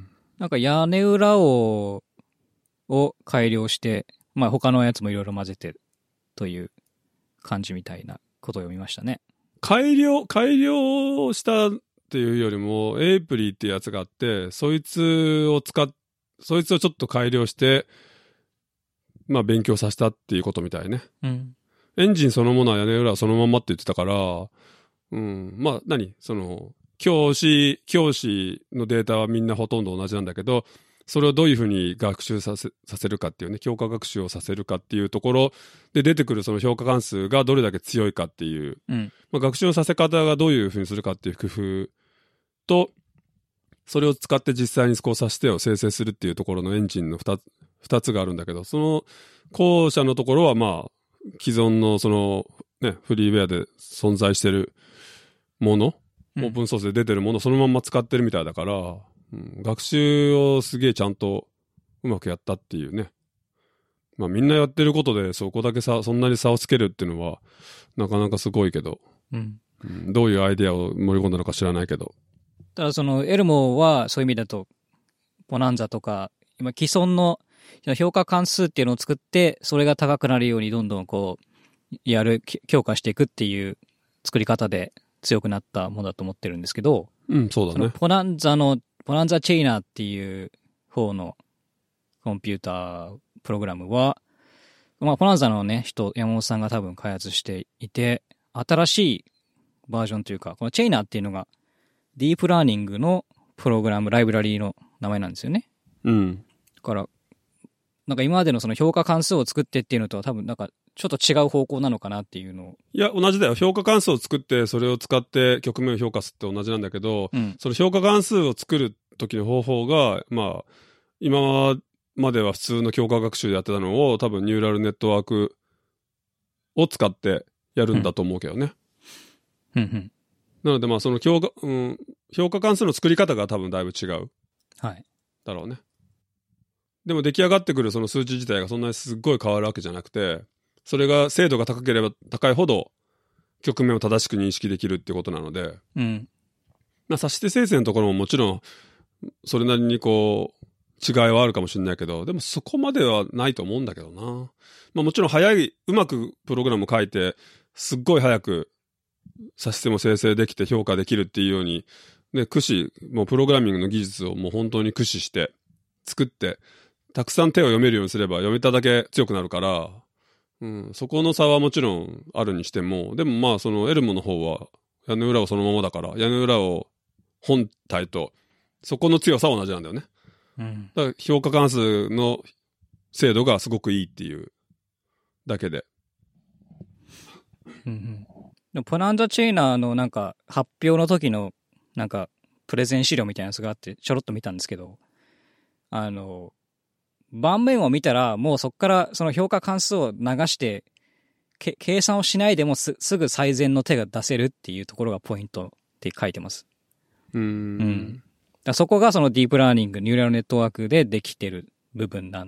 なんか屋根裏を、を改良して、まあ他のやつもいろいろ混ぜてという感じみたいなことを読みましたね。 改良、改良したっていうよりも、エイプリっていうやつがあって、そいつを使っ、そいつをちょっと改良して、まあ勉強させたっていうことみたいね。 うん。 エンジンそのものは屋根裏はそのまんまって言ってたから、うん、まあ何その、教師、教師のデータはみんなほとんど同じなんだけど、それをどういうふうに学習させ、させるかっていうね、強化学習をさせるかっていうところで出てくるその評価関数がどれだけ強いかっていう、 うん。 まあ、学習のさせ方がどういうふうにするかっていう工夫と、それを使って実際にこう指し手を生成するっていうところのエンジンの2つ、二つがあるんだけど、その後者のところはまあ、既存のそのね、フリーウェアで存在してるもの、オープンソースで出てるものをそのまんま使ってるみたいだから、うん、学習をすげえちゃんとうまくやったっていうね。まあみんなやってることでそこだけさ、そんなに差をつけるっていうのはなかなかすごいけど、 うんうん、どういうアイデアを盛り込んだのか知らないけど。 ただそのエルモはそういう意味だと、ポナンザとか、今既存の評価関数っていうのを作って、それが高くなるようにどんどんこう、やる、強化していくっていう作り方で強くなったものだと思ってるんですけど、 うん、そうだね。 ポナンザの、ポナンザチェイナーっていう方のコンピュータープログラムは、まあ、ポナンザのね、人、山本さんが多分開発していて、新しいバージョンというか、このチェイナーっていうのが、ディープラーニングのプログラム、ライブラリーの名前なんですよね。 うん。 だから、なんか今までのその評価関数を作ってっていうのとは多分なんかちょっと違う方向なのかなっていうのを。 いや、同じだよ。評価関数を作って、それを使って局面を評価するって同じなんだけど、 うん、 その評価関数を作る時の方法が、まあ、今までは普通の強化学習でやってたのを、多分ニューラルネットワークを使ってやるんだと思うけどね。 うんうん、 なので、まあ、その評価、うん、評価関数の作り方が多分だいぶ違う。 はい。 だろうね。でも出来上がってくるその数値自体がそんなにすっごい変わるわけじゃなくて、それが精度が高ければ高いほど局面を正しく認識できるってことなので、 うん。 まあ、指し手生成のところももちろんそれなりにこう違いはあるかもしれないけど、でもそこまではないと思うんだけどな。まあもちろん早い、うまくプログラムを書いて、すっごい早く指し手も生成できて評価できるっていうように、ね、駆使、もうプログラミングの技術をもう本当に駆使して作って、たくさん手を読めるようにすれば読めただけ強くなるから、うん、そこの差はもちろんあるにしても、でもまあそのエルモの方は屋根裏をそのままだから、屋根裏を本体とそこの強さは同じなんだよね。 うん、 だから評価関数の精度がすごくいいっていうだけで。 うんうん、でもポナンザチェイナーのなんか発表の時のなんかプレゼン資料みたいなやつがあってちょろっと見たんですけど、あの盤面を見たらもうそこからその評価関数を流してけ計算をしないでも す, すぐ最善の手が出せるっていうところがポイントって書いてます。 うーん、 うん、だそこがそのディープラーニングニューラルネットワークでできてる部分なん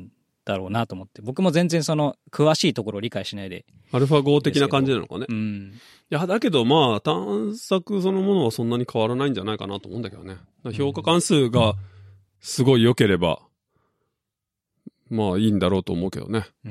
だろうなと思って。僕も全然その、詳しいところを理解しないで。 アルファご的な感じなのかね。 うん。 いや、だけどまあ、探索そのものはそんなに変わらないんじゃないかなと思うんだけどね。評価関数がすごい良ければ、まあいいんだろうと思うけどね。 うん。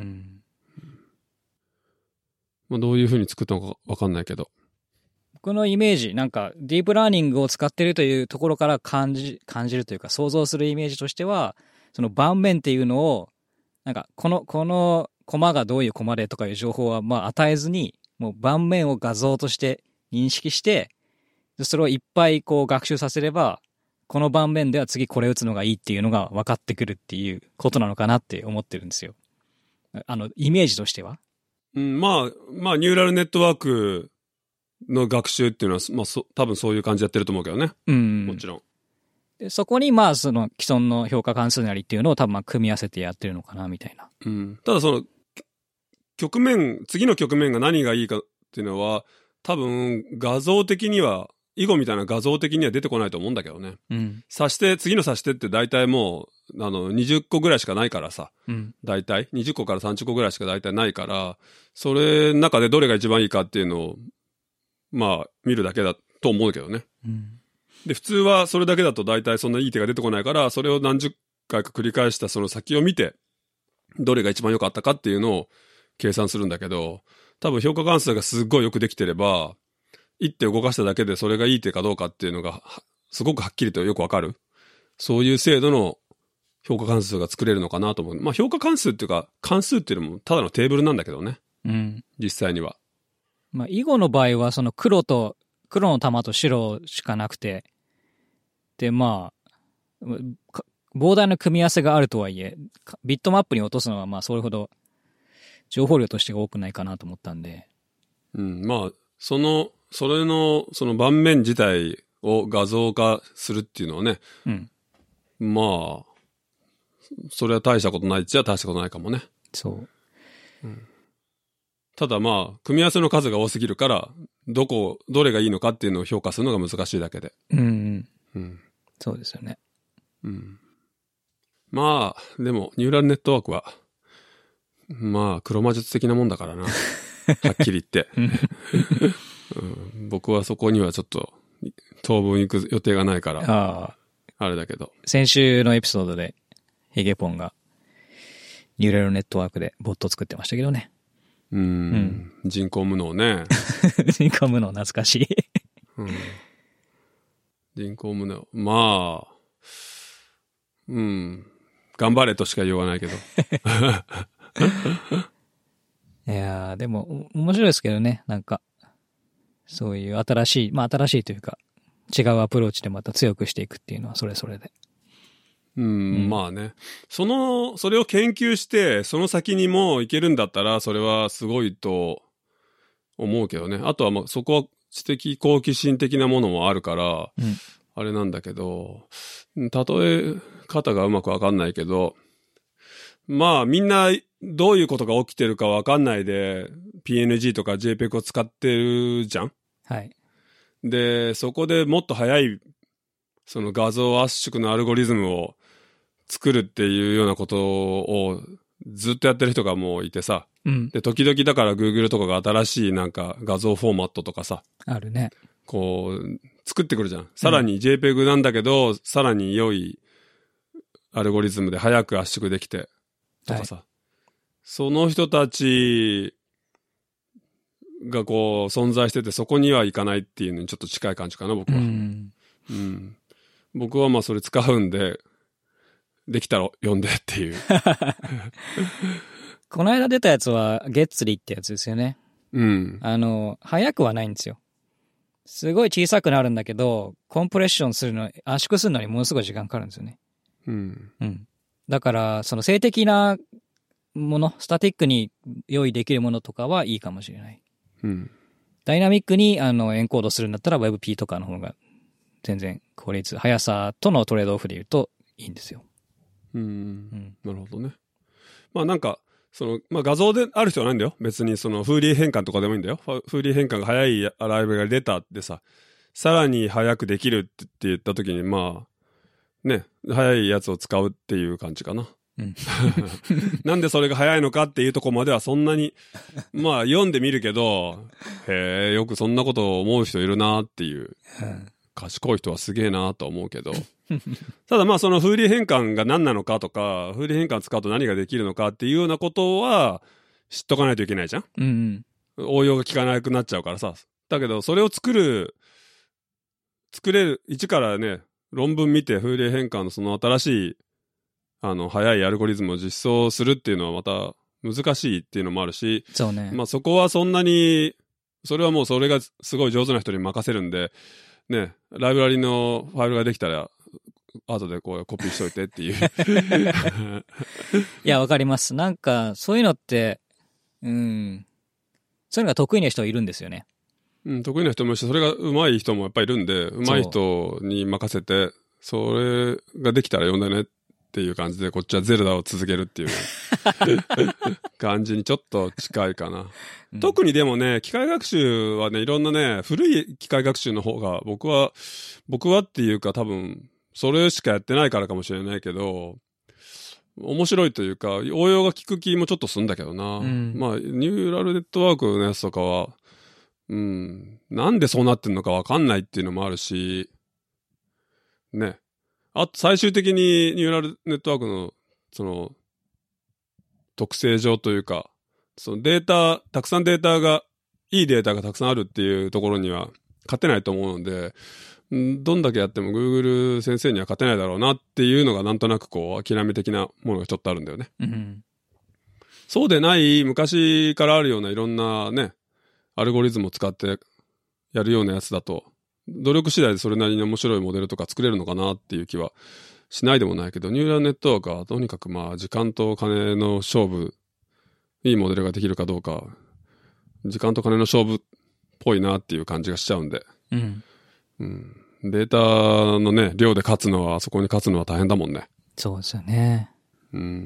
まあどういう風に作ったのかわかんないけど。 僕のイメージ、なんか、ディープラーニングを使っているというところから感じ、感じるというか、想像するイメージとしては、その盤面っていうのを、なんか、この、このコマがどういうコマでとかいう情報は、まあ与えずに、もう盤面を画像として認識して、それをいっぱいこう学習させれば、この盤面では次これ打つのがいいっていうのが分かってくるっていうことなのかなって思ってるんですよ。あの、イメージとしては。 うん、まあ、まあ、ニューラルネットワークの学習っていうのは、まあ、そ、多分そういう感じでやってると思うけどね。 うん。 もちろん。 でそこに、まあ、その既存の評価関数なりっていうのを多分まあ組み合わせてやってるのかな、みたいな。 うん。ただその、局面、次の局面が何がいいかっていうのは、多分画像的には、囲碁みたいな画像的には出てこないと思うんだけどね。 うん。 指して、次の指してって大体もう、あの、にじゅっこぐらいしかないからさ。 うん。 大体。にじゅっこからさんじゅっこぐらいしか大体ないから、それの中でどれが一番いいかっていうのを、まあ、見るだけだと思うけどね。 うん。 で、普通はそれだけだと大体そんないい手が出てこないから、それを何十回か繰り返したその先を見て、どれが一番良かったかっていうのを計算するんだけど、多分評価関数がすっごいよくできてれば、一手動かしただけでそれがいい手かどうかっていうのが、すごくはっきりとよくわかる。そういう精度の評価関数が作れるのかなと思う。まあ評価関数っていうか、関数っていうのもただのテーブルなんだけどね。 うん。 実際には。 まあ、囲碁の場合は、その黒と、黒の玉と白しかなくて、で、まあ、膨大な組み合わせがあるとはいえ、ビットマップに落とすのは、まあ、それほど、情報量として多くないかなと思ったんで。 うん、まあ、その、それの、その盤面自体を画像化するっていうのはね、 うん。 まあ、それは大したことないっちゃ大したことないかもね。 そう。 うん、ただまあ、組み合わせの数が多すぎるから、どこ、どれがいいのかっていうのを評価するのが難しいだけで。 うん。 うん。 そうですよね。 うん。まあ、でも、ニューラルネットワークは、まあ、黒魔術的なもんだからな。はっきり言って。うん、僕はそこにはちょっと、当分行く予定がないから、ああ、あれだけど。 先週のエピソードで、ヒゲポンが、ニューラルネットワークでボットを作ってましたけどね。 うん、うん、人工無能ね。 人工無能懐かしい、 うん。人工無能。まあ、うん。頑張れとしか言わないけど。 いやー、でも、面白いですけどね。なんか、そういう新しい、まあ新しいというか、違うアプローチでまた強くしていくっていうのはそれそれで。 うん、うん、まあね。その、それを研究して、その先にもいけるんだったら、それはすごいと思うけどね。あとはまあ、そこは知的好奇心的なものもあるから、うん、あれなんだけど、例え方がうまくわかんないけど、まあみんなどういうことが起きてるかわかんないで ピーエヌジー とか ジェイペグ を使ってるじゃん。 はい。 で、そこでもっと早いその画像圧縮のアルゴリズムを作るっていうようなことをずっとやってる人がもういてさ。 うん、 で、時々だから Google とかが新しいなんか画像フォーマットとかさ。 あるね。 こう、作ってくるじゃん。さらに ジェイペグ なんだけど、うん、さらに良いアルゴリズムで早く圧縮できて、とかさ。はい、その人たちがこう存在してて、そこには行かないっていうのにちょっと近い感じかな、僕は。うん。うん、僕はまあそれ使うんで、できたら読んでっていう。 この間出たやつは、ゲッツリーってやつですよね。 うん。 あの、早くはないんですよ。すごい小さくなるんだけど、コンプレッションするの、圧縮するのにものすごい時間かかるんですよね。 うん。 うん。だから、その静的なもの、スタティックに用意できるものとかはいいかもしれない。 うん。 ダイナミックにあのエンコードするんだったら ダブリューピー とかの方が全然効率、速さとのトレードオフで言うといいんですよ。 うん。うん、なるほどね。まあなんか、その、まあ画像である必要はないんだよ。別にその、フーリー変換とかでもいいんだよ。フーリー変換が早いアライブが出たってさ、さらに早くできるって言った時に、まあ、ね、早いやつを使うっていう感じかな。 うん、 なんでそれが早いのかっていうところまではそんなに、まあ読んでみるけど、へえ、よくそんなことを思う人いるなっていう、賢い人はすげえなと思うけど、ただまあその風鈴変換が何なのかとか、風鈴変換使うと何ができるのかっていうようなことは知っとかないといけないじゃん、 うんうん、 応用が効かなくなっちゃうからさ。だけどそれを作る、作れる、一からね、論文見て風鈴変換のその新しいあの、早いアルゴリズムを実装するっていうのはまた難しいっていうのもあるし、 そうね。 まあそこはそんなに、それはもうそれがすごい上手な人に任せるんで、ね、ライブラリのファイルができたら、後でこうコピーしといてっていう。 いや、わかります。なんか、そういうのって、うん、そういうのが得意な人いるんですよね。 うん、得意な人もいるし、それが上手い人もやっぱりいるんで、上手い人に任せて、それができたら読んだねっていう感じで、こっちはゼルダを続けるっていう感じにちょっと近いかな。うん、特にでもね、機械学習はね、いろんなね、古い機械学習の方が、僕は、僕はっていうか多分、それしかやってないからかもしれないけど、面白いというか、応用が効く気もちょっとするんだけどな。うん、まあ、ニューラルネットワークのやつとかは、うん、なんでそうなってんのかわかんないっていうのもあるし、ね。あと、最終的にニューラルネットワークの、その、特性上というか、そのデータ、たくさんデータが、いいデータがたくさんあるっていうところには勝てないと思うので、どんだけやっても Google 先生には勝てないだろうなっていうのがなんとなくこう、諦め的なものがちょっとあるんだよね。うん、そうでない、昔からあるようないろんなね、アルゴリズムを使ってやるようなやつだと、努力次第でそれなりに面白いモデルとか作れるのかなっていう気はしないでもないけど、ニューラルネットワークはとにかくまあ時間と金の勝負、いいモデルができるかどうか、時間と金の勝負っぽいなっていう感じがしちゃうんで、うんうん、データのね、量で勝つのは、そこに勝つのは大変だもんね。 そうですよね。 うん。うん、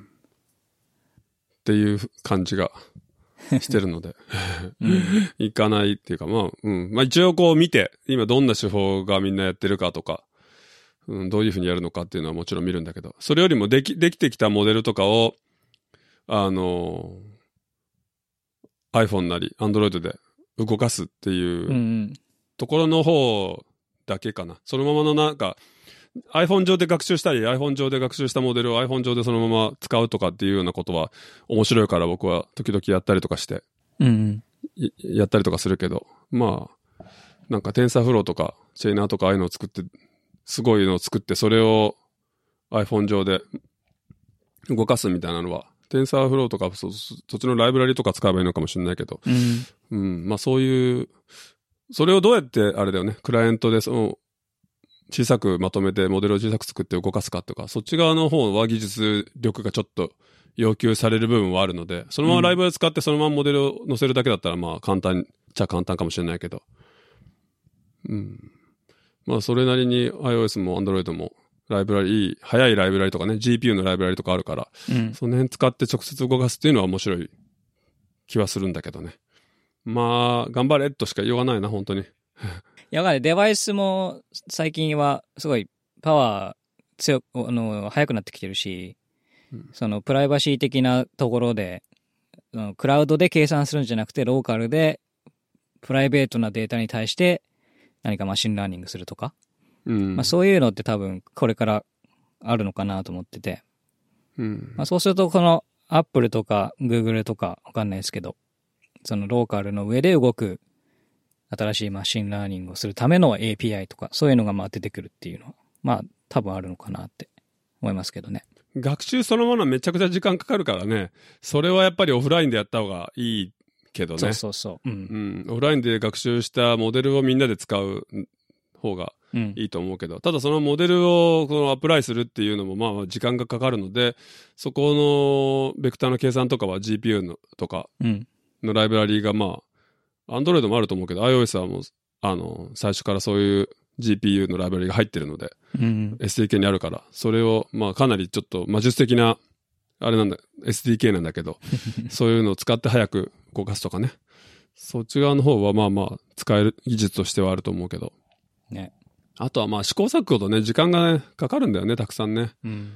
っていう感じがしてるので、うん、いかないっていうか、まあ、うん。まあ一応こう見て、今どんな手法がみんなやってるかとか、うん、どういうふうにやるのかっていうのはもちろん見るんだけど、それよりもでき、できてきたモデルとかを、あのー、iPhone なり Android で動かすっていうところの方だけかな。そのままのなんか、iPhone 上で学習したり、iPhone 上で学習したモデルを iPhone 上でそのまま使うとかっていうようなことは面白いから僕は時々やったりとかして、うん、やったりとかするけど、まあ、なんか TensorFlow とかチェイナーとかああいうのを作って、すごいのを作って、それを iPhone 上で動かすみたいなのは、TensorFlow とかそ、そっちのライブラリとか使えばいいのかもしれないけど、うん、うん、まあそういう、それをどうやってあれだよね、クライアントでその、小さくまとめてモデルを小さく作って動かすかとか、そっち側の方は技術力がちょっと要求される部分はあるので、そのままライブラリ使ってそのままモデルを載せるだけだったらまあ簡単っちゃ簡単かもしれないけど、うん。まあそれなりに iOS も Android もライブラリ、早いライブラリとかね、ジーピーユー のライブラリとかあるから、うん、その辺使って直接動かすっていうのは面白い気はするんだけどね。まあ、頑張れとしか言わないな、本当に。いや、わかる。デバイスも最近はすごいパワー強く、あの、速くなってきてるし、うん、そのプライバシー的なところで、クラウドで計算するんじゃなくて、ローカルでプライベートなデータに対して何かマシンラーニングするとか、うんまあ、そういうのって多分これからあるのかなと思ってて、うんまあ、そうするとこの Apple とか Google とかわかんないですけど、そのローカルの上で動く新しいマシンラーニングをするための エーピーアイ とかそういうのがまあ出てくるっていうのはまあ多分あるのかなって思いますけどね。 学習そのものはめちゃくちゃ時間かかるからね、それはやっぱりオフラインでやった方がいいけどね。 そうそうそう、 うんうん、オフラインで学習したモデルをみんなで使う方がいいと思うけど、うん、ただそのモデルをこのアプライするっていうのもまあ時間がかかるので、そこのベクターの計算とかは ジーピーユー のとかのライブラリーがまあ Android もあると思うけど iOS はもうあの最初からそういう ジーピーユー のライブラリが入ってるので、うん、エスディーケー にあるから、それをまあかなりちょっと魔術的なあれなんだ エスディーケー なんだけどそういうのを使って早く動かすとかね、そっち側の方はまあまあ使える技術としてはあると思うけどね。あとはまあ試行錯誤とね時間がねかかるんだよね、たくさんね。うん、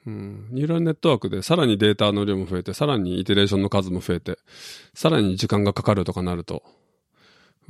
うん。ニューラルネットワークでさらにデータの量も増えて、さらにイテレーションの数も増えて、さらに時間がかかるとかなると、うん、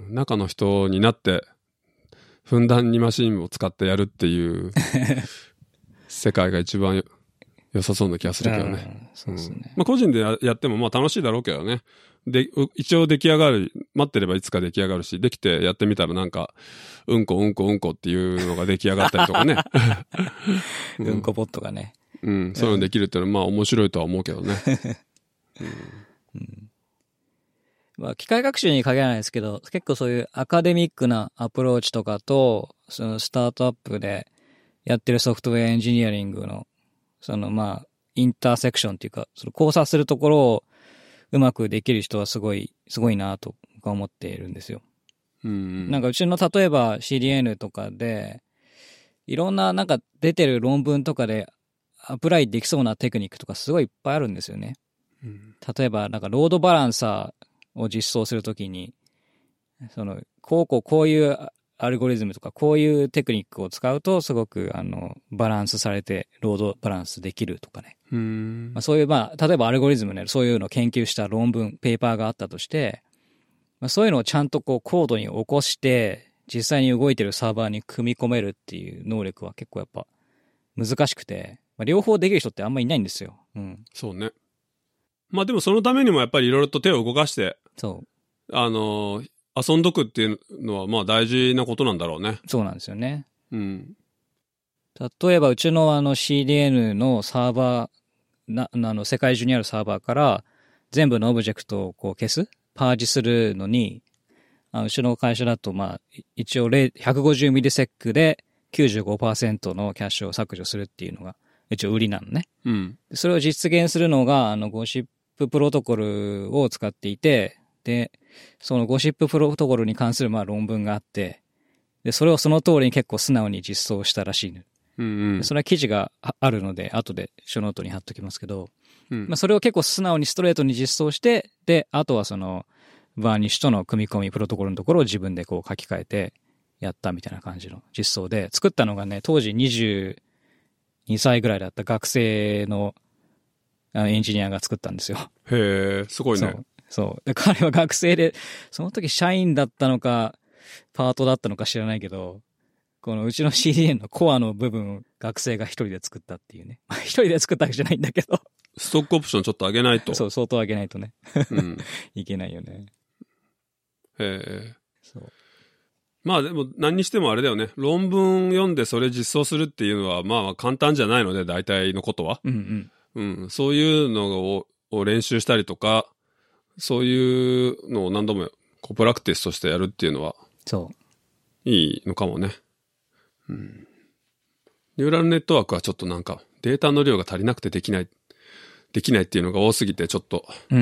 中の人になって、ふんだんにマシンを使ってやるっていう世界が一番良さそうな気がするけどね。 そうですね。うん、 まあ個人でやってもまあ楽しいだろうけどね。で、一応出来上がる、待ってればいつか出来上がるし、できてやってみたらなんか、うんこうんこうんこっていうのが出来上がったりとかね。 うん、うんこボットがね。 うん、そういうのできるっていうのはまあ面白いとは思うけどね。 うんうん、まあ機械学習に限らないですけど、結構そういうアカデミックなアプローチとかと、そのスタートアップでやってるソフトウェアエンジニアリングの、そのまあ、インターセクションっていうか、その交差するところをうまくできる人はすごい、すごいなと僕は思っているんですよ。 うん、 なんかうちの例えば シーディーエヌ とかで、いろんななんか出てる論文とかでアプライできそうなテクニックとかすごいいっぱいあるんですよね。うん、例えばなんかロードバランサーを実装するときに、その、こうこうこういうアルゴリズムとかこういうテクニックを使うとすごくあのバランスされてロードバランスできるとかね。 うんまあ、そういうまあ例えばアルゴリズムね、そういうのを研究した論文ペーパーがあったとして、まあ、そういうのをちゃんとこうコードに起こして実際に動いてるサーバーに組み込めるっていう能力は結構やっぱ難しくて、まあ、両方できる人ってあんまりいないんですよ。うん。 そうね。まあでもそのためにもやっぱりいろいろと手を動かして、 そう。 あのー、遊んどくっていうのはまあ大事なことなんだろうね。 そうなんですよね。 うん。 例えばうちのあの シーディーエヌ のサーバーな、あの世界中にあるサーバーから全部のオブジェクトをこう消す、パージするのに、あうちの会社だとまあ一応ひゃくごじゅうミリセックで きゅうじゅうごパーセント のキャッシュを削除するっていうのが一応売りなのね。 うん。 それを実現するのがあのゴシッププロトコルを使っていて、で、そのゴシッププロトコルに関するまあ論文があって、で、それをその通りに結構素直に実装したらしいの。 うんうん、 それは記事があるので、後でショーノートに貼っときますけど、 うん、 まあそれを結構素直にストレートに実装して、で、あとはその、バーニッシュとの組み込みプロトコルのところを自分でこう書き換えてやったみたいな感じの実装で、作ったのがね、当時にじゅうにさいぐらいだった学生のエンジニアが作ったんですよ。 へえ、すごいね。 そう。そうで彼は学生で、その時社員だったのか、パートだったのか知らないけど、このうちの シーディーエヌ のコアの部分を学生が一人で作ったっていうね。一人で作ったわけじゃないんだけど。 ストックオプションちょっと上げないと。 そう、相当上げないとね。 うん、 いけないよね。 へえ。 そう。 まあでも何にしてもあれだよね。論文読んでそれ実装するっていうのはまあ簡単じゃないので、大体のことは。 うんうん。うん。そういうのをを練習したりとか、そういうのを何度もこうプラクティスとしてやるっていうのは、 そう。 いいのかもね。うん。ニューラルネットワークはちょっとなんかデータの量が足りなくてできない、できないっていうのが多すぎてちょっと、 うん。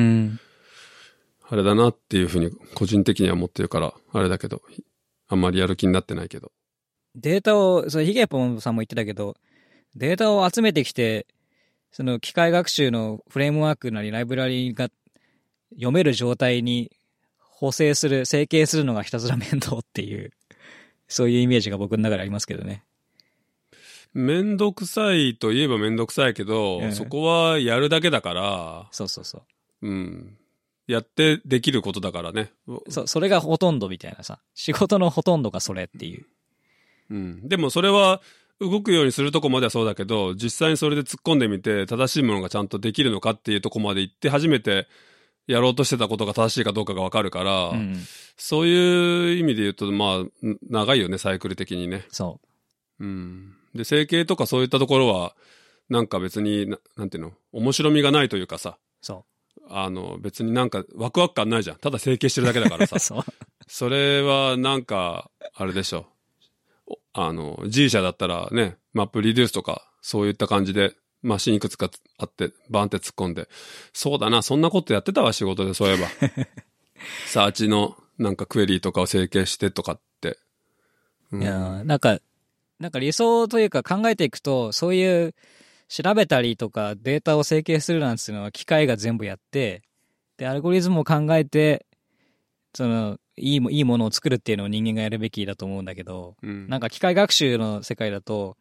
あれだなっていうふうに個人的には思ってるから、あれだけど、あんまりやる気になってないけど。 データを、そう、ヒゲポンさんも言ってたけど、データを集めてきて、その機械学習のフレームワークなりライブラリが読める状態に補正する、整形するのがひたすら面倒っていう、そういうイメージが僕の中でありますけどね。 めんどくさいといえばめんどくさいけど、うん、そこはやるだけだから。 そうそうそう。 うん。やってできることだからね。 そう、それがほとんどみたいなさ。仕事のほとんどがそれっていう。 うん。でもそれは動くようにするとこまではそうだけど、実際にそれで突っ込んでみて正しいものがちゃんとできるのかっていうとこまで行って初めてやろうとしてたことが正しいかどうかがわかるから、うん、そういう意味で言うと、まあ、長いよね、サイクル的にね。 そう。 うん。で、整形とかそういったところは、なんか別にな、なんていうの、面白みがないというかさ。 そう。 あの、別になんかワクワク感ないじゃん。ただ整形してるだけだからさ。 そう。 それはなんか、あれでしょ。あの、G 社だったらね、マップリデュースとか、そういった感じで、マシンいくつかあって、バーンって突っ込んで。そうだな、そんなことやってたわ、仕事で、そういえば。サーチのなんかクエリーとかを整形してとかって。 うん、いやなんか、なんか理想というか考えていくと、そういう調べたりとかデータを整形するなんていうのは機械が全部やって、で、アルゴリズムを考えて、その、いい、いいものを作るっていうのを人間がやるべきだと思うんだけど、うん、なんか機械学習の世界だと、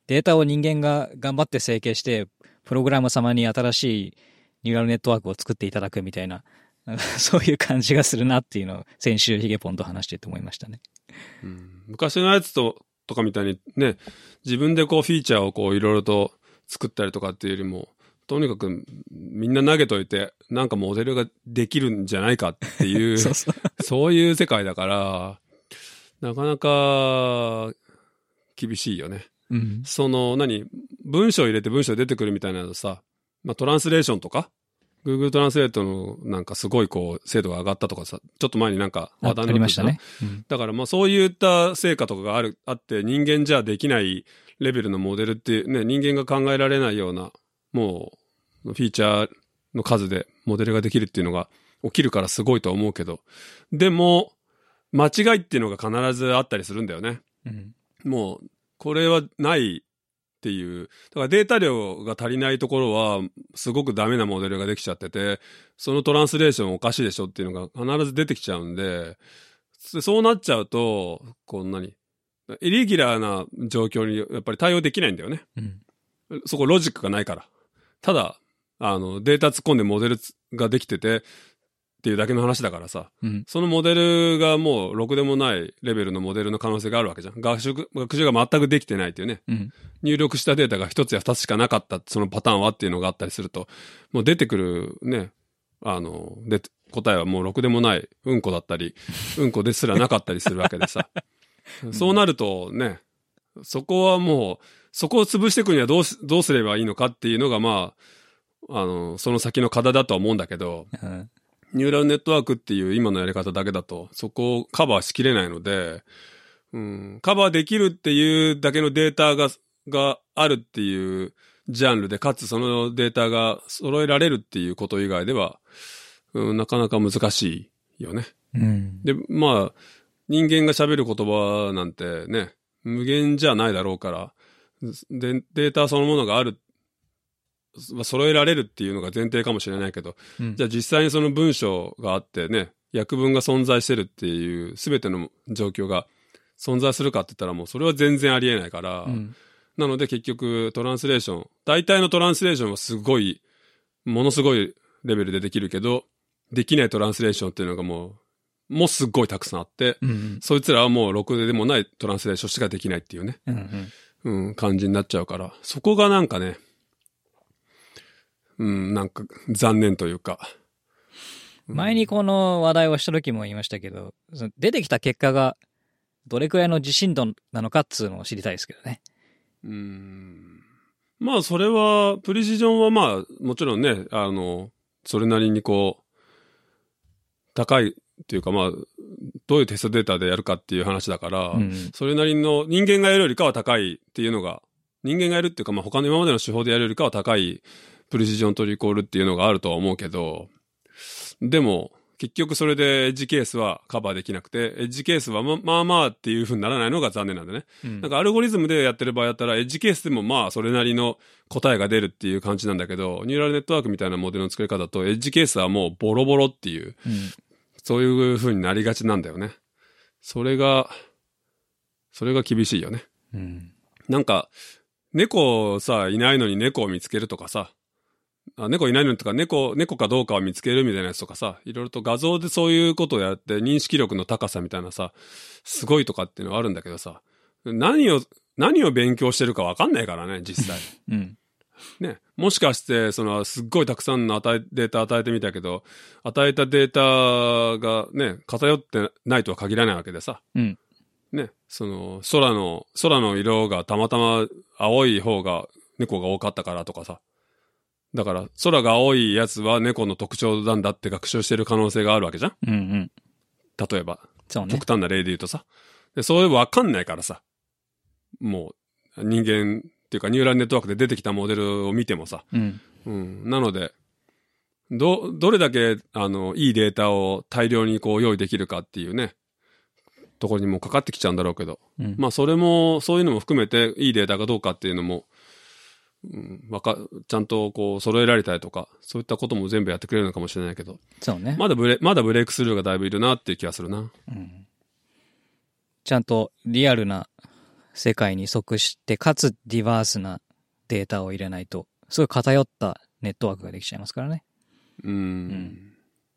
データを人間が頑張って整形して、プログラム様に新しいニューラルネットワークを作っていただくみたいな、なんかそういう感じがするなっていうのを先週ヒゲポンと話してて思いましたね。 うん、昔のやつと、とかみたいにね、自分でこうフィーチャーをこういろいろと作ったりとかっていうよりも、とにかくみんな投げといて、なんかモデルができるんじゃないかっていう、そうそう、そういう世界だから、なかなか厳しいよね。うん、その何、文章入れて文章出てくるみたいなのさ、まあトランスレーションとか、Google トランスレートのなんかすごいこう精度が上がったとかさ、ちょっと前になんか話題になってた。ありましたね。うん、だからまあそういった成果とかがある、あって人間じゃできないレベルのモデルってね、人間が考えられないようなもうフィーチャーの数でモデルができるっていうのが起きるからすごいとは思うけど、でも間違いっていうのが必ずあったりするんだよね。うん、もうこれはないっていう。だからデータ量が足りないところはすごくダメなモデルができちゃってて、そのトランスレーションおかしいでしょっていうのが必ず出てきちゃうんで、そうなっちゃうと、こんなに、イレギュラーな状況にやっぱり対応できないんだよね。うん、そこロジックがないから。ただ、あの、データ突っ込んでモデルができてて、っていうだけの話だからさ、うん、そのモデルがもうろくでもないレベルのモデルの可能性があるわけじゃん。学習、学習が全くできてないっていうね。うん、入力したデータが一つや二つしかなかったそのパターンはっていうのがあったりすると、もう出てくるね、あの、で、答えはもうろくでもないうんこだったり、うんこですらなかったりするわけでさ。うん、そうなるとね、そこはもう、そこを潰していくにはどうし、どうすればいいのかっていうのがまあ、あの、その先の課題だとは思うんだけど、うんニューラルネットワークっていう今のやり方だけだと、そこをカバーしきれないので、うん、カバーできるっていうだけのデータが、があるっていうジャンルで、かつそのデータが揃えられるっていうこと以外では、うん、なかなか難しいよね。うん、で、まあ、人間が喋る言葉なんてね、無限じゃないだろうから、でデータそのものがある揃えられるっていうのが前提かもしれないけど、うん、じゃあ実際にその文章があってね、訳文が存在してるっていう全ての状況が存在するかって言ったらもうそれは全然ありえないから、うん、なので結局トランスレーション、大体のトランスレーションはすごい、ものすごいレベルでできるけど、できないトランスレーションっていうのがもう、もうすっごいたくさんあって、うんうん、そいつらはもうろくでもないトランスレーションしかできないっていうね、うんうんうん、感じになっちゃうから、そこがなんかね、うん、なんか残念というか。 前にこの話題をした時も言いましたけど、出てきた結果がどれくらいの自信度なのかっつうのを知りたいですけどね。 うーん。まあそれは、プリシジョンはまあもちろんね、あの、それなりにこう、高いっていうかまあ、どういうテストデータでやるかっていう話だから、うん、それなりの人間がやるよりかは高いっていうのが、人間がやるっていうかまあ他の今までの手法でやるよりかは高いプリシジョンとリコールっていうのがあるとは思うけど、でも結局それでエッジケースはカバーできなくて、エッジケースはま、まあまあっていう風にならないのが残念なんだね、うん。なんかアルゴリズムでやってる場合だったらエッジケースでもまあそれなりの答えが出るっていう感じなんだけど、ニューラルネットワークみたいなモデルの作り方だとエッジケースはもうボロボロっていう、うん、そういう風になりがちなんだよね。それが、それが厳しいよね。うん、なんか、猫さ、いないのに猫を見つけるとかさ、あ猫いないのとか猫、猫かどうかを見つけるみたいなやつとかさ、いろいろと画像でそういうことをやって認識力の高さみたいなさ、すごいとかっていうのはあるんだけどさ、何を、何を勉強してるかわかんないからね、実際。うん。ね。もしかして、その、すっごいたくさんの与え、データ与えてみたけど、与えたデータがね、偏ってないとは限らないわけでさ。うん。ね。その、空の、空の色がたまたま青い方が猫が多かったからとかさ。だから、空が青いやつは猫の特徴なんだって学習してる可能性があるわけじゃん。うんうん。例えば。そうね。極端な例で言うとさ。で、それわかんないからさ。もう、人間っていうかニューラルネットワークで出てきたモデルを見てもさ。うん。うん。なので、ど、どれだけ、あの、いいデータを大量にこう用意できるかっていうね、ところにもかかってきちゃうんだろうけど。うん、まあ、それも、そういうのも含めて、いいデータかどうかっていうのも、うん、わか、ちゃんとこう揃えられたりとか、そういったことも全部やってくれるのかもしれないけど。 そうね。 まだブレ、まだブレイクスルーがだいぶいるなっていう気がするな。うん。 ちゃんとリアルな世界に即して、かつディバースなデータを入れないと、すごい偏ったネットワークができちゃいますからね。 うーん。 うん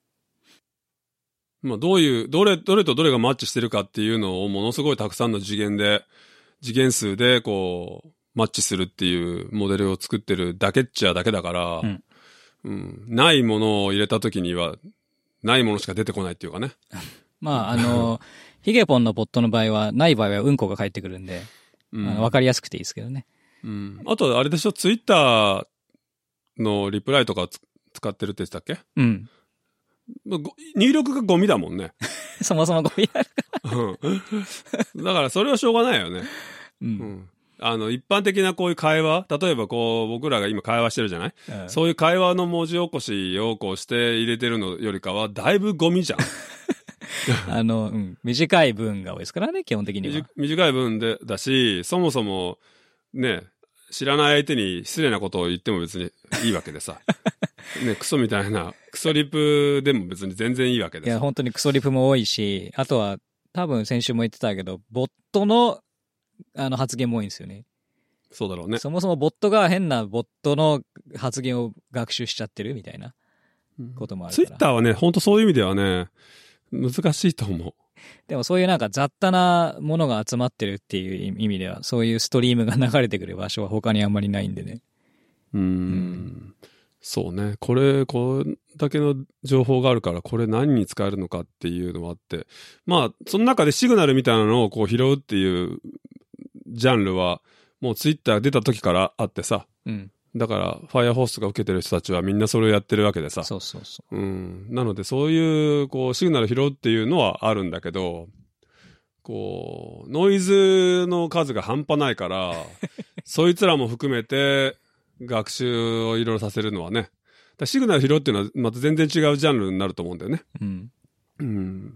まあ、どういう、どれ、どれとどれがマッチしてるかっていうのをものすごいたくさんの次元で、次元数でこう、マッチするっていうモデルを作ってるだけっちゃだけだから、 うんうん、ないものを入れた時には、ないものしか出てこないっていうかね。 まあ、あの、ヒゲポンのボットの場合は、ない場合はうんこが返ってくるんで、 うん、 あのわかりやすくていいですけどね。 うん。あと、あれでしょ、ツイッターのリプライとかつ使ってるって言ってたっけ？ うん。 入力がゴミだもんね。 そもそもゴミだ。 うん。だからそれはしょうがないよね。 ううんん。あの、一般的なこういう会話、例えばこう、僕らが今会話してるじゃない？ うん、 そういう会話の文字起こしをこうして入れてるのよりかは、だいぶゴミじゃん。 あの、うん、短い文が多いですからね、基本的には。 短い文で、だし、そもそも、ね、知らない相手に失礼なことを言っても別にいいわけでさ。ね、クソみたいな、クソリプでも別に全然いいわけでさ。 いや、本当にクソリプも多いし、あとは、多分先週も言ってたけど、ボットの、あの発言も多いんですよね。 そうだろうね。 そもそもボットが変なボットの発言を学習しちゃってるみたいなこともあるから。 ツイッターはね、本当そういう意味ではね、難しいと思う。 でもそういうなんか雑多なものが集まってるっていう意味では、そういうストリームが流れてくる場所は他にあんまりないんでね。 うーん。うんそうね。これ、これだけの情報があるから、これ何に使えるのかっていうのはあって。まあ、その中でシグナルみたいなのをこう拾うっていうジャンルは、もうツイッター出た時からあってさ。 うん。 だから、ファイアホースが受けてる人たちはみんなそれをやってるわけでさ。 そうそうそう。 うん。なので、そういう、こう、シグナル拾うっていうのはあるんだけど、こう、ノイズの数が半端ないから、そいつらも含めて、学習をいろいろさせるのはね。だシグナル拾うっていうのはまた全然違うジャンルになると思うんだよね。 うん。 うん。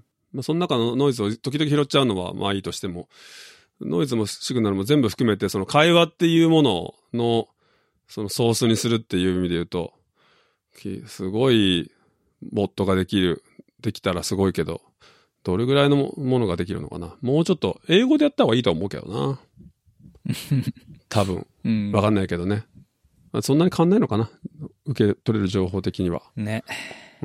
まあ、その中のノイズを時々拾っちゃうのはまあいいとしても、ノイズもシグナルも全部含めて、その会話っていうものの、そのソースにするっていう意味で言うと、すごいボットができる、できたらすごいけど、どれぐらいのものができるのかな。もうちょっと英語でやった方がいいと思うけどな。多分。 うん。 わかんないけどね。そんなに変わんないのかな、受け取れる情報的には。 ね。 うん。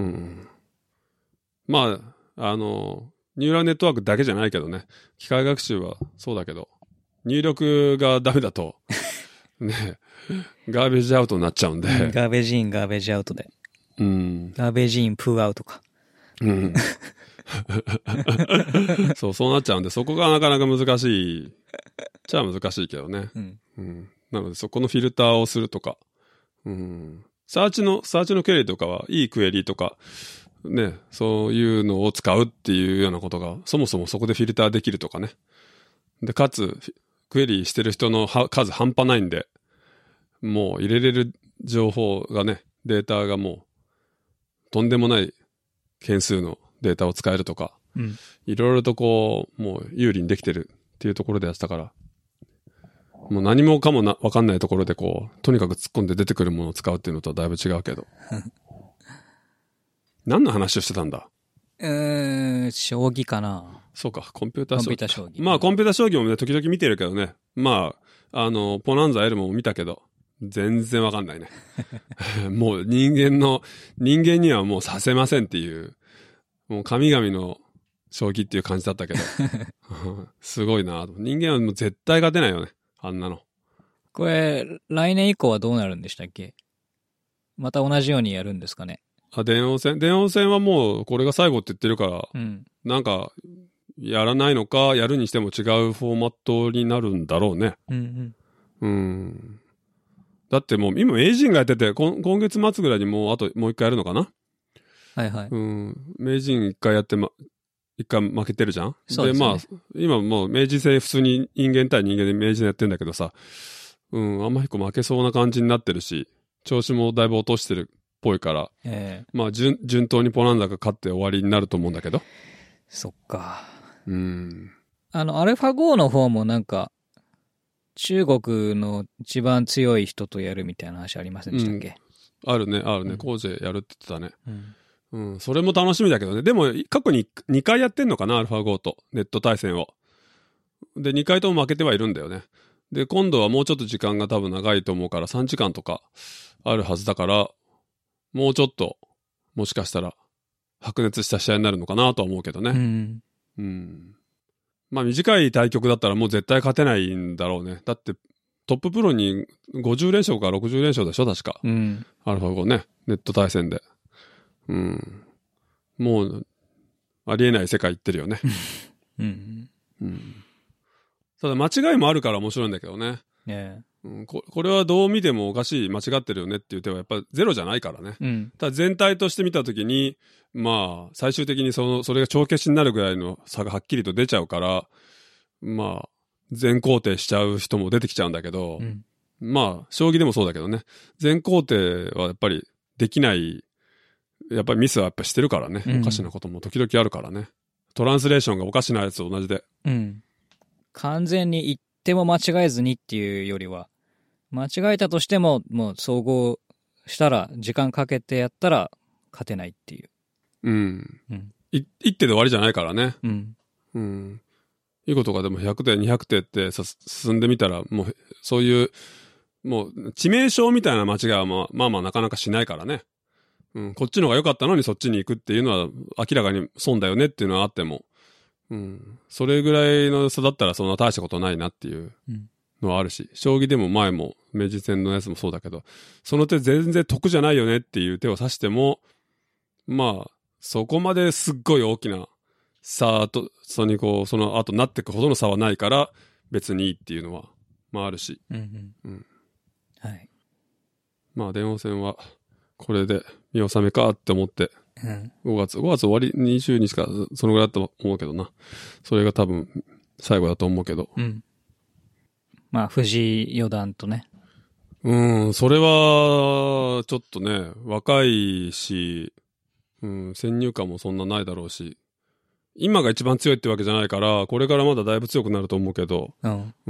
まあ、あの、ニューラルネットワークだけじゃないけどね。機械学習はそうだけど、入力がダメだと、ね、ガーベージアウトになっちゃうんで。 うん、ガーベージイン、ガーベージアウトで。 うん。 ガーベージイン、プーアウトか。 うん。そう、そうなっちゃうんで、そこがなかなか難しい。じゃあ難しいけどね。 うん。 うんなので、そこのフィルターをするとか、うん、サーチの、サーチのクエリとかは、いいクエリとか、ね、そういうのを使うっていうようなことが、そもそもそこでフィルターできるとかね。で、かつ、クエリしてる人の数半端ないんで、もう入れれる情報がね、データがもう、とんでもない件数のデータを使えるとか、 うん。 いろいろとこう、もう有利にできてるっていうところでやってたから、もう何もかもな分かんないところでこう、とにかく突っ込んで出てくるものを使うっていうのとはだいぶ違うけど。何の話をしてたんだうーん、将棋かな。 そうか、コンピューター将棋。 コンピューター将棋。 まあ、コンピューター将棋もね、時々見てるけどね。まあ、あの、ポナンザ L も見たけど、全然わかんないね。もう人間の、人間にはもうさせませんっていう、もう神々の将棋っていう感じだったけど。すごいな。人間はもう絶対勝てないよね。あんなの。 これ、来年以降はどうなるんでしたっけ？また同じようにやるんですかね？ あ、電王戦電王戦はもうこれが最後って言ってるから、 うん、 なんか、やらないのか、やるにしても違うフォーマットになるんだろうね。 うんうん。うんだってもう今名人がやってて、今今月末ぐらいにもうあともう一回やるのかな？ はいはい。 うん。名人一回やってま、一回負けてるじゃん？ そうですね。 で、まあ、今もう名人戦普通に人間対人間で名人やってんだけどさ、うん、あんまりこう負けそうな感じになってるし、調子もだいぶ落としてるっぽいから、 ええー、 まあ順、順当にポナンザが勝って終わりになると思うんだけど。 そっか。 うん。 あの、アルファゴーの方もなんか、中国の一番強い人とやるみたいな話ありませんでしたっけ？ うん、あるね、あるね。 うん、 コージェやるって言ってたね。 うん。 うん、それも楽しみだけどね。でも、過去ににかいやってんのかな、アルファゴーと。ネット対戦を。 で、にかいとも負けてはいるんだよね。で、今度はもうちょっと時間が多分長いと思うからさんじかんとかあるはずだから、もうちょっと、もしかしたら白熱した試合になるのかなとは思うけどね。 うん。 うん。まあ短い対局だったらもう絶対勝てないんだろうね。だってトッププロにごじゅう連勝かろくじゅう連勝でしょ確か。 うん。 アルファごね。ネット対戦で。うん。もう、ありえない世界行ってるよね。 うん。 うん。ただ間違いもあるから面白いんだけどね。 ねうん、こ, これはどう見てもおかしい、間違ってるよねっていう手はやっぱゼロじゃないからね。 うん。 ただ全体として見たときに、まあ、最終的にその、それが帳消しになるぐらいの差がはっきりと出ちゃうから、まあ、全肯定しちゃう人も出てきちゃうんだけど、 うん、 まあ、将棋でもそうだけどね、全肯定はやっぱりできない、やっぱりミスはやっぱしてるからね、 うん、 おかしなことも時々あるからね。トランスレーションがおかしなやつと同じで。 うん。完全に言っても間違えずにっていうよりは、間違えたとしても、もう総合したら、時間かけてやったら勝てないっていう。 うん。 うん。 い一手で終わりじゃないからね。 うん。 うん。いいことがでもひゃくてにひゃくてってさ進んでみたら、もう、そういう、もう、致命傷みたいな間違いはまあまあまあなかなかしないからね。うん。こっちの方が良かったのにそっちに行くっていうのは明らかに損だよねっていうのはあっても、うん。それぐらいの差だったらそんな大したことないなっていうのはあるし、将棋でも前も明治戦のやつもそうだけど、その手全然得じゃないよねっていう手を指しても、まあ、そこまですっごい大きな差と、そにこう、その後なっていくほどの差はないから、別にいいっていうのは、まああるし。 うんうんうん、はい。 まあ、電王戦は、これで見納めかって思って、うん、ごがつ、ごがつ終わりにじゅうにちか、そのぐらいだと思うけどな。それが多分、最後だと思うけど。 うん。まあ、藤井四段とね。 うん、それは、ちょっとね、若いし、うん、先入観もそんなないだろうし、今が一番強いってわけじゃないから、これからまだだいぶ強くなると思うけど、うん。うん、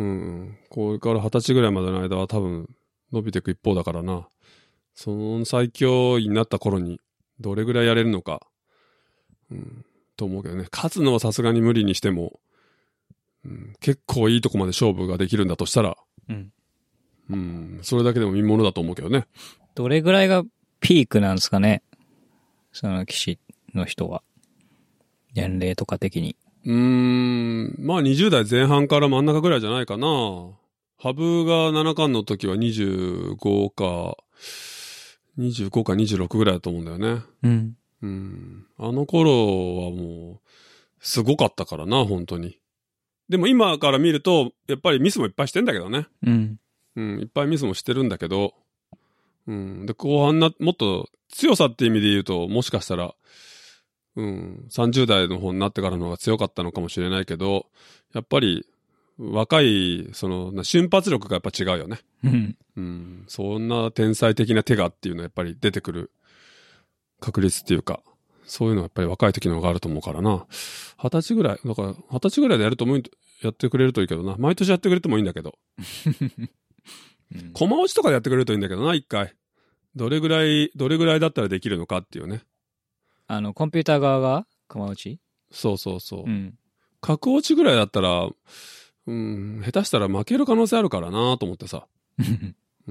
これから二十歳ぐらいまでの間は多分伸びていく一方だからな。その最強位になった頃にどれぐらいやれるのか、うん、と思うけどね。勝つのはさすがに無理にしても、うん、結構いいとこまで勝負ができるんだとしたら、うん。うん、それだけでも見ものだと思うけどね。 どれぐらいがピークなんですかね、その棋士の人は。年齢とか的に。 うーん、まあにじゅう代前半から真ん中ぐらいじゃないかな。羽生が七冠の時はにじゅうごか、にじゅうごかにじゅうろくぐらいだと思うんだよね。うん。うん。あの頃はもう、すごかったからな、本当に。でも今から見ると、やっぱりミスもいっぱいしてんだけどね。うん。うん、いっぱいミスもしてるんだけど、うん。で、後半な、もっと強さって意味で言うと、もしかしたら、うん、さんじゅう代の方になってからの方が強かったのかもしれないけど、やっぱり若い、その、瞬発力がやっぱ違うよね。うん。うん。そんな天才的な手がっていうのはやっぱり出てくる確率っていうか、そういうのはやっぱり若い時の方があると思うからな。二十歳ぐらい、だから二十歳ぐらいでやると思う、やってくれるといいけどな。毎年やってくれてもいいんだけど。うん、駒落ちとかでやってくれるといいんだけどな、一回。どれぐらい、どれぐらいだったらできるのかっていうね。 あの、コンピューター側が駒落ち？ そうそうそう。うん。角落ちぐらいだったら、うん、下手したら負ける可能性あるからなと思ってさ。うん。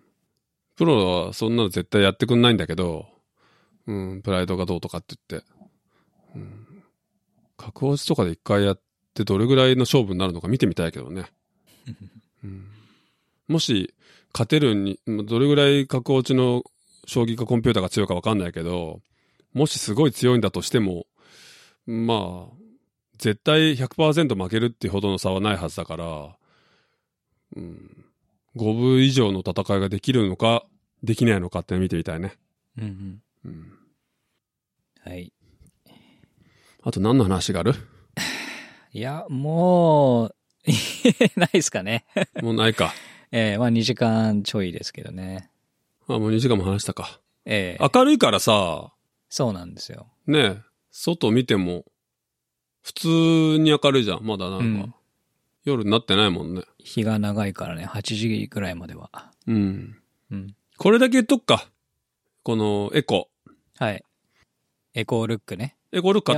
プロはそんなの絶対やってくんないんだけど、うん、プライドがどうとかって言って。うん。角落ちとかで一回やってどれぐらいの勝負になるのか見てみたいけどね。うん、もし、勝てるに、どれぐらい角落ちの将棋かコンピューターが強いか分かんないけど、もしすごい強いんだとしても、まあ、絶対 ひゃくパーセント 負けるっていうほどの差はないはずだから、うん、ごぶ以上の戦いができるのか、できないのかって見てみたいね。うんうんうん、 はい。 あと何の話がある？ いや、もう、ないですかね。 もうないか。 ええー、まあにじかんちょいですけどね。 あ、もうにじかんも話したか。 ええー。 明るいからさ。 そうなんですよ。 ねえ、外見ても、普通に明るいじゃん。まだなんか、うん、夜になってないもんね。 日が長いからね、はちじぐらいまでは。 うん。うん。これだけ言っとくか。このエコ。 はい。エコールックね。 エコールック買った？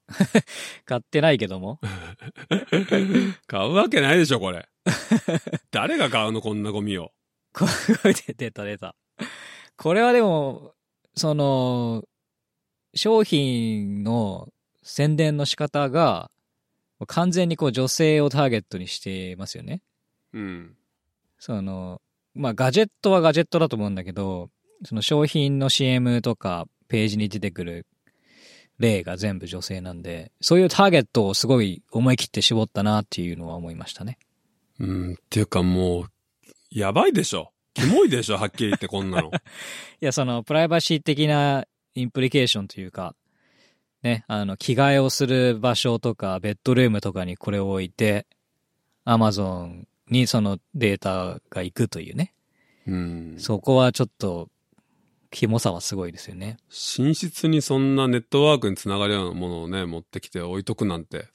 買ってないけども。 買うわけないでしょ、これ。誰が買うの、こんなゴミを。 これで出た出た。これはでも、その、商品の宣伝の仕方が、完全にこう女性をターゲットにしてますよね。 うん。 その、まあガジェットはガジェットだと思うんだけど、その商品の シーエム とかページに出てくる例が全部女性なんで、そういうターゲットをすごい思い切って絞ったなっていうのは思いましたね。 うん、っていうかもう、やばいでしょ。キモいでしょ、はっきり言ってこんなの。 いや、そのプライバシー的なインプリケーションというか、ね、あの、着替えをする場所とか、ベッドルームとかにこれを置いて、アマゾンにそのデータが行くというね。 うん。 そこはちょっと、キモさはすごいですよね。 寝室にそんなネットワークにつながるようなものをね、持ってきて置いとくなんて。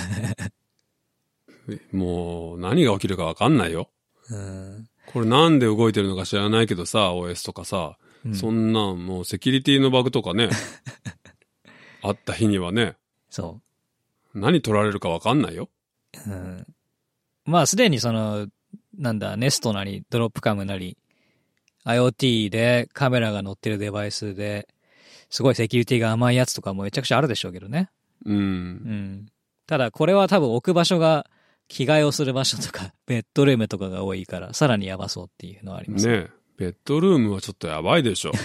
もう、何が起きるかわかんないよ。 うん。 これなんで動いてるのか知らないけどさ、オーエス とかさ、うん、そんなんもうセキュリティのバグとかね、あった日にはね、 そう。 何取られるかわかんないよ。 うん。まあすでにその、なんだ、ネストなり、ドロップカムなり、IoT でカメラが載ってるデバイスで、すごいセキュリティが甘いやつとかもめちゃくちゃあるでしょうけどね。 うん。うん。ただこれは多分置く場所が、着替えをする場所とか、ベッドルームとかが多いから、さらにやばそうっていうのはありますね。ねえ、ベッドルームはちょっとやばいでしょ。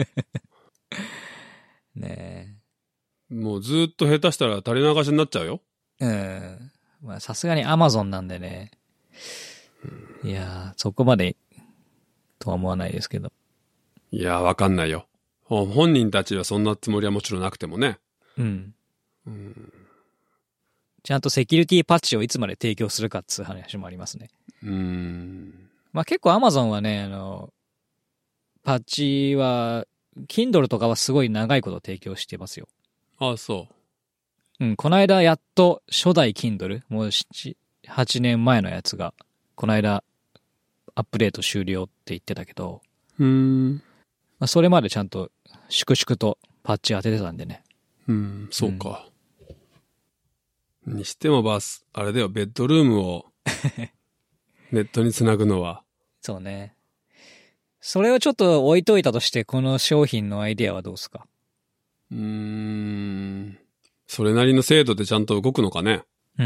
ねえ。 もうずっと下手したら垂れ流しになっちゃうよ。 うん。まあさすがにアマゾンなんでね。いやー、そこまで、とは思わないですけど。 いやー、わかんないよ。本人たちはそんなつもりはもちろんなくてもね。 うん。 うん、 ちゃんとセキュリティパッチをいつまで提供するかっつう話もありますね。 うーん。 まあ結構アマゾンはね、あの、パッチは、Kindle とかはすごい長いこと提供してますよ。 ああ、そう。 うん、この間やっと初代 Kindle、もうなな、はちねんまえのやつが、この間アップデート終了って言ってたけど、 うーん。 まあ、それまでちゃんと粛々とパッチ当ててたんでね。 うん、そうか。うん、にしてもバス、あれだよ、ベッドルームをネットにつなぐのは。 そうね。それをちょっと置いといたとして、この商品のアイデアはどうですか？ うーん。それなりの精度でちゃんと動くのかね。 うん。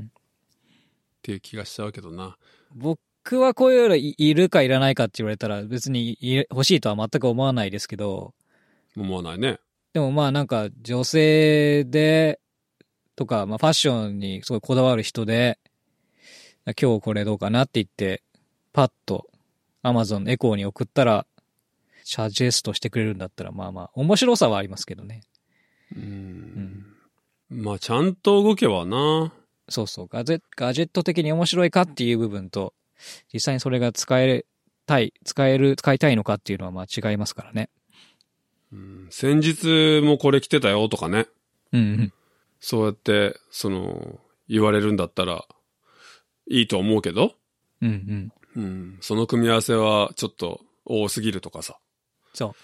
っていう気がしちゃうけどな。 僕はこういうの い, いるかいらないかって言われたら別に欲しいとは全く思わないですけど。 思わないね。 でもまあなんか女性で、とか、まあファッションにすごいこだわる人で、今日これどうかなって言って、パッと Amazon エコーに送ったら、サジェストしてくれるんだったら、まあまあ、面白さはありますけどね。 うーん。うん、まあ、ちゃんと動けばな。 そうそう。ガジェ、ガジェット的に面白いかっていう部分と、実際にそれが使えたい、使える、使いたいのかっていうのはまあ違いますからね。 うん、先日もこれ着てたよとかね。 うん、うん。 そうやって、その、言われるんだったら、いいと思うけど。 うんうん。 うん。その組み合わせはちょっと多すぎるとかさ。 そう。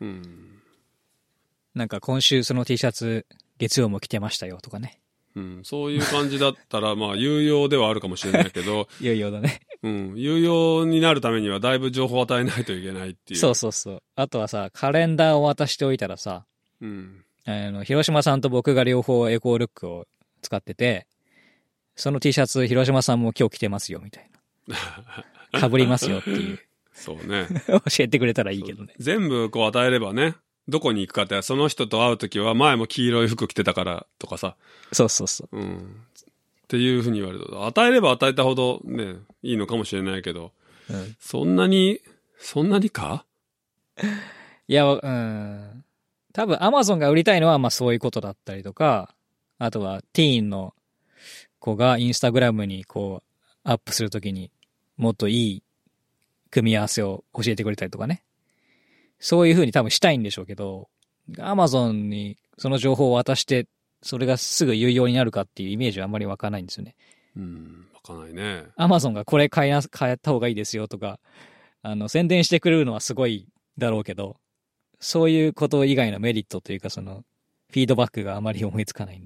うん。 なんか今週その T シャツ、月曜も着てましたよとかね。 うん。そういう感じだったら、まあ、有用ではあるかもしれないけど。 有用だね。 うん。有用になるためにはだいぶ情報を与えないといけないっていう。 そうそうそう。あとはさ、カレンダーを渡しておいたらさ、 うん。 あの、広島さんと僕が両方エコールックを使ってて、その T シャツ、広島さんも今日着てますよ、みたいな。被りますよっていう。 そうね。 教えてくれたらいいけどね。 全部こう与えればね、どこに行くかって、その人と会うときは前も黄色い服着てたからとかさ。 そうそうそう。 うん。っていうふうに言われると、与えれば与えたほどね、いいのかもしれないけど、うん、そんなに、そんなにか？ いや、うん。多分 Amazon が売りたいのはまあそういうことだったりとか、あとはティーンの子がインスタグラムにこうアップするときにもっといい組み合わせを教えてくれたりとかね。そういう風に多分したいんでしょうけど、Amazon にその情報を渡してそれがすぐ有用になるかっていうイメージはあんまり湧かないんですよね。 うん、湧かないね。 Amazon がこれ買いな、買った方がいいですよとか、あの宣伝してくれるのはすごいだろうけど、そういうこと以外のメリットというかそのフィードバックがあまり思いつかないんで。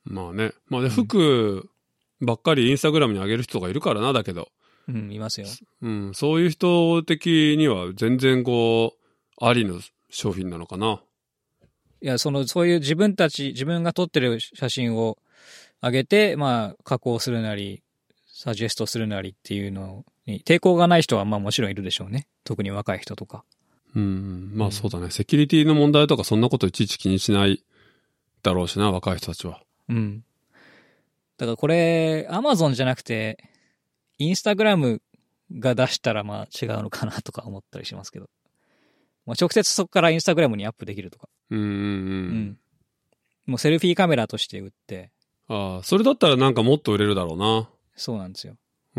まあね。まあで、服ばっかりインスタグラムに上げる人がいるからな、だけど。 うん、いますよ。 うん、そういう人的には全然こう、ありの商品なのかな。 いや、その、そういう自分たち、自分が撮ってる写真を上げて、まあ、加工するなり、サジェストするなりっていうのに、抵抗がない人は、まあもちろんいるでしょうね。特に若い人とか。 うん、まあそうだね。セキュリティの問題とかそんなこといちいち気にしないだろうしな、若い人たちは。 うん。だからこれ、アマゾンじゃなくて、インスタグラムが出したらまあ違うのかなとか思ったりしますけど。まあ、直接そこからインスタグラムにアップできるとか。 うんうんうん。 うん。もうセルフィーカメラとして売って。 ああ、それだったらなんかもっと売れるだろうな。 そうなんですよ。 うん。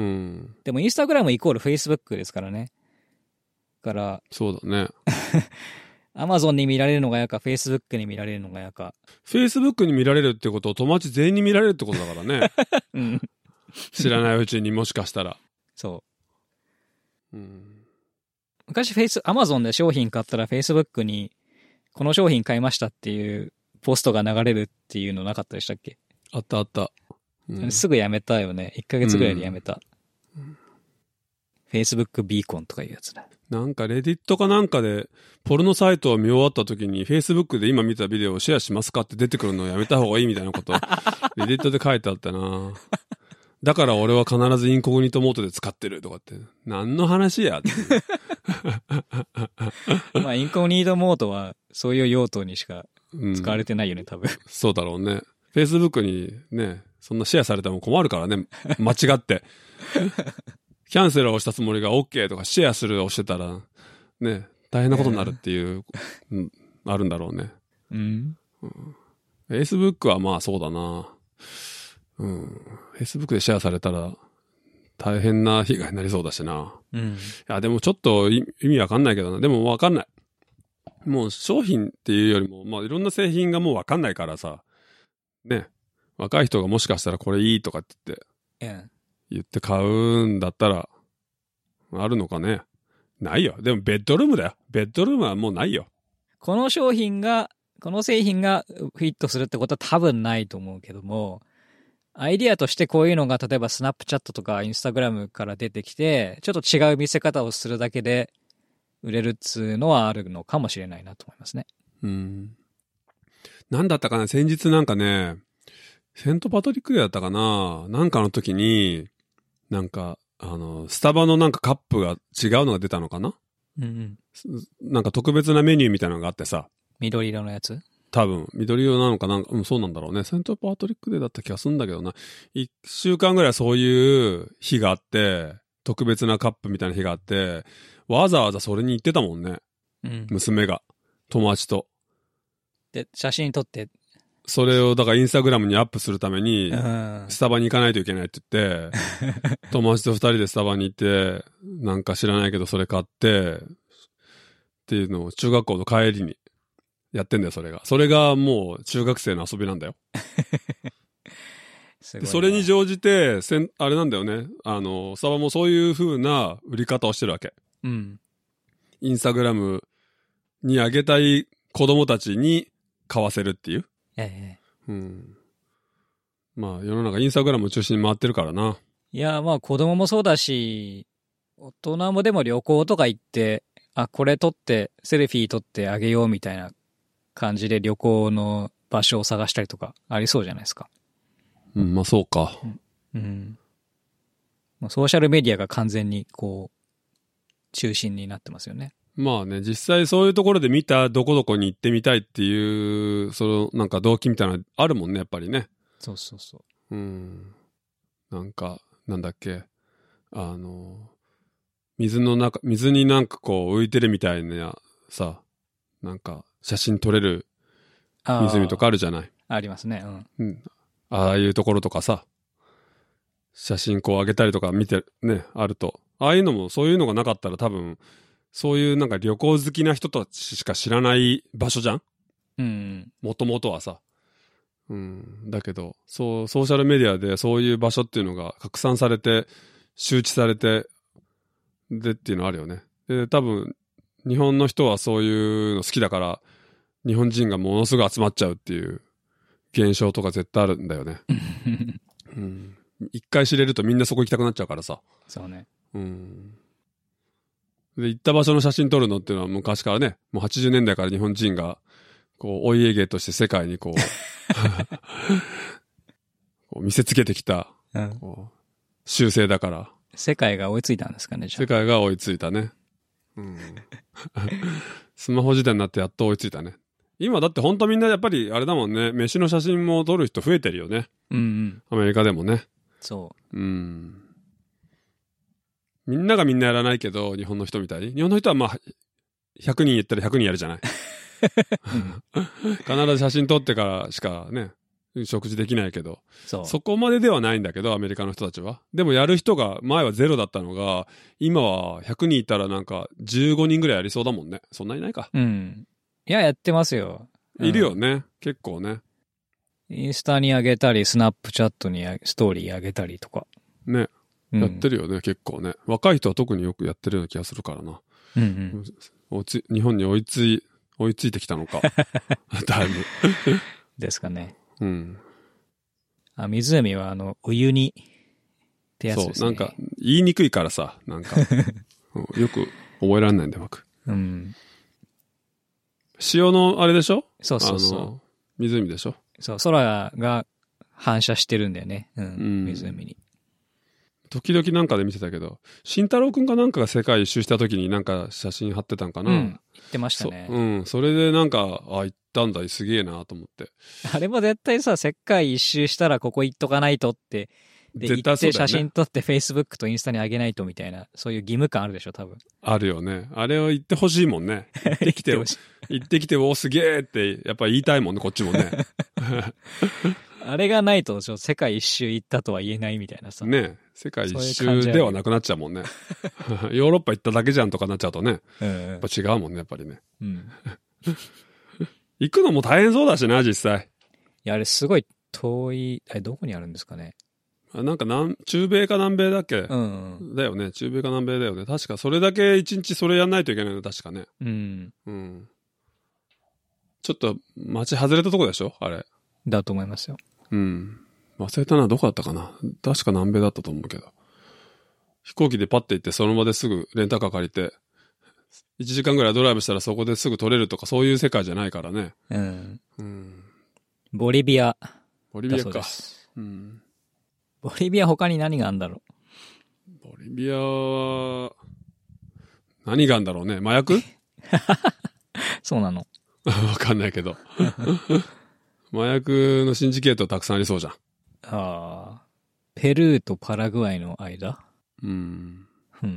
でもインスタグラムイコールフェイスブックですからね。だから、 そうだね。 アマゾンに見られるのが嫌か、フェイスブックに見られるのが嫌か。 フェイスブックに見られるってことを友達全員に見られるってことだからね。 うん。 知らないうちにもしかしたら。 そう。 うん、 昔フェイス、アマゾンで商品買ったらフェイスブックに、この商品買いましたっていうポストが流れるっていうのなかったでしたっけ？ あったあった。うん、 すぐやめたよね。いっかげつぐらいでやめた。うん、Facebook ビーコンとかいうやつだ。 なんかレディットかなんかでポルノサイトを見終わった時に Facebook で今見たビデオをシェアしますかって出てくるのをやめた方がいいみたいなことレディットで書いてあったな。だから俺は必ずインコグニトモードで使ってるとかって何の話やってまあインコグニトモードはそういう用途にしか使われてないよね、うん、多分。 そうだろうね。Facebook にねそんなシェアされても困るからね。間違ってキャンセルを押したつもりが OK とかシェアするを押してたら、ね、大変なことになるっていう、えーうん、あるんだろうね。 うん。 うん、Facebook はまあそうだな。うん。Facebook でシェアされたら大変な被害になりそうだしな。 うん。いや、でもちょっと意味わかんないけどな。でもわかんない。もう商品っていうよりも、まあいろんな製品がもうわかんないからさ。ね。若い人がもしかしたらこれいいとかって言って。 うん言って買うんだったら、あるのかね。ないよ。でもベッドルームだよ。ベッドルームはもうないよ。 この商品が、この製品がフィットするってことは多分ないと思うけども、アイディアとしてこういうのが例えばスナップチャットとかインスタグラムから出てきて、ちょっと違う見せ方をするだけで売れるっつうのはあるのかもしれないなと思いますね。 うん。なんだったかな、先日なんかね、セントパトリックデーだったかな、なんかの時に、なんか、あの、スタバのなんかカップが違うのが出たのかな、 うんうん、 なんか特別なメニューみたいなのがあってさ。 緑色のやつ多分、緑色なのかなんか、うん、そうなんだろうね。セントパトリックデーだった気がするんだけどな。一週間ぐらいそういう日があって、特別なカップみたいな日があって、わざわざそれに行ってたもんね。うん、娘が。友達と。 で、写真撮って。 それをだからインスタグラムにアップするために、スタバに行かないといけないって言って、友達と二人でスタバに行って、なんか知らないけどそれ買って、っていうのを中学校の帰りにやってんだよ、それが。それがもう中学生の遊びなんだよ。でそれに乗じて、せん、あれなんだよね。あの、スタバもそういう風な売り方をしてるわけ。 うん。 インスタグラムにあげたい子供たちに買わせるっていう。 ええ。 うん。まあ世の中インスタグラムを中心に回ってるからな。 いや、まあ子供もそうだし、大人もでも旅行とか行って、あ、これ撮って、セルフィー撮ってあげようみたいな感じで旅行の場所を探したりとかありそうじゃないですか。 うん、まあそうか。 うん。うん、まあ、ソーシャルメディアが完全にこう、中心になってますよね。 まあね、実際そういうところで見たどこどこに行ってみたいっていう、そのなんか動機みたいなのあるもんね、やっぱりね。 そうそうそう。 うん。なんか、なんだっけ。あの、水の中、水になんかこう浮いてるみたいなさ、なんか写真撮れる湖とかあるじゃない。 あ, ありますね。うん。 うん。ああいうところとかさ、写真こう上げたりとか見てね、あると。ああいうのも、そういうのがなかったら多分、そういうなんか旅行好きな人たちしか知らない場所じゃん？ うん。 もともとはさ。うん。だけど、そう、ソーシャルメディアでそういう場所っていうのが拡散されて、周知されて、でっていうのあるよね。で、多分、日本の人はそういうの好きだから、日本人がものすごい集まっちゃうっていう現象とか絶対あるんだよね。うん。一回知れるとみんなそこ行きたくなっちゃうからさ。 そうね。 うん。で、行った場所の写真撮るのっていうのは昔からね、もうはちじゅうねんだいから日本人が、こう、お家芸として世界にこう、こう見せつけてきた、 うん、 こう習性だから。 世界が追いついたんですかね、じゃあ。 世界が追いついたね。うん。スマホ時代になってやっと追いついたね。今だって本当みんなやっぱりあれだもんね、飯の写真も撮る人増えてるよね。 うんうん。 アメリカでもね。 そう。 うん。みんながみんなやらないけど、日本の人みたいに。日本の人はまあ、ひゃくにん言ったらひゃくにんやるじゃない。必ず写真撮ってからしかね、食事できないけど。 そう。 そこまでではないんだけど、アメリカの人たちは。でもやる人が、前はゼロだったのが、今はひゃくにんいたらなんかじゅうごにんぐらいやりそうだもんね。そんなにいないか。 うん。いや、やってますよ。 いるよね。うん、結構ね。 インスタに上げたり、スナップチャットにストーリー上げたりとか。 ね。やってるよね、うん、結構ね。若い人は特によくやってるような気がするからな。 うんうん。 おつ日本に追いつい、追いついてきたのか。だいぶ。 ですかね。 うん。 あ、湖はあの、お湯に、ってやつですね。 そう、なんか、言いにくいからさ、なんか、よく覚えられないんだよ、僕。 うん。 潮のあれでしょ？ そうそうそう。あの、 湖でしょ？ そう、空が反射してるんだよね。うん。うん、湖に。 時々なんかで見てたけど、慎太郎くんかなんかが世界一周した時になんか写真貼ってたんかな。うん。 言ってましたね。 そうん。それでなんか、あ、行ったんだ、すげえなと思って。 あれも絶対さ、世界一周したらここ行っとかないとって、で、行って写真撮って Facebook とインスタに上げないとみたいな、そういう義務感あるでしょ、多分。 あるよね。あれを言ってほしいもんね。行ってきて、行ってきて、お、すげえって、やっぱ言いたいもんね、こっちもね。 あれがないと、世界一周行ったとは言えないみたいなさ。 ね世界一周ではなくなっちゃうもんね。ヨーロッパ行っただけじゃんとかなっちゃうとね。うん、やっぱ違うもんね、やっぱりね。うん、行くのも大変そうだしな、実際。 いや、あれすごい遠い、あれどこにあるんですかね。 なんか南、中米か南米だっけ、 うんうん、 だよね。中米か南米だよね。確かそれだけ一日それやんないといけないの、確かね。 うん。 うん。ちょっと街外れたとこでしょあれ。 だと思いますよ。 うん。忘れたな、どこだったかな。確か南米だったと思うけど。飛行機でパッて行ってその場ですぐレンタカー借りて、いちじかんぐらいドライブしたらそこですぐ撮れるとかそういう世界じゃないからね。 うん。 うん、 ボリビア。 ボリビアか。うん。 ボリビア他に何があるんだろう。ボリビアは、何があるんだろうね。麻薬そうなの。 わかんないけど。麻薬のシンジケートたくさんありそうじゃん。 ああ。ペルーとパラグアイの間？ うん。 うん。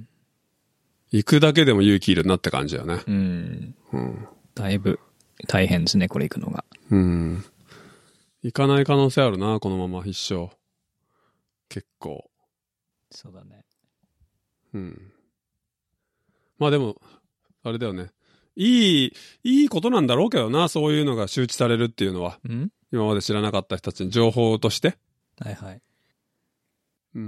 行くだけでも勇気いるなって感じだよね。 うん。うん。だいぶ大変ですね、これ行くのが。 うん。行かない可能性あるな、このまま一生。結構。 そうだね。 うん。まあでも、あれだよね。いい、いいことなんだろうけどな、そういうのが周知されるっていうのは。 ん？ 今まで知らなかった人たちに情報として。 はいはい。 うん。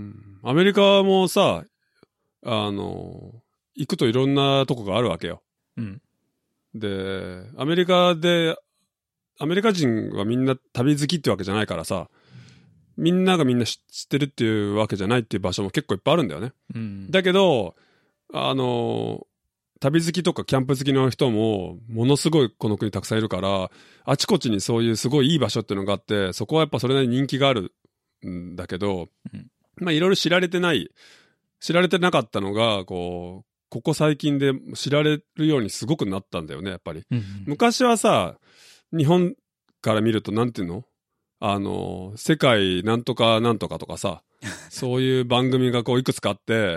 アメリカもさ、あの、行くといろんなとこがあるわけよ。 うん。 で、アメリカで、アメリカ人はみんな旅好きってわけじゃないからさ、みんながみんな知ってるっていうわけじゃないっていう場所も結構いっぱいあるんだよね。 うん。 だけど、あの、旅好きとかキャンプ好きの人もものすごいこの国たくさんいるから、あちこちにそういうすごいいい場所っていうのがあって、そこはやっぱそれなりに人気があるんだけど、うん、まあいろいろ知られてない、知られてなかったのが、こう、ここ最近で知られるようにすごくなったんだよね、やっぱり。 うんうん、 昔はさ、日本から見るとなんていうの？あの、世界なんとかなんとかとかさ、そういう番組がこういくつかあって、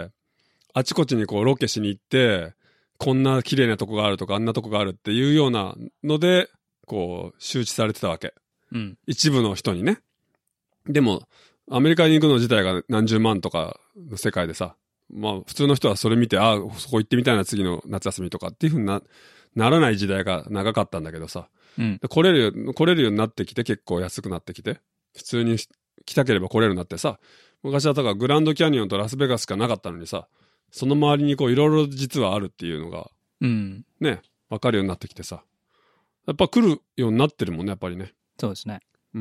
あちこちにこうロケしに行って、こんな綺麗なとこがあるとかあんなとこがあるっていうようなので、こう周知されてたわけ。 うん、 一部の人にね。でも、アメリカに行くの自体が何十万とかの世界でさ、まあ普通の人はそれ見て、ああ、そこ行ってみたいな次の夏休みとかっていう風にな、ならない時代が長かったんだけどさ、 うん、 来れるよ、来れるようになってきて結構安くなってきて、普通に来たければ来れるようになってさ、昔はだからグランドキャニオンとラスベガスしかなかったのにさ、その周りにこういろいろ実はあるっていうのが、 うん、 ね、わかるようになってきてさ、やっぱ来るようになってるもんね、やっぱりね。 そうですね。 うん。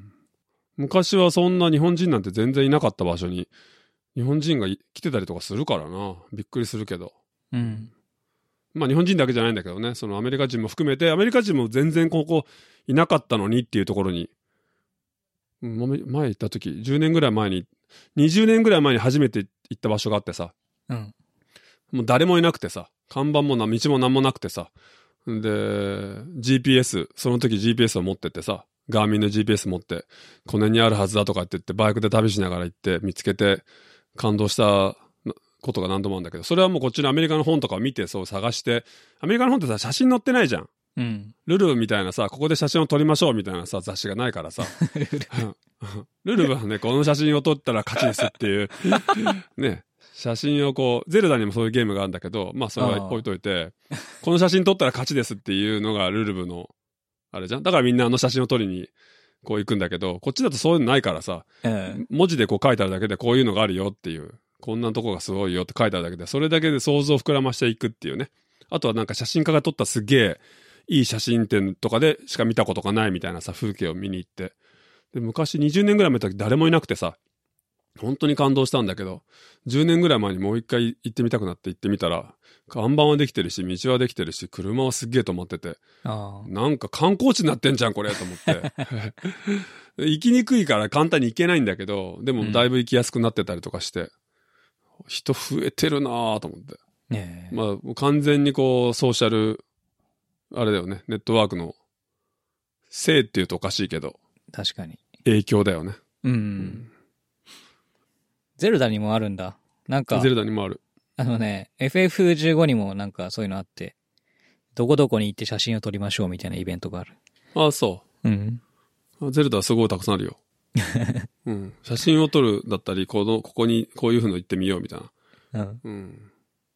昔はそんな日本人なんて全然いなかった場所に、日本人が来てたりとかするからな。びっくりするけど。 うん。 まあ日本人だけじゃないんだけどね。そのアメリカ人も含めて、アメリカ人も全然ここいなかったのにっていうところに、前行った時、じゅうねんぐらい前に、にじゅうねんぐらい前に初めて行った場所があってさ。 うん。 もう誰もいなくてさ。看板もな、道も何もなくてさ。で、ジーピーエス、その時 ジーピーエス を持ってってさ、ガーミンの ジーピーエス 持って、この辺にあるはずだとかって言って、バイクで旅しながら行って見つけて、感動したことが何度もあるんだけど、それはもうこっちのアメリカの本とかを見て、そう探して、アメリカの本ってさ、写真載ってないじゃん。 うん。 ルルブみたいなさ、ここで写真を撮りましょうみたいなさ、雑誌がないからさ。ルルブはね、この写真を撮ったら勝ちですっていう、ね。写真をこう、ゼルダにもそういうゲームがあるんだけど、まあそれは置いといて、この写真撮ったら勝ちですっていうのがルルブの、あれじゃん。だからみんなあの写真を撮りに、こう行くんだけど、こっちだとそういうのないからさ、 うん、 文字でこう書いてあるだけでこういうのがあるよっていう、こんなとこがすごいよって書いてあるだけで、それだけで想像を膨らましていくっていうね。あとはなんか写真家が撮ったすげえいい写真展とかでしか見たことがないみたいなさ、風景を見に行って。で、昔にじゅうねんぐらい前の時誰もいなくてさ、本当に感動したんだけど、じゅうねんぐらい前にもう一回行ってみたくなって行ってみたら、看板はできてるし、道はできてるし、車はすっげえ止まってて、 あなんか観光地になってんじゃん、これ、と思って。行きにくいから簡単に行けないんだけど、でもだいぶ行きやすくなってたりとかして、うん、人増えてるなぁと思って。 ねえ。 まあ、完全にこう、ソーシャル、あれだよね、ネットワークの、せいって言うとおかしいけど、 確かに。 影響だよね。 うん。 うんゼルダにもあるんだ。なんか、 ゼルダにもある。 あのね、エフエフじゅうご にもなんかそういうのあって、どこどこに行って写真を撮りましょうみたいなイベントがある。 ああ、そう。 うん。 ゼルダはすごいたくさんあるよ。うん。写真を撮るだったり、この、ここにこういう風の行ってみようみたいな。 うん。 うん。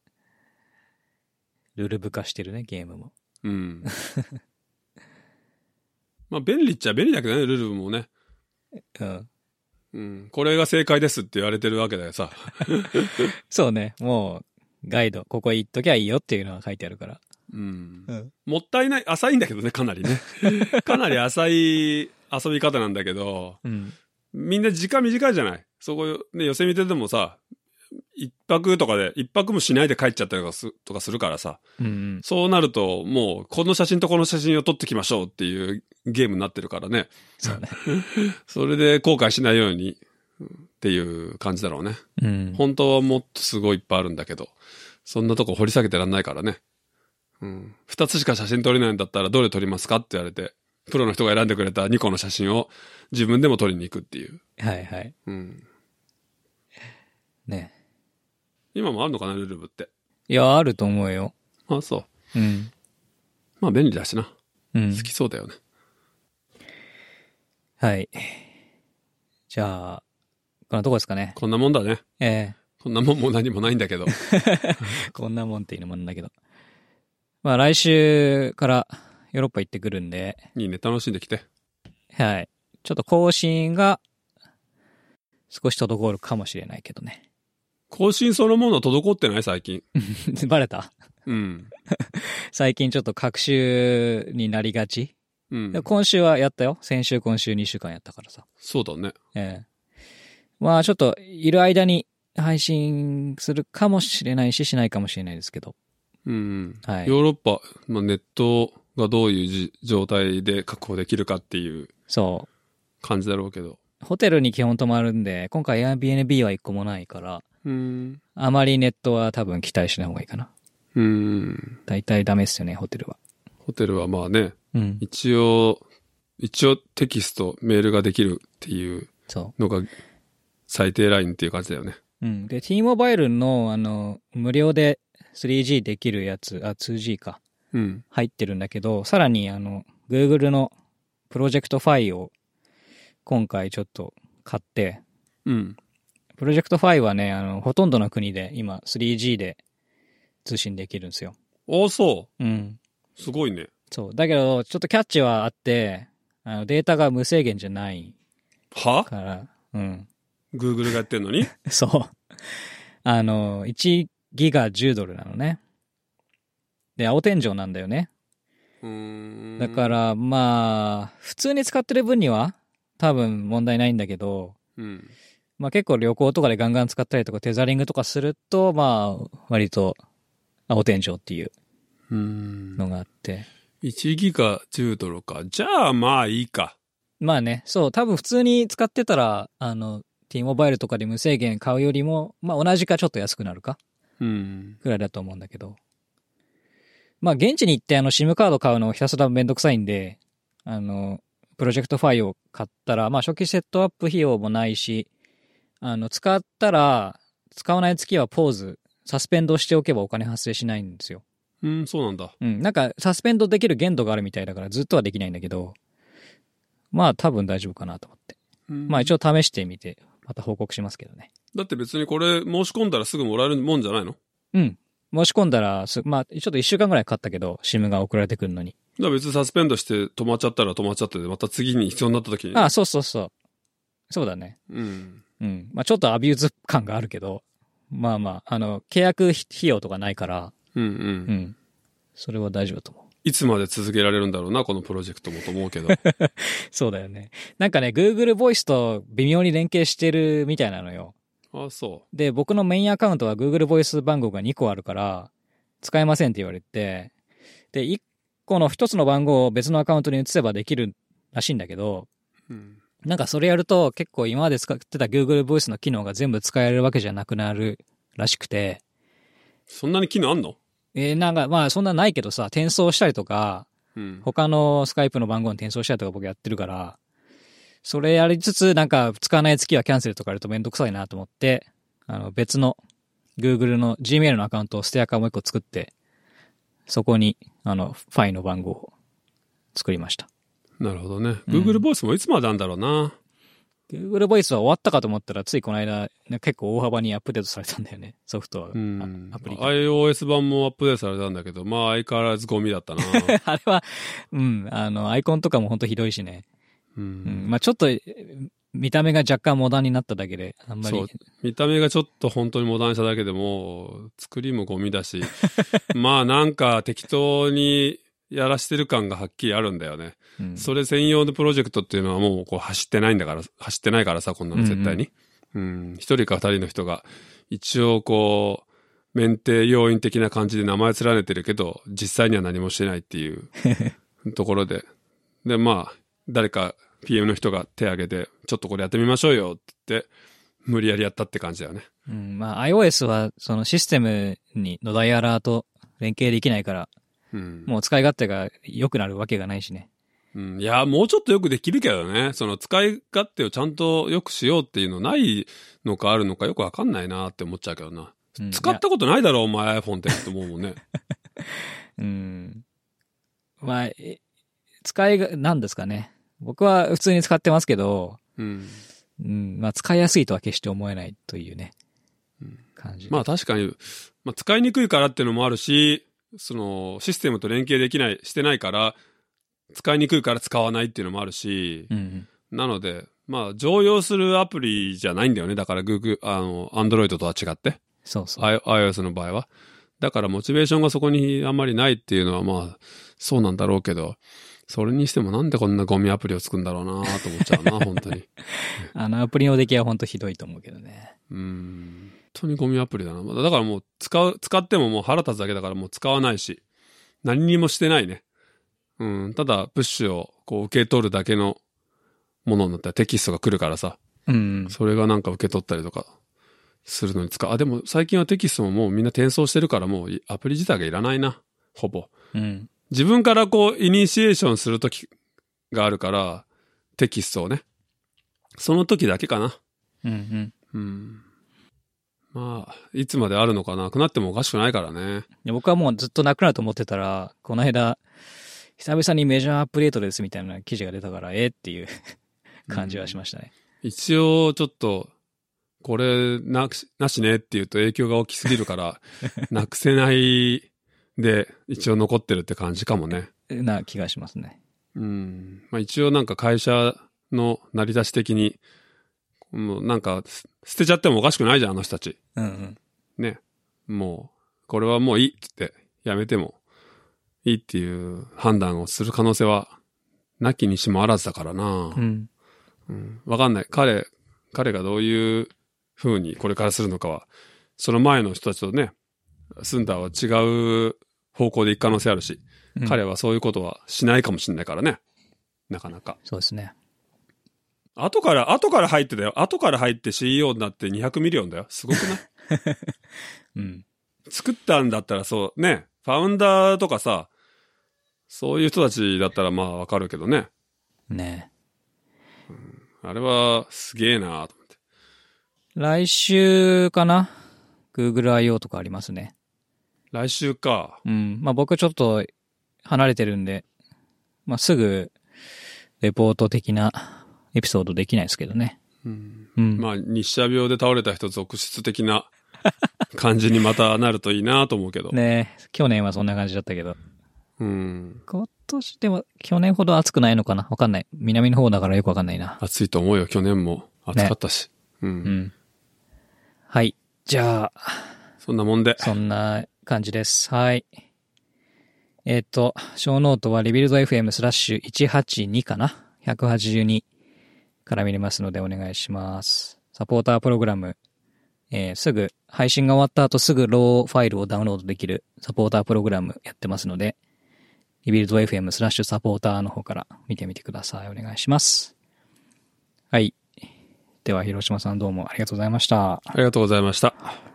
ルール部化してるね、ゲームも。 うん。まあ、便利っちゃ便利だけどね、ルールもね。 うん。 うん。これが正解ですって言われてるわけだよさ。 そうね。もう、ガイド、ここ行っときゃいいよっていうのが書いてあるから。 うん。 うん、 もったいない、浅いんだけどね、かなりね。かなり浅い遊び方なんだけど、 うん、 みんな時間短いじゃない。そこ、ね、寄せ見てでもさ、一泊とかで、一泊もしないで帰っちゃったりとかすとかするからさ、 うんうん、 そうなると、もう、この写真とこの写真を撮ってきましょうっていうゲームになってるからね。 そうね。 それで後悔しないようにっていう感じだろうね。 うん、 本当はもっとすごいいっぱいあるんだけど、そんなとこ掘り下げてらんないからね。うん。二つしか写真撮れないんだったらどれ撮りますかって言われて、プロの人が選んでくれたにこの写真を自分でも撮りに行くっていう。 はいはい。 うん。 ね。 今もあるのかな、ルルブって。 いや、あると思うよ。 あ、そう。 うん。 まあ便利だしな。 うん。 好きそうだよね。 はい。じゃあ、こんなとこですかね。 こんなもんだね。 ええー、こんなもんも何もないんだけど。 こんなもんっていうのもなんだけど。まあ来週からヨーロッパ行ってくるんで。 いいね、楽しんできて。 はい。ちょっと更新が少し滞るかもしれないけどね。 更新そのもの滞ってない最近。 バレたうん。 最近ちょっと隔週になりがち。 うん。 今週はやったよ。先週今週にしゅうかんやったからさ。 そうだね。 ええ。まあちょっといる間に配信するかもしれないししないかもしれないですけど。 うん。 はい。 ヨーロッパ、まあ、ネットがどういうじ状態で確保できるかっていうそう。 感じだろうけど。 ホテルに基本泊まるんで、今回 Airbnb は一個もないから、 うん。 あまりネットは多分期待しない方がいいかな。 うん。 大体ダメっすよね、ホテルは。 ホテルはまあね、 うん。 一応、一応テキスト、メールができるっていうのが最低ラインっていう感じだよね。 うん。で、T モバイルの、あの、無料で スリージー できるやつ、あ、ツージー か。 うん。 入ってるんだけど、さらにあの、Google のプロジェクトファイを今回ちょっと買って、 うん。 プロジェクトファイはね、あの、ほとんどの国で今 スリージー で通信できるんですよ。 ああ、そう。うん。 すごいね。 そう。だけど、ちょっとキャッチはあって、あのデータが無制限じゃないはから、うん。 Google がやってんのにそう。あの、いちギガじゅうドルなのね。で、青天井なんだよね。 うーん。 だから、まあ、普通に使ってる分には、 多分問題ないんだけど、 うん。 まあ結構旅行とかでガンガン使ったりとかテザリングとかすると、まあ割と青天井っていうのがあって。 いちギガじゅうドルか。じゃあまあいいか。 まあね、そう、多分普通に使ってたら、あの、T モバイルとかで無制限買うよりも、まあ同じかちょっと安くなるか。 うん。 ぐらいだと思うんだけど。まあ現地に行ってあの SIM カード買うのひたすらめんどくさいんで、あの、プロジェクトファイを買ったら、まあ初期セットアップ費用もないし、あの、使ったら、使わない月はポーズ、サスペンドしておけばお金発生しないんですよ。 うん、そうなんだ。 うん、なんかサスペンドできる限度があるみたいだからずっとはできないんだけど、まあ多分大丈夫かなと思って。うん、まあ一応試してみて、また報告しますけどね。 だって別にこれ申し込んだらすぐもらえるもんじゃないの？ うん。申し込んだらす、まあちょっと一週間ぐらいかかったけど、SIM が送られてくるのに。 だから別にサスペンドして止まっちゃったら止まっちゃってで、また次に必要になった時に。 ああ、そうそうそう。そうだね。 うん。 うん。まあちょっとアビューズ感があるけど、まあまあ、あの、契約費用とかないから、 うんうん。うん。 それは大丈夫だと思う。 いつまで続けられるんだろうな、このプロジェクトもと思うけど。 そうだよね。なんかね、Google Voice と微妙に連携してるみたいなのよ。 ああ、そう。 で、僕のメインアカウントは Google Voice 番号がにこあるから、使えませんって言われて、で、いっこのひとつの番号を別のアカウントに移せばできるらしいんだけど、うん、なんかそれやると結構今まで使ってた Google Voice の機能が全部使えるわけじゃなくなるらしくて。 そんなに機能あんの？ えー、なんかまあそんなないけどさ、転送したりとか、うん、他のスカイプの番号に転送したりとか僕やってるから、それやりつつなんか使わない月はキャンセルとかやるとめんどくさいなと思って、あの別の Google の Gmail のアカウントをステアカーもう一個作って、そこにあのファイの番号を作りました。 なるほどね。Google Voice もいつまでなんだろうな。 Google Voice は終わったかと思ったら、ついこの間、結構大幅にアップデートされたんだよね、ソフトは。うん、 アプリ。iOS 版もアップデートされたんだけど、まあ相変わらずゴミだったな。 あれは、うん、あの、アイコンとかもほんとひどいしね。うん。うん、まあちょっと、見た目が若干モダンになっただけで、あんまり。そう。 見た目がちょっと本当にモダンしただけでも、作りもゴミだし、まあなんか適当にやらしてる感がはっきりあるんだよね。うん、それ専用のプロジェクトっていうのはもうこう走ってないんだから、走ってないからさ、こんなの絶対に。うん、うん。一人か二人の人が、一応こう、免停要員的な感じで名前連ねてるけど、実際には何もしてないっていうところで。で、まあ、誰か ピーエム の人が手挙げて、ちょっとこれやってみましょうよって言って、無理やりやったって感じだよね。 うん、まあ iOS はそのシステムにのダイヤラーと連携できないから、うん、もう使い勝手が良くなるわけがないしね。 うん、いや、もうちょっとよくできるけどね。その使い勝手をちゃんとよくしようっていうのないのかあるのかよくわかんないなって思っちゃうけどな。うん、使ったことないだろ、お前 iPhone ってって思うもんね。 うん。まあ、使いが、なんですかね。僕は普通に使ってますけど、うん。うん、まあ使いやすいとは決して思えないというね、うん、感じ。 まあ確かに、まあ使いにくいからっていうのもあるし、そのシステムと連携できない、してないから、使いにくいから使わないっていうのもあるし、うんうん、なので、まあ、常用するアプリじゃないんだよね。だから Google、あの、Android とは違って。 そうそう。 iOS の場合は。だからモチベーションがそこにあんまりないっていうのはまあ、そうなんだろうけど、それにしてもなんでこんなゴミアプリを作るんだろうなと思っちゃうな、本当に。 あのアプリの出来は本当ひどいと思うけどね。 うん。本当にゴミアプリだな。だからもう使う、使ってももう腹立つだけだからもう使わないし、何にもしてないね。うん、ただ、プッシュをこう受け取るだけのものになったらテキストが来るからさ。うん。それがなんか受け取ったりとかするのに使う。あ、でも最近はテキストももうみんな転送してるからもうアプリ自体がいらないな。ほぼ。うん。自分からこう、イニシエーションするときがあるから、テキストをね。その時だけかな。うんうん。うん。まあ、いつまであるのかなくなってもおかしくないからね。 いや僕はもうずっとなくなると思ってたら、この間、久々にメジャーアップデートですみたいな記事が出たから、えっていう感じはしましたね。 うん、一応、ちょっと、これなし、なしねって言うと影響が大きすぎるから、なくせないで一応残ってるって感じかもね。 な気がしますね。 うん。まあ一応なんか会社の成り立ち的に、もうなんか捨てちゃってもおかしくないじゃん、あの人たち。うんうん。ね。もう、これはもういいってやめてもいいっていう判断をする可能性はなきにしもあらずだからな。うん。 うん。わかんない。彼、彼がどういう風にこれからするのかは、その前の人たちとね、スンダーは違う方向で行く可能性あるし、うん、彼はそういうことはしないかもしれないからね。なかなか。 そうですね。 後から、後から入ってたよ。後から入って シーイーオー になってにひゃくミリオンだよ。すごくないうん。作ったんだったらそう、ね、ファウンダーとかさ、そういう人たちだったらまあわかるけどね。 ねえ、うん。あれはすげえなと思って。 来週かな ?Google アイオー とかありますね。 来週か。 うん。まあ僕ちょっと離れてるんで、まあすぐレポート的なエピソードできないですけどね。 うん。うん、まあ日射病で倒れた人続出的な感じにまたなるといいなと思うけど。 ねえ、去年はそんな感じだったけど。 うん。 今年でも去年ほど暑くないのかなわかんない。南の方だからよくわかんないな。 暑いと思うよ。去年も暑かったし。ね、うん。うん。 はい。じゃあ。 そんなもんで。 そんな感じです。はい。えっと、小ノートはリビルド エフエム スラッシュいちはちにかな ?ひゃくはちじゅうに から見れますのでお願いします。サポータープログラム。えー、すぐ、配信が終わった後すぐローファイルをダウンロードできるサポータープログラムやってますので、リビルド エフエム スラッシュサポーターの方から見てみてください。お願いします。はい。では、広島さんどうもありがとうございました。 ありがとうございました。